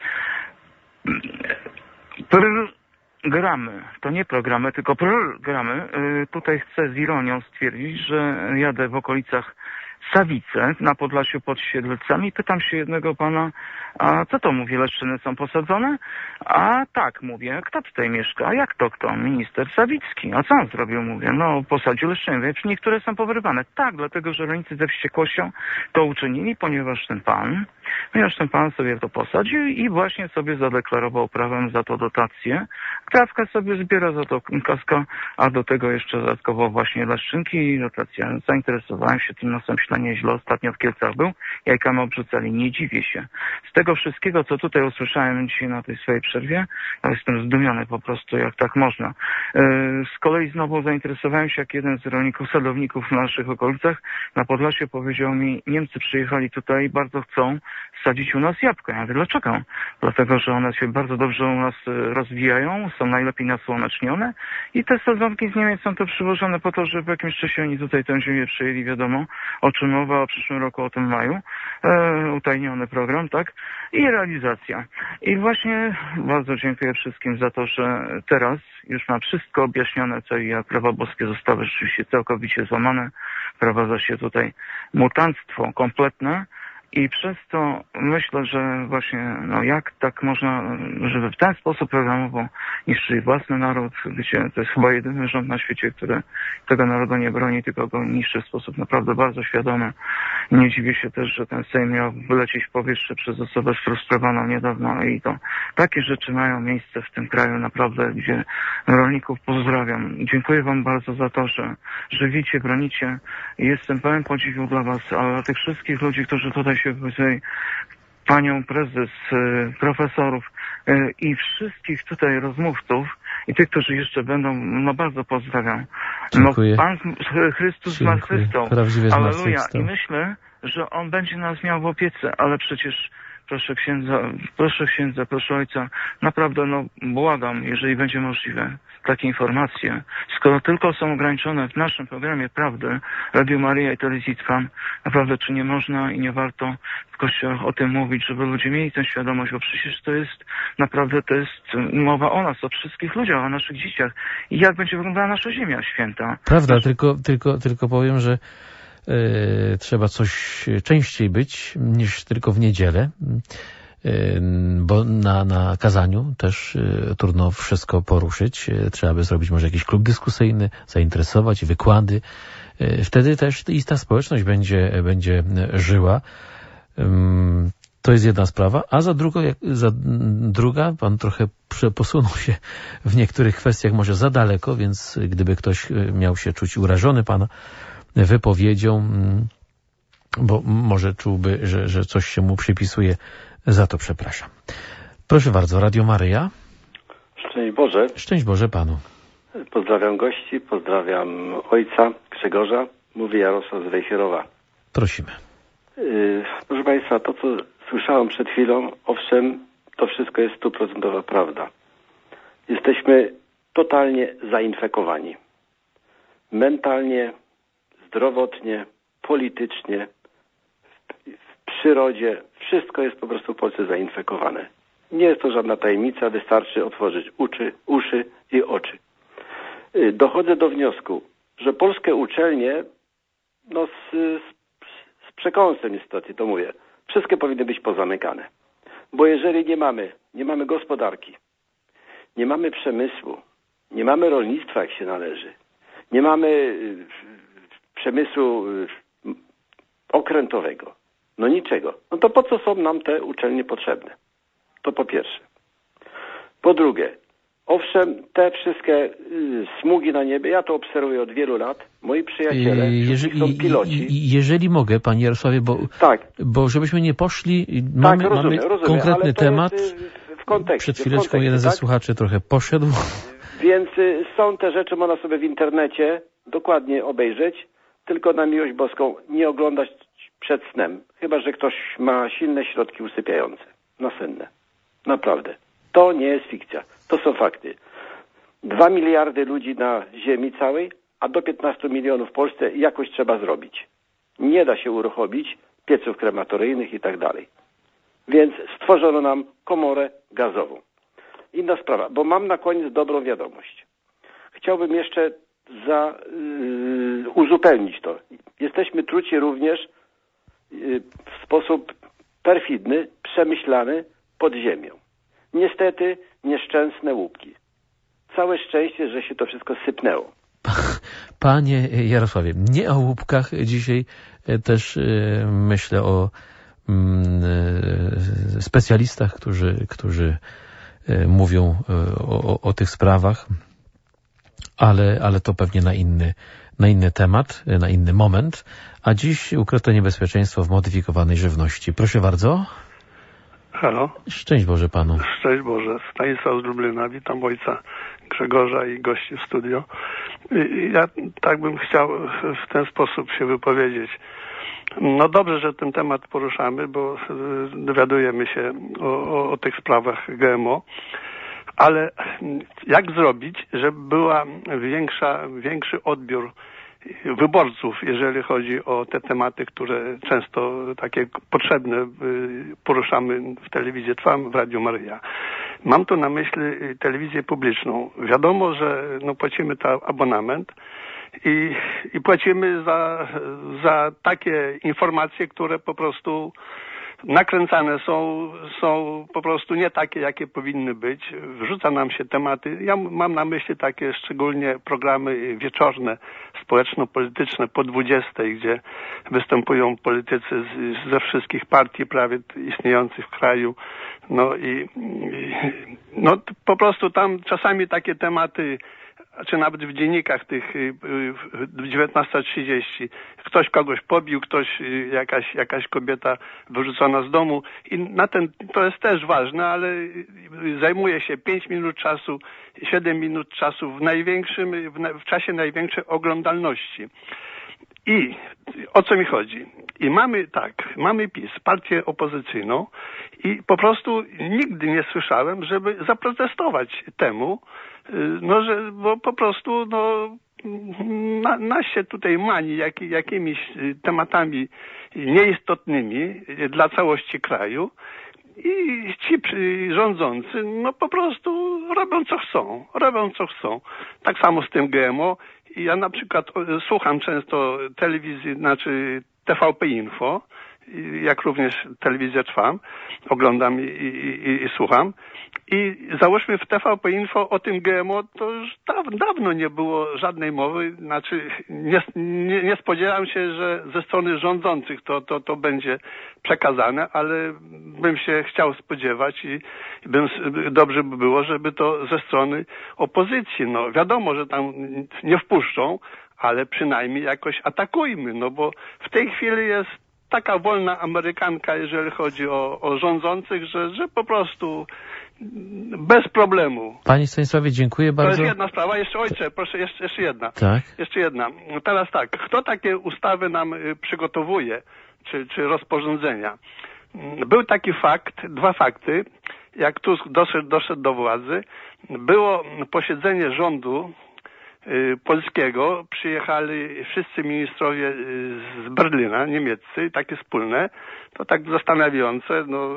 Programy, to nie programy, tylko programy. E, tutaj chcę z ironią stwierdzić, że jadę w okolicach Sawice na Podlasiu pod Siedlcami. Pytam się jednego pana, a co to mówię, leszczyny są posadzone? A tak, mówię, kto tutaj mieszka? A jak to kto? Minister Sawicki. A co on zrobił? Mówię, no posadził leszczyny. Niektóre są powyrywane. Tak, dlatego, że rolnicy ze wściekłością to uczynili, ponieważ ten pan, ponieważ ten pan sobie to posadził i właśnie sobie zadeklarował prawem za to dotację. Trawkę sobie zbiera za to kaska, a do tego jeszcze dodatkowo właśnie leszczynki i dotacja. Zainteresowałem się tym nosem śledztwa nieźle. Ostatnio w Kielcach był, jajkami obrzucali. Nie dziwię się. Z tego wszystkiego, co tutaj usłyszałem dzisiaj na tej swojej przerwie, ja jestem zdumiony po prostu, jak tak można. Z kolei znowu zainteresowałem się, jak jeden z rolników, sadowników w naszych okolicach na Podlasiu powiedział mi, Niemcy przyjechali tutaj i bardzo chcą sadzić u nas jabłka. Ja mówię, dlaczego? Dlatego, że one się bardzo dobrze u nas rozwijają, są najlepiej nasłonecznione i te sadzonki z Niemiec są to przywożone po to, żeby w jakimś czasie oni tutaj tę ziemię przejęli, wiadomo, o czym mowa, o przyszłym roku, o tym maju. E, utajniony program, tak? I realizacja. I właśnie bardzo dziękuję wszystkim za to, że teraz już mam wszystko objaśnione, co i jak prawa boskie zostały rzeczywiście całkowicie złamane. Prowadza się tutaj mutantstwo kompletne. I przez to myślę, że właśnie, no jak tak można, żeby w ten sposób programowo niszczyć własny naród, gdzie to jest chyba jedyny rząd na świecie, który tego narodu nie broni, tylko go niszczy w sposób naprawdę bardzo świadomy. I nie dziwię się też, że ten Sejm miał wylecieć w powietrze przez osobę sfrustrowaną niedawno i to takie rzeczy mają miejsce w tym kraju naprawdę, gdzie rolników pozdrawiam. Dziękuję wam bardzo za to, że żywicie, bronicie. Jestem pełen podziwu dla was, ale dla tych wszystkich ludzi, którzy tutaj się wypowiedzieli, panią prezes, profesorów i wszystkich tutaj rozmówców i tych, którzy jeszcze będą, no bardzo pozdrawiam.
Dziękuję.
No, Pan Chrystus zmartwychwstał. Alleluja. I
Stał.
myślę, że On będzie nas miał w opiece, ale przecież proszę księdza, proszę księdza, proszę ojca, naprawdę no błagam, jeżeli będzie możliwe, takie informacje, skoro tylko są ograniczone w naszym programie Prawdy, Radio Maryja i Telewizji Trwam, naprawdę czy nie można i nie warto w kościołach o tym mówić, żeby ludzie mieli tę świadomość, bo przecież to jest naprawdę, to jest mowa o nas, o wszystkich ludziach, o naszych dzieciach i jak będzie wyglądała nasza ziemia święta.
Prawda, tylko, tylko, tylko powiem, że y, trzeba coś częściej być niż tylko w niedzielę. Bo na, na kazaniu też y, trudno wszystko poruszyć. Y, trzeba by zrobić może jakiś klub dyskusyjny, zainteresować, wykłady. Y, wtedy też i ta społeczność będzie, będzie żyła. Ym, to jest jedna sprawa. A za, drugo, jak, za druga, pan trochę posunął się w niektórych kwestiach może za daleko, więc gdyby ktoś miał się czuć urażony pana wypowiedzią, bo może czułby, że, że coś się mu przypisuje, za to przepraszam. Proszę bardzo, Radio Maryja.
Szczęść Boże.
Szczęść Boże panu.
Pozdrawiam gości, pozdrawiam ojca Grzegorza. Mówi Jarosław z Wejherowa.
Prosimy.
Yy, proszę Państwa, to co słyszałem przed chwilą, owszem, to wszystko jest stuprocentowa prawda. Jesteśmy totalnie zainfekowani. Mentalnie, zdrowotnie, politycznie, w przyrodzie. Wszystko jest po prostu w Polsce zainfekowane. Nie jest to żadna tajemnica, wystarczy otworzyć uszy, uszy i oczy. Dochodzę do wniosku, że polskie uczelnie, no z, z, z przekąsem niestety to mówię, wszystkie powinny być pozamykane. Bo jeżeli nie mamy, nie mamy gospodarki, nie mamy przemysłu, nie mamy rolnictwa jak się należy, nie mamy przemysłu okrętowego, no niczego. No to po co są nam te uczelnie potrzebne? To po pierwsze. Po drugie, owszem, te wszystkie y, smugi na niebie, ja to obserwuję od wielu lat. Moi przyjaciele,
jeżeli,
są piloci.
Jeżeli mogę, panie Jarosławie, bo,
tak.
bo żebyśmy nie poszli,
tak,
mamy,
rozumiem,
mamy
rozumiem,
konkretny
ale to
temat.
Jest, y, w kontekście,
Przed chwileczką
w kontekście,
jeden
tak?
ze słuchaczy trochę poszedł.
Więc y, są te rzeczy, można sobie w internecie dokładnie obejrzeć, tylko na miłość boską nie oglądać przed snem. Chyba że ktoś ma silne środki usypiające, nasenne. Naprawdę. To nie jest fikcja. To są fakty. Dwa miliardy ludzi na ziemi całej, a do piętnastu milionów w Polsce jakoś trzeba zrobić. Nie da się uruchomić pieców krematoryjnych i tak dalej. Więc stworzono nam komorę gazową. Inna sprawa, bo mam na koniec dobrą wiadomość. Chciałbym jeszcze za, yy, uzupełnić to. Jesteśmy truci również yy, w sposób perfidny, przemyślany pod ziemią. Niestety nieszczęsne łupki. Całe szczęście, że się to wszystko sypnęło.
Panie Jarosławie, nie o łupkach dzisiaj też myślę o specjalistach, którzy, którzy mówią o, o tych sprawach, ale, ale to pewnie na inny, na inny temat, na inny moment. A dziś ukryte niebezpieczeństwo w modyfikowanej żywności. Proszę bardzo.
Halo.
Szczęść Boże panu.
Szczęść Boże. Stanisław z Lublina. Witam ojca Grzegorza i gości w studio. Ja tak bym chciał w ten sposób się wypowiedzieć. No dobrze, że ten temat poruszamy, bo dowiadujemy się o, o, o tych sprawach G M O, ale jak zrobić, żeby była większa, większy odbiór wyborców, jeżeli chodzi o te tematy, które często takie potrzebne poruszamy w telewizji Trwam, w Radiu Maryja. Mam tu na myśli telewizję publiczną. Wiadomo, że no, płacimy ten abonament i, i płacimy za, za takie informacje, które po prostu nakręcane są, są po prostu nie takie, jakie powinny być. Wrzuca nam się tematy. Ja mam na myśli takie szczególnie programy wieczorne, społeczno-polityczne po dwudziestej, gdzie występują politycy z, ze wszystkich partii prawie istniejących w kraju. No i, i no po prostu tam czasami takie tematy, czy nawet w dziennikach tych dziewiętnasta trzydzieści. Ktoś kogoś pobił, ktoś, jakaś, jakaś kobieta wyrzucona z domu i na ten, to jest też ważne, ale zajmuje się pięć minut czasu, siedem minut czasu w największym, w, na, w czasie największej oglądalności. I o co mi chodzi? I mamy tak, mamy PiS, partię opozycyjną i po prostu nigdy nie słyszałem, żeby zaprotestować temu, no, że, bo po prostu, no, na, nas się tutaj mani jak, jakimiś tematami nieistotnymi dla całości kraju i ci rządzący, no po prostu robią co chcą, robią co chcą. Tak samo z tym G M O. Ja na przykład słucham często telewizji, znaczy T V P Info, jak również telewizję Trwam, oglądam i, i, i słucham. I załóżmy w T V P Info o tym G M O, to już daw, dawno nie było żadnej mowy, znaczy nie, nie, nie spodziewam się, że ze strony rządzących to, to, to będzie przekazane, ale bym się chciał spodziewać i bym, dobrze by było, żeby to ze strony opozycji, no wiadomo, że tam nie wpuszczą, ale przynajmniej jakoś atakujmy, no bo w tej chwili jest taka wolna amerykanka, jeżeli chodzi o, o rządzących, że, że po prostu bez problemu.
Panie Stanisławie, dziękuję bardzo.
To jest jedna sprawa. Jeszcze ojcze, proszę, jeszcze, jeszcze jedna.
Tak.
Jeszcze jedna. Teraz tak, kto takie ustawy nam przygotowuje, czy, czy rozporządzenia? Był taki fakt, dwa fakty, jak Tusk doszedł, doszedł do władzy, było posiedzenie rządu polskiego, przyjechali wszyscy ministrowie z Berlina, niemieccy, takie wspólne, to tak zastanawiające, no,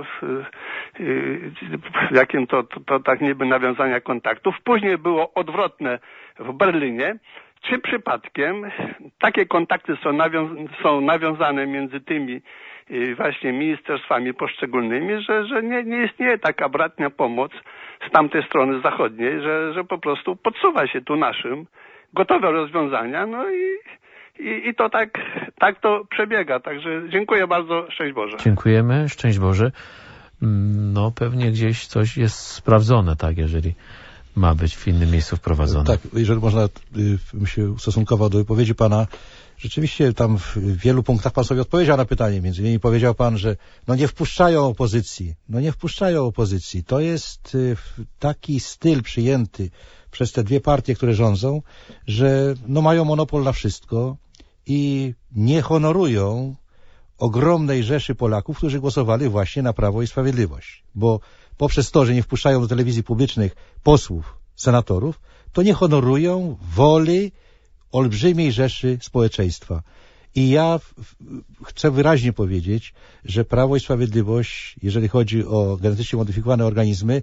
w jakim to, to, to tak niby nawiązania kontaktów. Później było odwrotne w Berlinie. Czy przypadkiem takie kontakty są, nawią- są nawiązane między tymi właśnie ministerstwami poszczególnymi, że, że nie, nie istnieje taka bratnia pomoc z tamtej strony zachodniej, że, że po prostu podsuwa się tu naszym gotowe rozwiązania, no i, i, i to tak, tak to przebiega. Także dziękuję bardzo, szczęść Boże.
Dziękujemy, szczęść Boże. No pewnie gdzieś coś jest sprawdzone, tak, jeżeli ma być w innym miejscu wprowadzone.
Tak, jeżeli można, bym się ustosunkował do wypowiedzi pana. Rzeczywiście tam w wielu punktach pan sobie odpowiedział na pytanie. Między innymi powiedział pan, że no nie wpuszczają opozycji. No nie wpuszczają opozycji. To jest taki styl przyjęty przez te dwie partie, które rządzą, że no mają monopol na wszystko i nie honorują ogromnej rzeszy Polaków, którzy głosowali właśnie na Prawo i Sprawiedliwość. Bo poprzez to, że nie wpuszczają do telewizji publicznych posłów, senatorów, to nie honorują woli olbrzymiej rzeszy społeczeństwa. I ja chcę wyraźnie powiedzieć, że Prawo i Sprawiedliwość, jeżeli chodzi o genetycznie modyfikowane organizmy,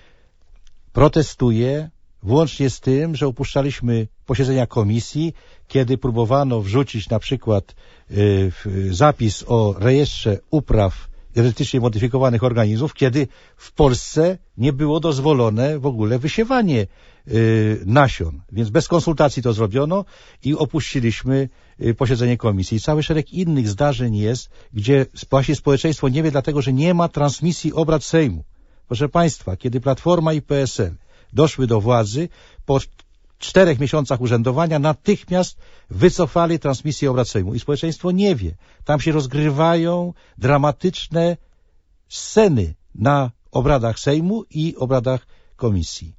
protestuje włącznie z tym, że upuszczaliśmy posiedzenia komisji, kiedy próbowano wrzucić na przykład y, zapis o rejestrze upraw genetycznie modyfikowanych organizmów, kiedy w Polsce nie było dozwolone w ogóle wysiewanie y, nasion. Więc bez konsultacji to zrobiono i opuściliśmy y, posiedzenie komisji. I cały szereg innych zdarzeń jest, gdzie właśnie społeczeństwo nie wie, dlatego że nie ma transmisji obrad Sejmu. Proszę Państwa, kiedy Platforma i P S L doszły do władzy, po czterech miesiącach urzędowania natychmiast wycofali transmisję obrad Sejmu. I społeczeństwo nie wie. Tam się rozgrywają dramatyczne sceny na obradach Sejmu i obradach komisji.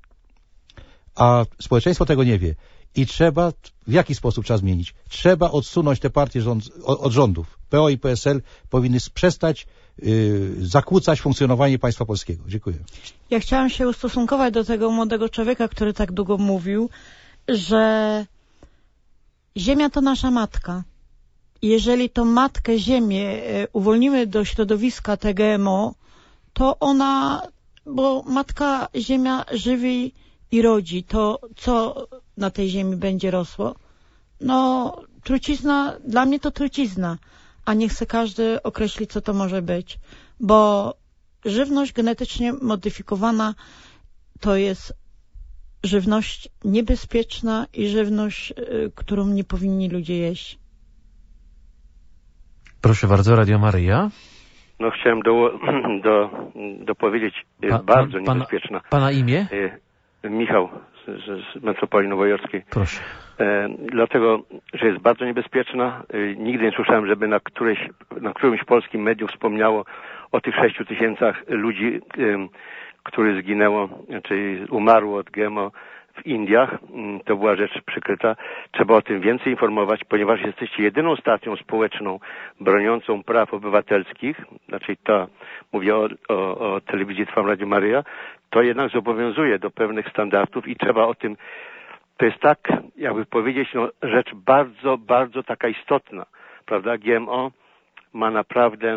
A społeczeństwo tego nie wie. I trzeba, w jaki sposób trzeba zmienić? Trzeba odsunąć te partie rząd, od rządów. P O i P S L powinny przestać yy, zakłócać funkcjonowanie państwa polskiego. Dziękuję.
Ja chciałam się ustosunkować do tego młodego człowieka, który tak długo mówił, że Ziemia to nasza matka. Jeżeli tą matkę Ziemię uwolnimy do środowiska T G M O, to ona, bo matka Ziemia żywi i rodzi to, co na tej ziemi będzie rosło. no trucizna, dla mnie to trucizna, a niech se każdy określi, co to może być, bo żywność genetycznie modyfikowana to jest żywność niebezpieczna i żywność, którą nie powinni ludzie jeść.
Proszę bardzo, Radio Maryja.
No chciałem do, do, dopowiedzieć,
Pa,
bardzo
pan,
niebezpieczna.
Pana, pana imię?
Michał z, z metropolii nowojorskiej.
Proszę.
E, dlatego, że jest bardzo niebezpieczna. E, nigdy nie słyszałem, żeby na, którejś, na którymś polskim medium wspomniało o tych sześciu tysiącach ludzi, e, którzy zginęło, czyli umarło od G M O w Indiach. To była rzecz przykryta. Trzeba o tym więcej informować, ponieważ jesteście jedyną stacją społeczną broniącą praw obywatelskich, znaczy to, mówię o, o, o telewizji Trwam Radio Maryja, to jednak zobowiązuje do pewnych standardów i trzeba o tym, to jest tak, jakby powiedzieć, no, rzecz bardzo, bardzo taka istotna, prawda? G M O ma naprawdę,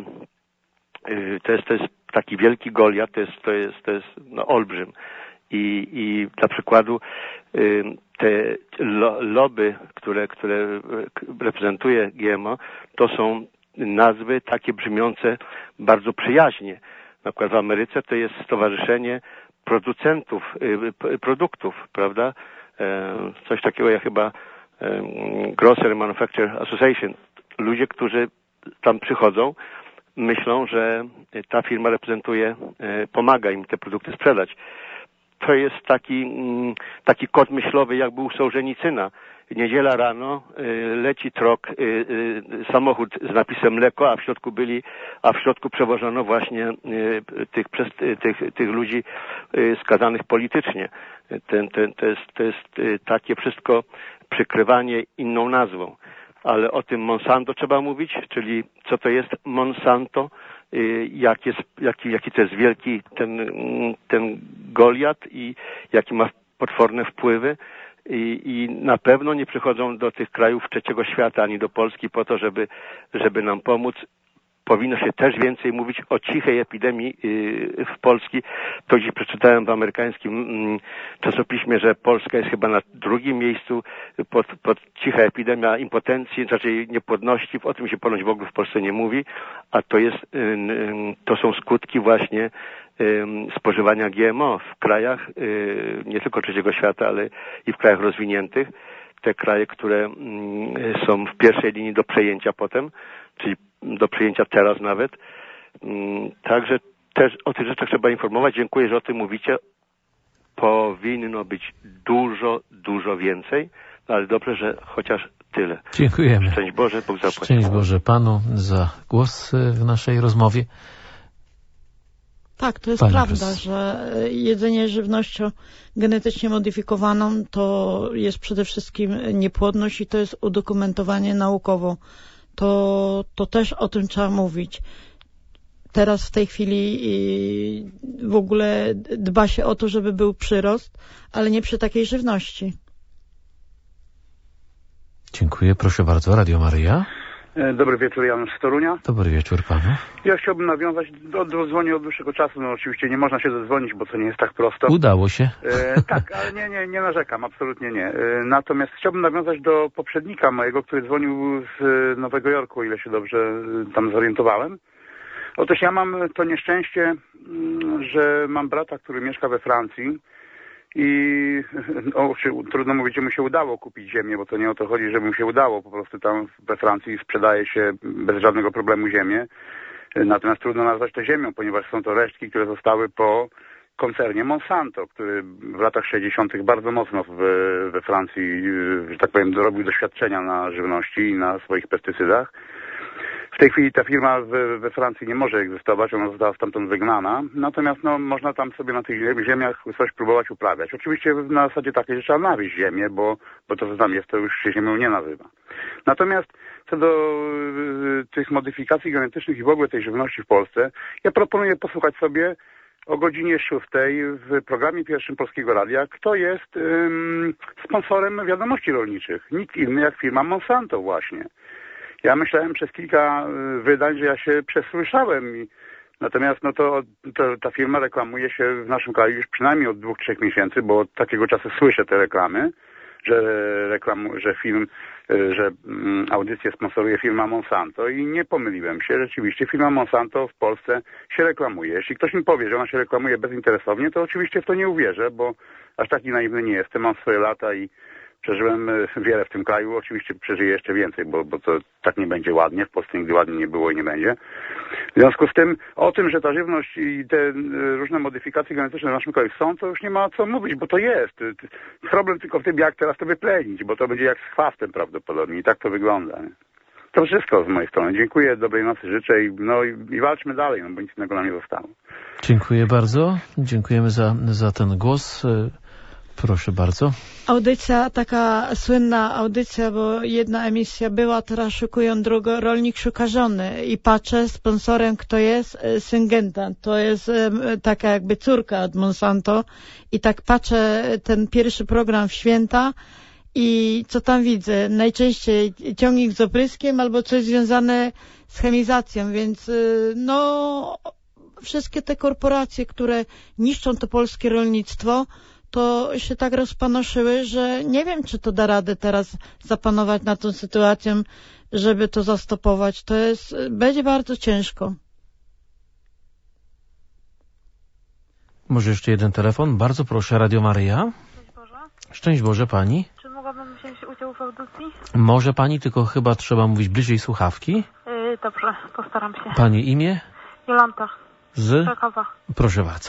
yy, to jest, to jest taki wielki Goliat, to jest, to jest, to jest no, olbrzym. I, i dla przykładu y, te lo, lobby, które, które reprezentuje G M O, to są nazwy takie brzmiące bardzo przyjaźnie. Na przykład w Ameryce to jest Stowarzyszenie Producentów y, Produktów, prawda? E, coś takiego jak chyba e, Grocery Manufacturer Association. Ludzie, którzy tam przychodzą, myślą, że ta firma reprezentuje, e, pomaga im te produkty sprzedać. To jest taki, taki kod myślowy, jakby u Sołżenicyna. Niedziela rano y, leci trok, y, y, samochód z napisem mleko, a w środku byli, a w środku przewożono właśnie y, tych, przez, y, tych, tych ludzi y, skazanych politycznie. Ten, ten, to jest, to jest y, takie wszystko przykrywanie inną nazwą. Ale o tym Monsanto trzeba mówić, czyli co to jest Monsanto, jak jest, jaki, jaki to jest wielki ten, ten Goliat i jaki ma potworne wpływy i, i na pewno nie przychodzą do tych krajów trzeciego świata ani do Polski po to, żeby, żeby nam pomóc. Powinno się też więcej mówić o cichej epidemii w Polski. To dziś przeczytałem w amerykańskim czasopiśmie, że Polska jest chyba na drugim miejscu pod, pod cicha epidemia impotencji, znaczy niepłodności. O tym się ponoć w ogóle w Polsce nie mówi, a to jest, to są skutki właśnie spożywania G M O w krajach nie tylko trzeciego świata, ale i w krajach rozwiniętych. Te kraje, które są w pierwszej linii do przejęcia potem, czyli do przyjęcia teraz nawet. Także też o tych rzeczach trzeba informować. Dziękuję, że o tym mówicie. Powinno być dużo, dużo więcej, no ale dobrze, że chociaż tyle.
Dziękujemy.
Szczęść Boże, Bóg zapłać.
Szczęść Boże Panu za głos w naszej rozmowie.
Tak, to jest
Pani
prawda,
Prez.
że jedzenie żywnością genetycznie modyfikowaną to jest przede wszystkim niepłodność i to jest udokumentowanie naukowo. To, to też o tym trzeba mówić. Teraz w tej chwili w ogóle dba się o to, żeby był przyrost, ale nie przy takiej żywności.
Dziękuję. Proszę bardzo. Radio Maryja.
Dobry wieczór, Janusz z Torunia.
Dobry wieczór Panu.
Ja chciałbym nawiązać do, do dzwonię od dłuższego czasu. No oczywiście nie można się zadzwonić, bo to nie jest tak prosto.
Udało się.
E, tak, ale nie, nie, nie narzekam, absolutnie nie. E, natomiast chciałbym nawiązać do poprzednika mojego, który dzwonił z Nowego Jorku, o ile się dobrze tam zorientowałem. Otóż ja mam to nieszczęście, że mam brata, który mieszka we Francji i no, trudno mówić, że mu się udało kupić ziemię, bo to nie o to chodzi, że mu się udało. Po prostu tam we Francji sprzedaje się bez żadnego problemu ziemię. Natomiast trudno nazwać to ziemią, ponieważ są to resztki, które zostały po koncernie Monsanto, który w latach sześćdziesiątych bardzo mocno w, we Francji, że tak powiem, dorobił doświadczenia na żywności i na swoich pestycydach. W tej chwili ta firma we, we Francji nie może egzystować, ona została stamtąd wygnana, natomiast no, można tam sobie na tych ziemiach coś próbować uprawiać. Oczywiście na zasadzie takiej, że trzeba nawieźć ziemię, bo, bo to, co tam jest, to już się ziemią nie nazywa. Natomiast co do y, tych modyfikacji genetycznych i w ogóle tej żywności w Polsce, ja proponuję posłuchać sobie o godzinie szóstej w programie pierwszym Polskiego Radia, kto jest ym, sponsorem wiadomości rolniczych. Nikt inny jak firma Monsanto właśnie. Ja myślałem przez kilka wydań, że ja się przesłyszałem. I, natomiast no to, to ta firma reklamuje się w naszym kraju już przynajmniej od dwóch, trzech miesięcy, bo od takiego czasu słyszę te reklamy, że reklam, że film, że audycję sponsoruje firma Monsanto i nie pomyliłem się. Rzeczywiście firma Monsanto w Polsce się reklamuje. Jeśli ktoś mi powie, że ona się reklamuje bezinteresownie, to oczywiście w to nie uwierzę, bo aż taki naiwny nie jestem. Mam swoje lata i przeżyłem wiele w tym kraju. Oczywiście przeżyję jeszcze więcej, bo, bo to tak nie będzie ładnie. W Polsce nigdy ładnie nie było i nie będzie. W związku z tym o tym, że ta żywność i te różne modyfikacje genetyczne w naszym kraju są, to już nie ma co mówić, bo to jest. Problem tylko w tym, jak teraz to wyplenić, bo to będzie jak z chwastem prawdopodobnie i tak to wygląda. To wszystko z mojej strony. Dziękuję, dobrej nocy życzę i, no, i, i walczmy dalej, no bo nic innego nam nie zostało.
Dziękuję bardzo. Dziękujemy za, za ten głos. Proszę bardzo.
Audycja, taka słynna audycja, bo jedna emisja była, teraz szukują drugą, rolnik szuka żony i patrzę, sponsorem kto jest, Syngenta, to jest taka jakby córka od Monsanto i tak patrzę ten pierwszy program w święta i co tam widzę, najczęściej ciągnik z opryskiem albo coś związane z chemizacją, więc no wszystkie te korporacje, które niszczą to polskie rolnictwo, to się tak rozpanoszyły, że nie wiem, czy to da radę teraz zapanować nad tą sytuacją, żeby to zastopować. To jest, będzie bardzo ciężko.
Może jeszcze jeden telefon? Bardzo proszę, Radio Maryja.
Szczęść Boże.
Szczęść Boże, pani.
Czy mogłabym wziąć udział w audycji?
Może pani, tylko chyba trzeba mówić bliżej słuchawki.
Yy, dobrze, postaram się.
Pani imię?
Jolanta.
Z?
Krakowa.
Proszę bardzo.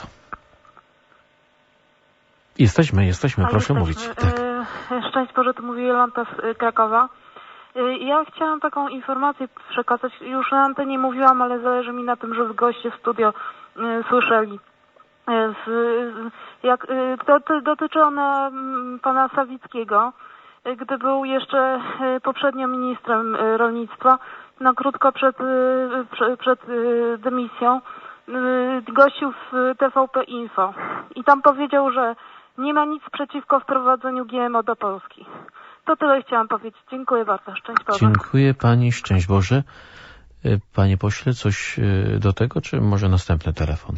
Jesteśmy, jesteśmy,
A,
proszę
jesteśmy.
mówić. Tak.
Yy, szczęść Boże, to mówi Jolanta z Krakowa. Yy, ja chciałam taką informację przekazać. Już na antenie mówiłam, ale zależy mi na tym, żeby goście w studio yy, słyszeli. Yy, z, jak, yy, to, to dotyczy ona yy, pana Sawickiego, yy, gdy był jeszcze yy, poprzednio ministrem yy, rolnictwa, na krótko przed, yy, przed, przed yy, dymisją, yy, gościł w T V P Info i tam powiedział, że nie ma nic przeciwko wprowadzeniu G M O do Polski. To tyle chciałam powiedzieć. Dziękuję bardzo. Szczęść Boże.
Dziękuję pani. Szczęść Boże. Panie pośle, coś do tego, czy może następny telefon?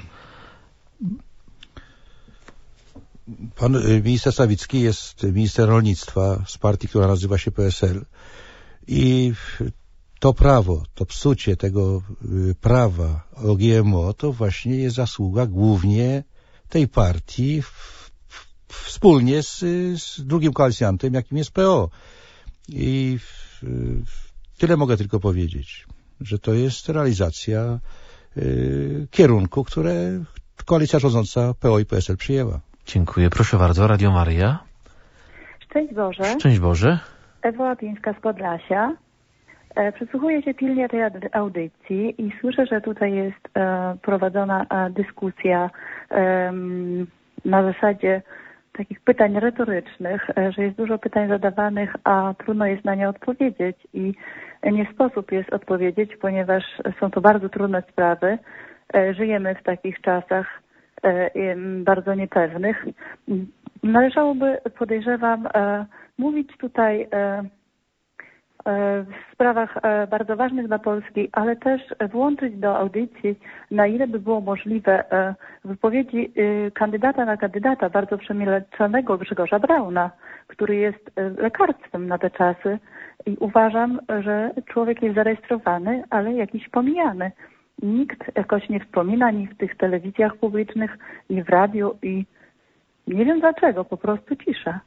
Pan minister Sawicki jest minister rolnictwa z partii, która nazywa się P S L. I to prawo, to psucie tego prawa o G M O, to właśnie jest zasługa głównie tej partii w wspólnie z, z drugim koalicjantem, jakim jest P O. I w, w, tyle mogę tylko powiedzieć, że to jest realizacja y, kierunku, które koalicja rządząca P O i P S L przyjęła.
Dziękuję. Proszę bardzo. Radio Maryja.
Szczęść Boże.
Szczęść Boże.
Ewa Łapińska z Podlasia. E, przysłuchuję się pilnie tej audycji i słyszę, że tutaj jest e, prowadzona e, dyskusja e, na zasadzie takich pytań retorycznych, że jest dużo pytań zadawanych, a trudno jest na nie odpowiedzieć i nie sposób jest odpowiedzieć, ponieważ są to bardzo trudne sprawy. Żyjemy w takich czasach bardzo niepewnych. Należałoby, podejrzewam, mówić tutaj w sprawach bardzo ważnych dla Polski, ale też włączyć do audycji, na ile by było możliwe, wypowiedzi kandydata na kandydata, bardzo przemilczonego Grzegorza Brauna, który jest lekarstwem na te czasy i uważam, że człowiek jest zarejestrowany, ale jakiś pomijany. Nikt jakoś nie wspomina, ni w tych telewizjach publicznych, ni w radiu i nie wiem dlaczego, po prostu cisza.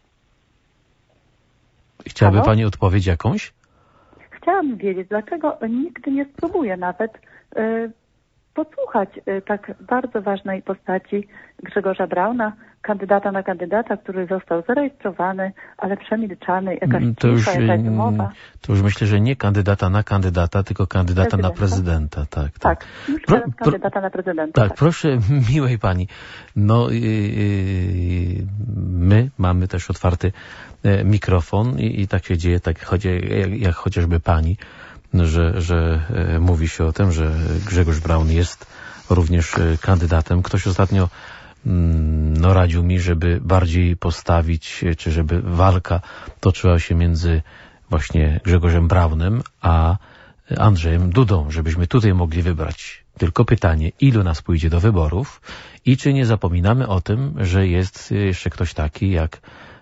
Chciałaby
Halo?
pani odpowiedź jakąś?
Chciałam wiedzieć, dlaczego nikt nie spróbuje nawet y, posłuchać y, tak bardzo ważnej postaci Grzegorza Brauna, kandydata na kandydata, który został zarejestrowany, ale przemilczany, jakaś
to już,
cisza, jakaś mowa.
To już myślę, że nie kandydata na kandydata, tylko kandydata
prezydenta.
na prezydenta. Tak,
tak. tak. Już
Pro,
teraz kandydata na prezydenta.
Tak, tak, proszę, miłej pani. No, yy, yy, my mamy też otwarty yy, mikrofon i, i tak się dzieje, tak chodzi, jak, jak chociażby pani, że, że yy, mówi się o tym, że Grzegorz Braun jest również yy, kandydatem. Ktoś ostatnio no radził mi, żeby bardziej postawić, czy żeby walka toczyła się między właśnie Grzegorzem Braunem a Andrzejem Dudą, żebyśmy tutaj mogli wybrać. Tylko pytanie, ilu nas pójdzie do wyborów i czy nie zapominamy o tym, że jest jeszcze ktoś taki jak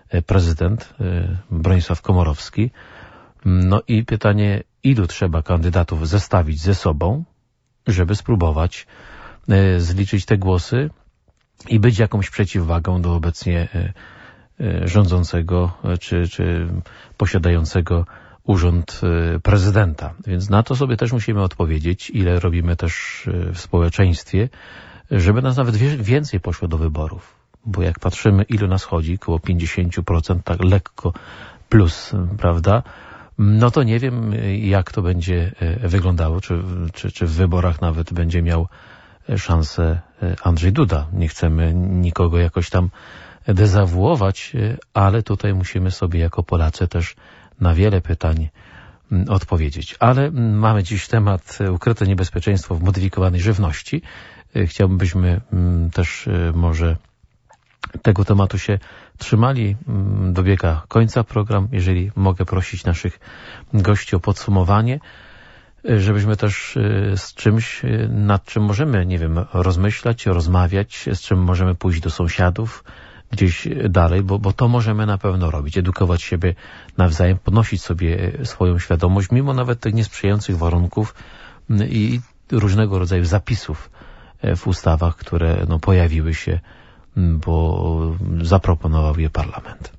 prezydent Bronisław Komorowski. No i pytanie, ilu trzeba kandydatów zestawić ze sobą, żeby spróbować zliczyć te głosy i być jakąś przeciwwagą do obecnie rządzącego czy, czy posiadającego urząd prezydenta. Więc na to sobie też musimy odpowiedzieć, ile robimy też w społeczeństwie, żeby nas nawet więcej poszło do wyborów. Bo jak patrzymy, ilu nas chodzi, około pięćdziesiąt procent, tak lekko plus, prawda? No to nie wiem, jak to będzie wyglądało, czy, czy, czy w wyborach nawet będzie miał szansę Andrzej Duda. Nie chcemy nikogo jakoś tam dezawuować, ale tutaj musimy sobie jako Polacy też na wiele pytań odpowiedzieć. Ale mamy dziś temat ukryte niebezpieczeństwo w modyfikowanej żywności. Chciałbym, byśmy też może tego tematu się trzymali. Dobiega końca program. Jeżeli mogę prosić naszych gości o podsumowanie, żebyśmy też z czymś, nad czym możemy, nie wiem, rozmyślać, rozmawiać, z czym możemy pójść do sąsiadów, gdzieś dalej, bo, bo to możemy na pewno robić. Edukować siebie nawzajem, podnosić sobie swoją świadomość, mimo nawet tych niesprzyjających warunków i różnego rodzaju zapisów w ustawach, które no, pojawiły się, bo zaproponował je parlament.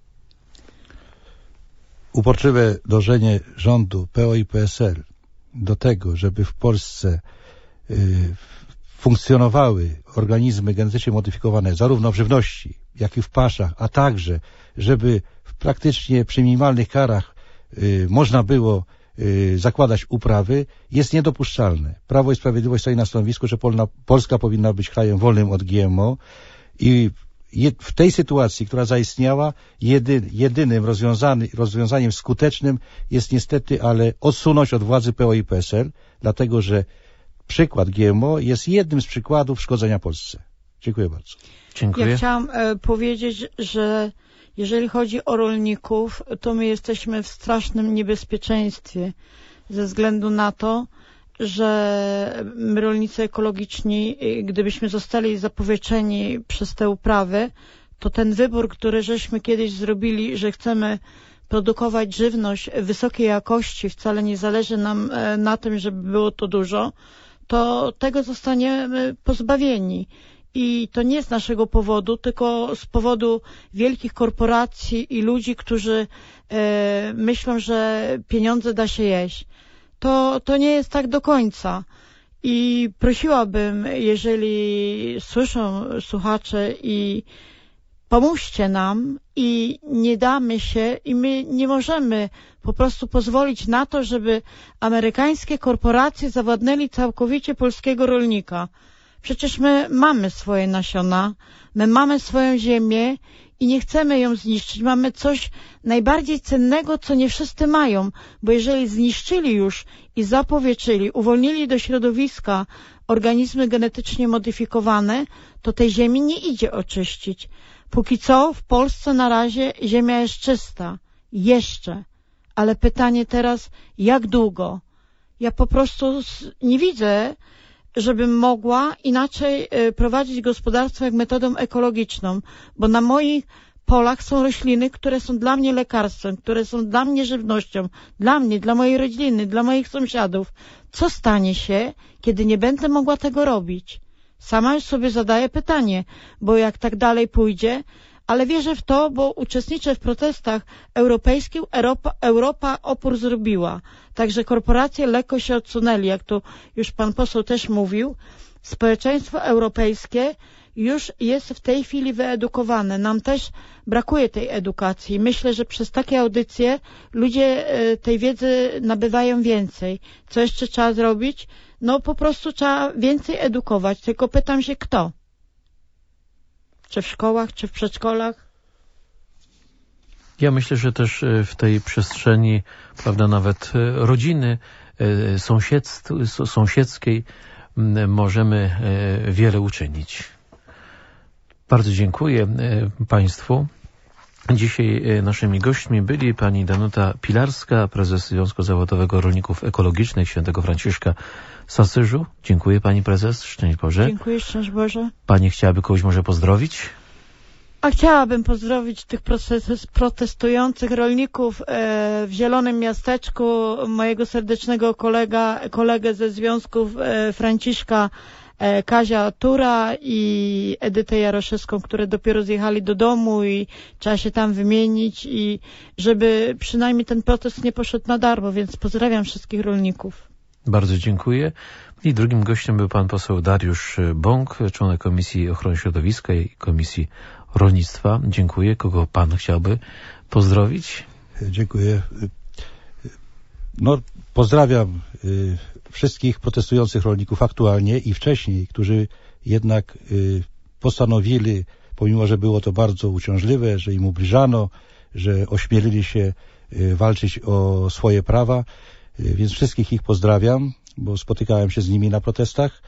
Uporczywe dążenie rządu P O i P S L do tego, żeby w Polsce y, funkcjonowały organizmy genetycznie modyfikowane zarówno w żywności, jak i w paszach, a także, żeby w praktycznie przy minimalnych karach y, można było y, zakładać uprawy, jest niedopuszczalne. Prawo i Sprawiedliwość stoi na stanowisku, że Polna, Polska powinna być krajem wolnym od G M O i je, w tej sytuacji, która zaistniała, jedy, jedynym rozwiązaniem skutecznym jest niestety, ale odsunąć od władzy P O i P S L, dlatego że przykład G M O jest jednym z przykładów szkodzenia Polsce. Dziękuję bardzo.
Dziękuję.
Ja chciałam e, powiedzieć, że jeżeli chodzi o rolników, to my jesteśmy w strasznym niebezpieczeństwie ze względu na to, że my rolnicy ekologiczni, gdybyśmy zostali zapowieczeni przez te uprawy, to ten wybór, który żeśmy kiedyś zrobili, że chcemy produkować żywność wysokiej jakości, wcale nie zależy nam na tym, żeby było to dużo, to tego zostaniemy pozbawieni. I to nie z naszego powodu, tylko z powodu wielkich korporacji i ludzi, którzy e, myślą, że pieniądze da się jeść. To, to nie jest tak do końca. I prosiłabym, jeżeli słyszą słuchacze i pomóżcie nam i nie damy się i my nie możemy po prostu pozwolić na to, żeby amerykańskie korporacje zawładnęli całkowicie polskiego rolnika. Przecież my mamy swoje nasiona, my mamy swoją ziemię i nie chcemy ją zniszczyć. Mamy coś najbardziej cennego, co nie wszyscy mają, bo jeżeli zniszczyli już i zapowietrzyli, uwolnili do środowiska organizmy genetycznie modyfikowane, to tej ziemi nie idzie oczyścić. Póki co w Polsce na razie ziemia jest czysta. Jeszcze. Ale pytanie teraz, jak długo? Ja po prostu nie widzę, żebym mogła inaczej prowadzić gospodarstwo jak metodą ekologiczną, bo na moich polach są rośliny, które są dla mnie lekarstwem, które są dla mnie żywnością, dla mnie, dla mojej rodziny, dla moich sąsiadów. Co stanie się, kiedy nie będę mogła tego robić? Sama już sobie zadaję pytanie, bo jak tak dalej pójdzie, ale wierzę w to, bo uczestniczę w protestach europejskich, Europa, Europa opór zrobiła. Także korporacje lekko się odsunęli, jak to już pan poseł też mówił. Społeczeństwo europejskie już jest w tej chwili wyedukowane. Nam też brakuje tej edukacji. Myślę, że przez takie audycje ludzie tej wiedzy nabywają więcej. Co jeszcze trzeba zrobić? No po prostu trzeba więcej edukować. Tylko pytam się, kto? Czy w szkołach, czy w przedszkolach?
Ja myślę, że też w tej przestrzeni, prawda, nawet rodziny sąsiedzkiej możemy wiele uczynić. Bardzo dziękuję Państwu. Dzisiaj naszymi gośćmi byli pani Danuta Pilarska, prezes Związku Zawodowego Rolników Ekologicznych Świętego Franciszka z Asyżu. Dziękuję pani prezes. Szczęść Boże.
Dziękuję, szczęść Boże.
Pani chciałaby kogoś może pozdrowić?
A chciałabym pozdrowić tych protestujących rolników w Zielonym Miasteczku, mojego serdecznego kolega, kolegę ze związków Franciszka Kazia Tura i Edytę Jaroszewską, które dopiero zjechali do domu i trzeba się tam wymienić i żeby przynajmniej ten protest nie poszedł na darmo, więc pozdrawiam wszystkich rolników.
Bardzo dziękuję. I drugim gościem był pan poseł Dariusz Bąk, członek Komisji Ochrony Środowiska i Komisji Rolnictwa. Dziękuję. Kogo pan chciałby pozdrowić?
Dziękuję. No, pozdrawiam wszystkich protestujących rolników aktualnie i wcześniej, którzy jednak postanowili, pomimo że było to bardzo uciążliwe, że im ubliżano, że ośmielili się walczyć o swoje prawa, więc wszystkich ich pozdrawiam, bo spotykałem się z nimi na protestach.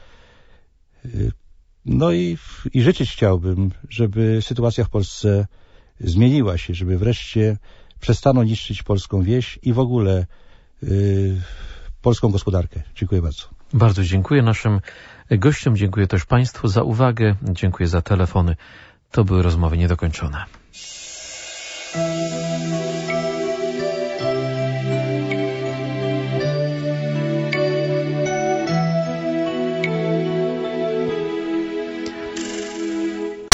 No i, i życzyć chciałbym, żeby sytuacja w Polsce zmieniła się, żeby wreszcie przestano niszczyć polską wieś i w ogóle y, polską gospodarkę. Dziękuję bardzo.
Bardzo dziękuję naszym gościom, dziękuję też Państwu za uwagę, dziękuję za telefony. To były rozmowy niedokończone.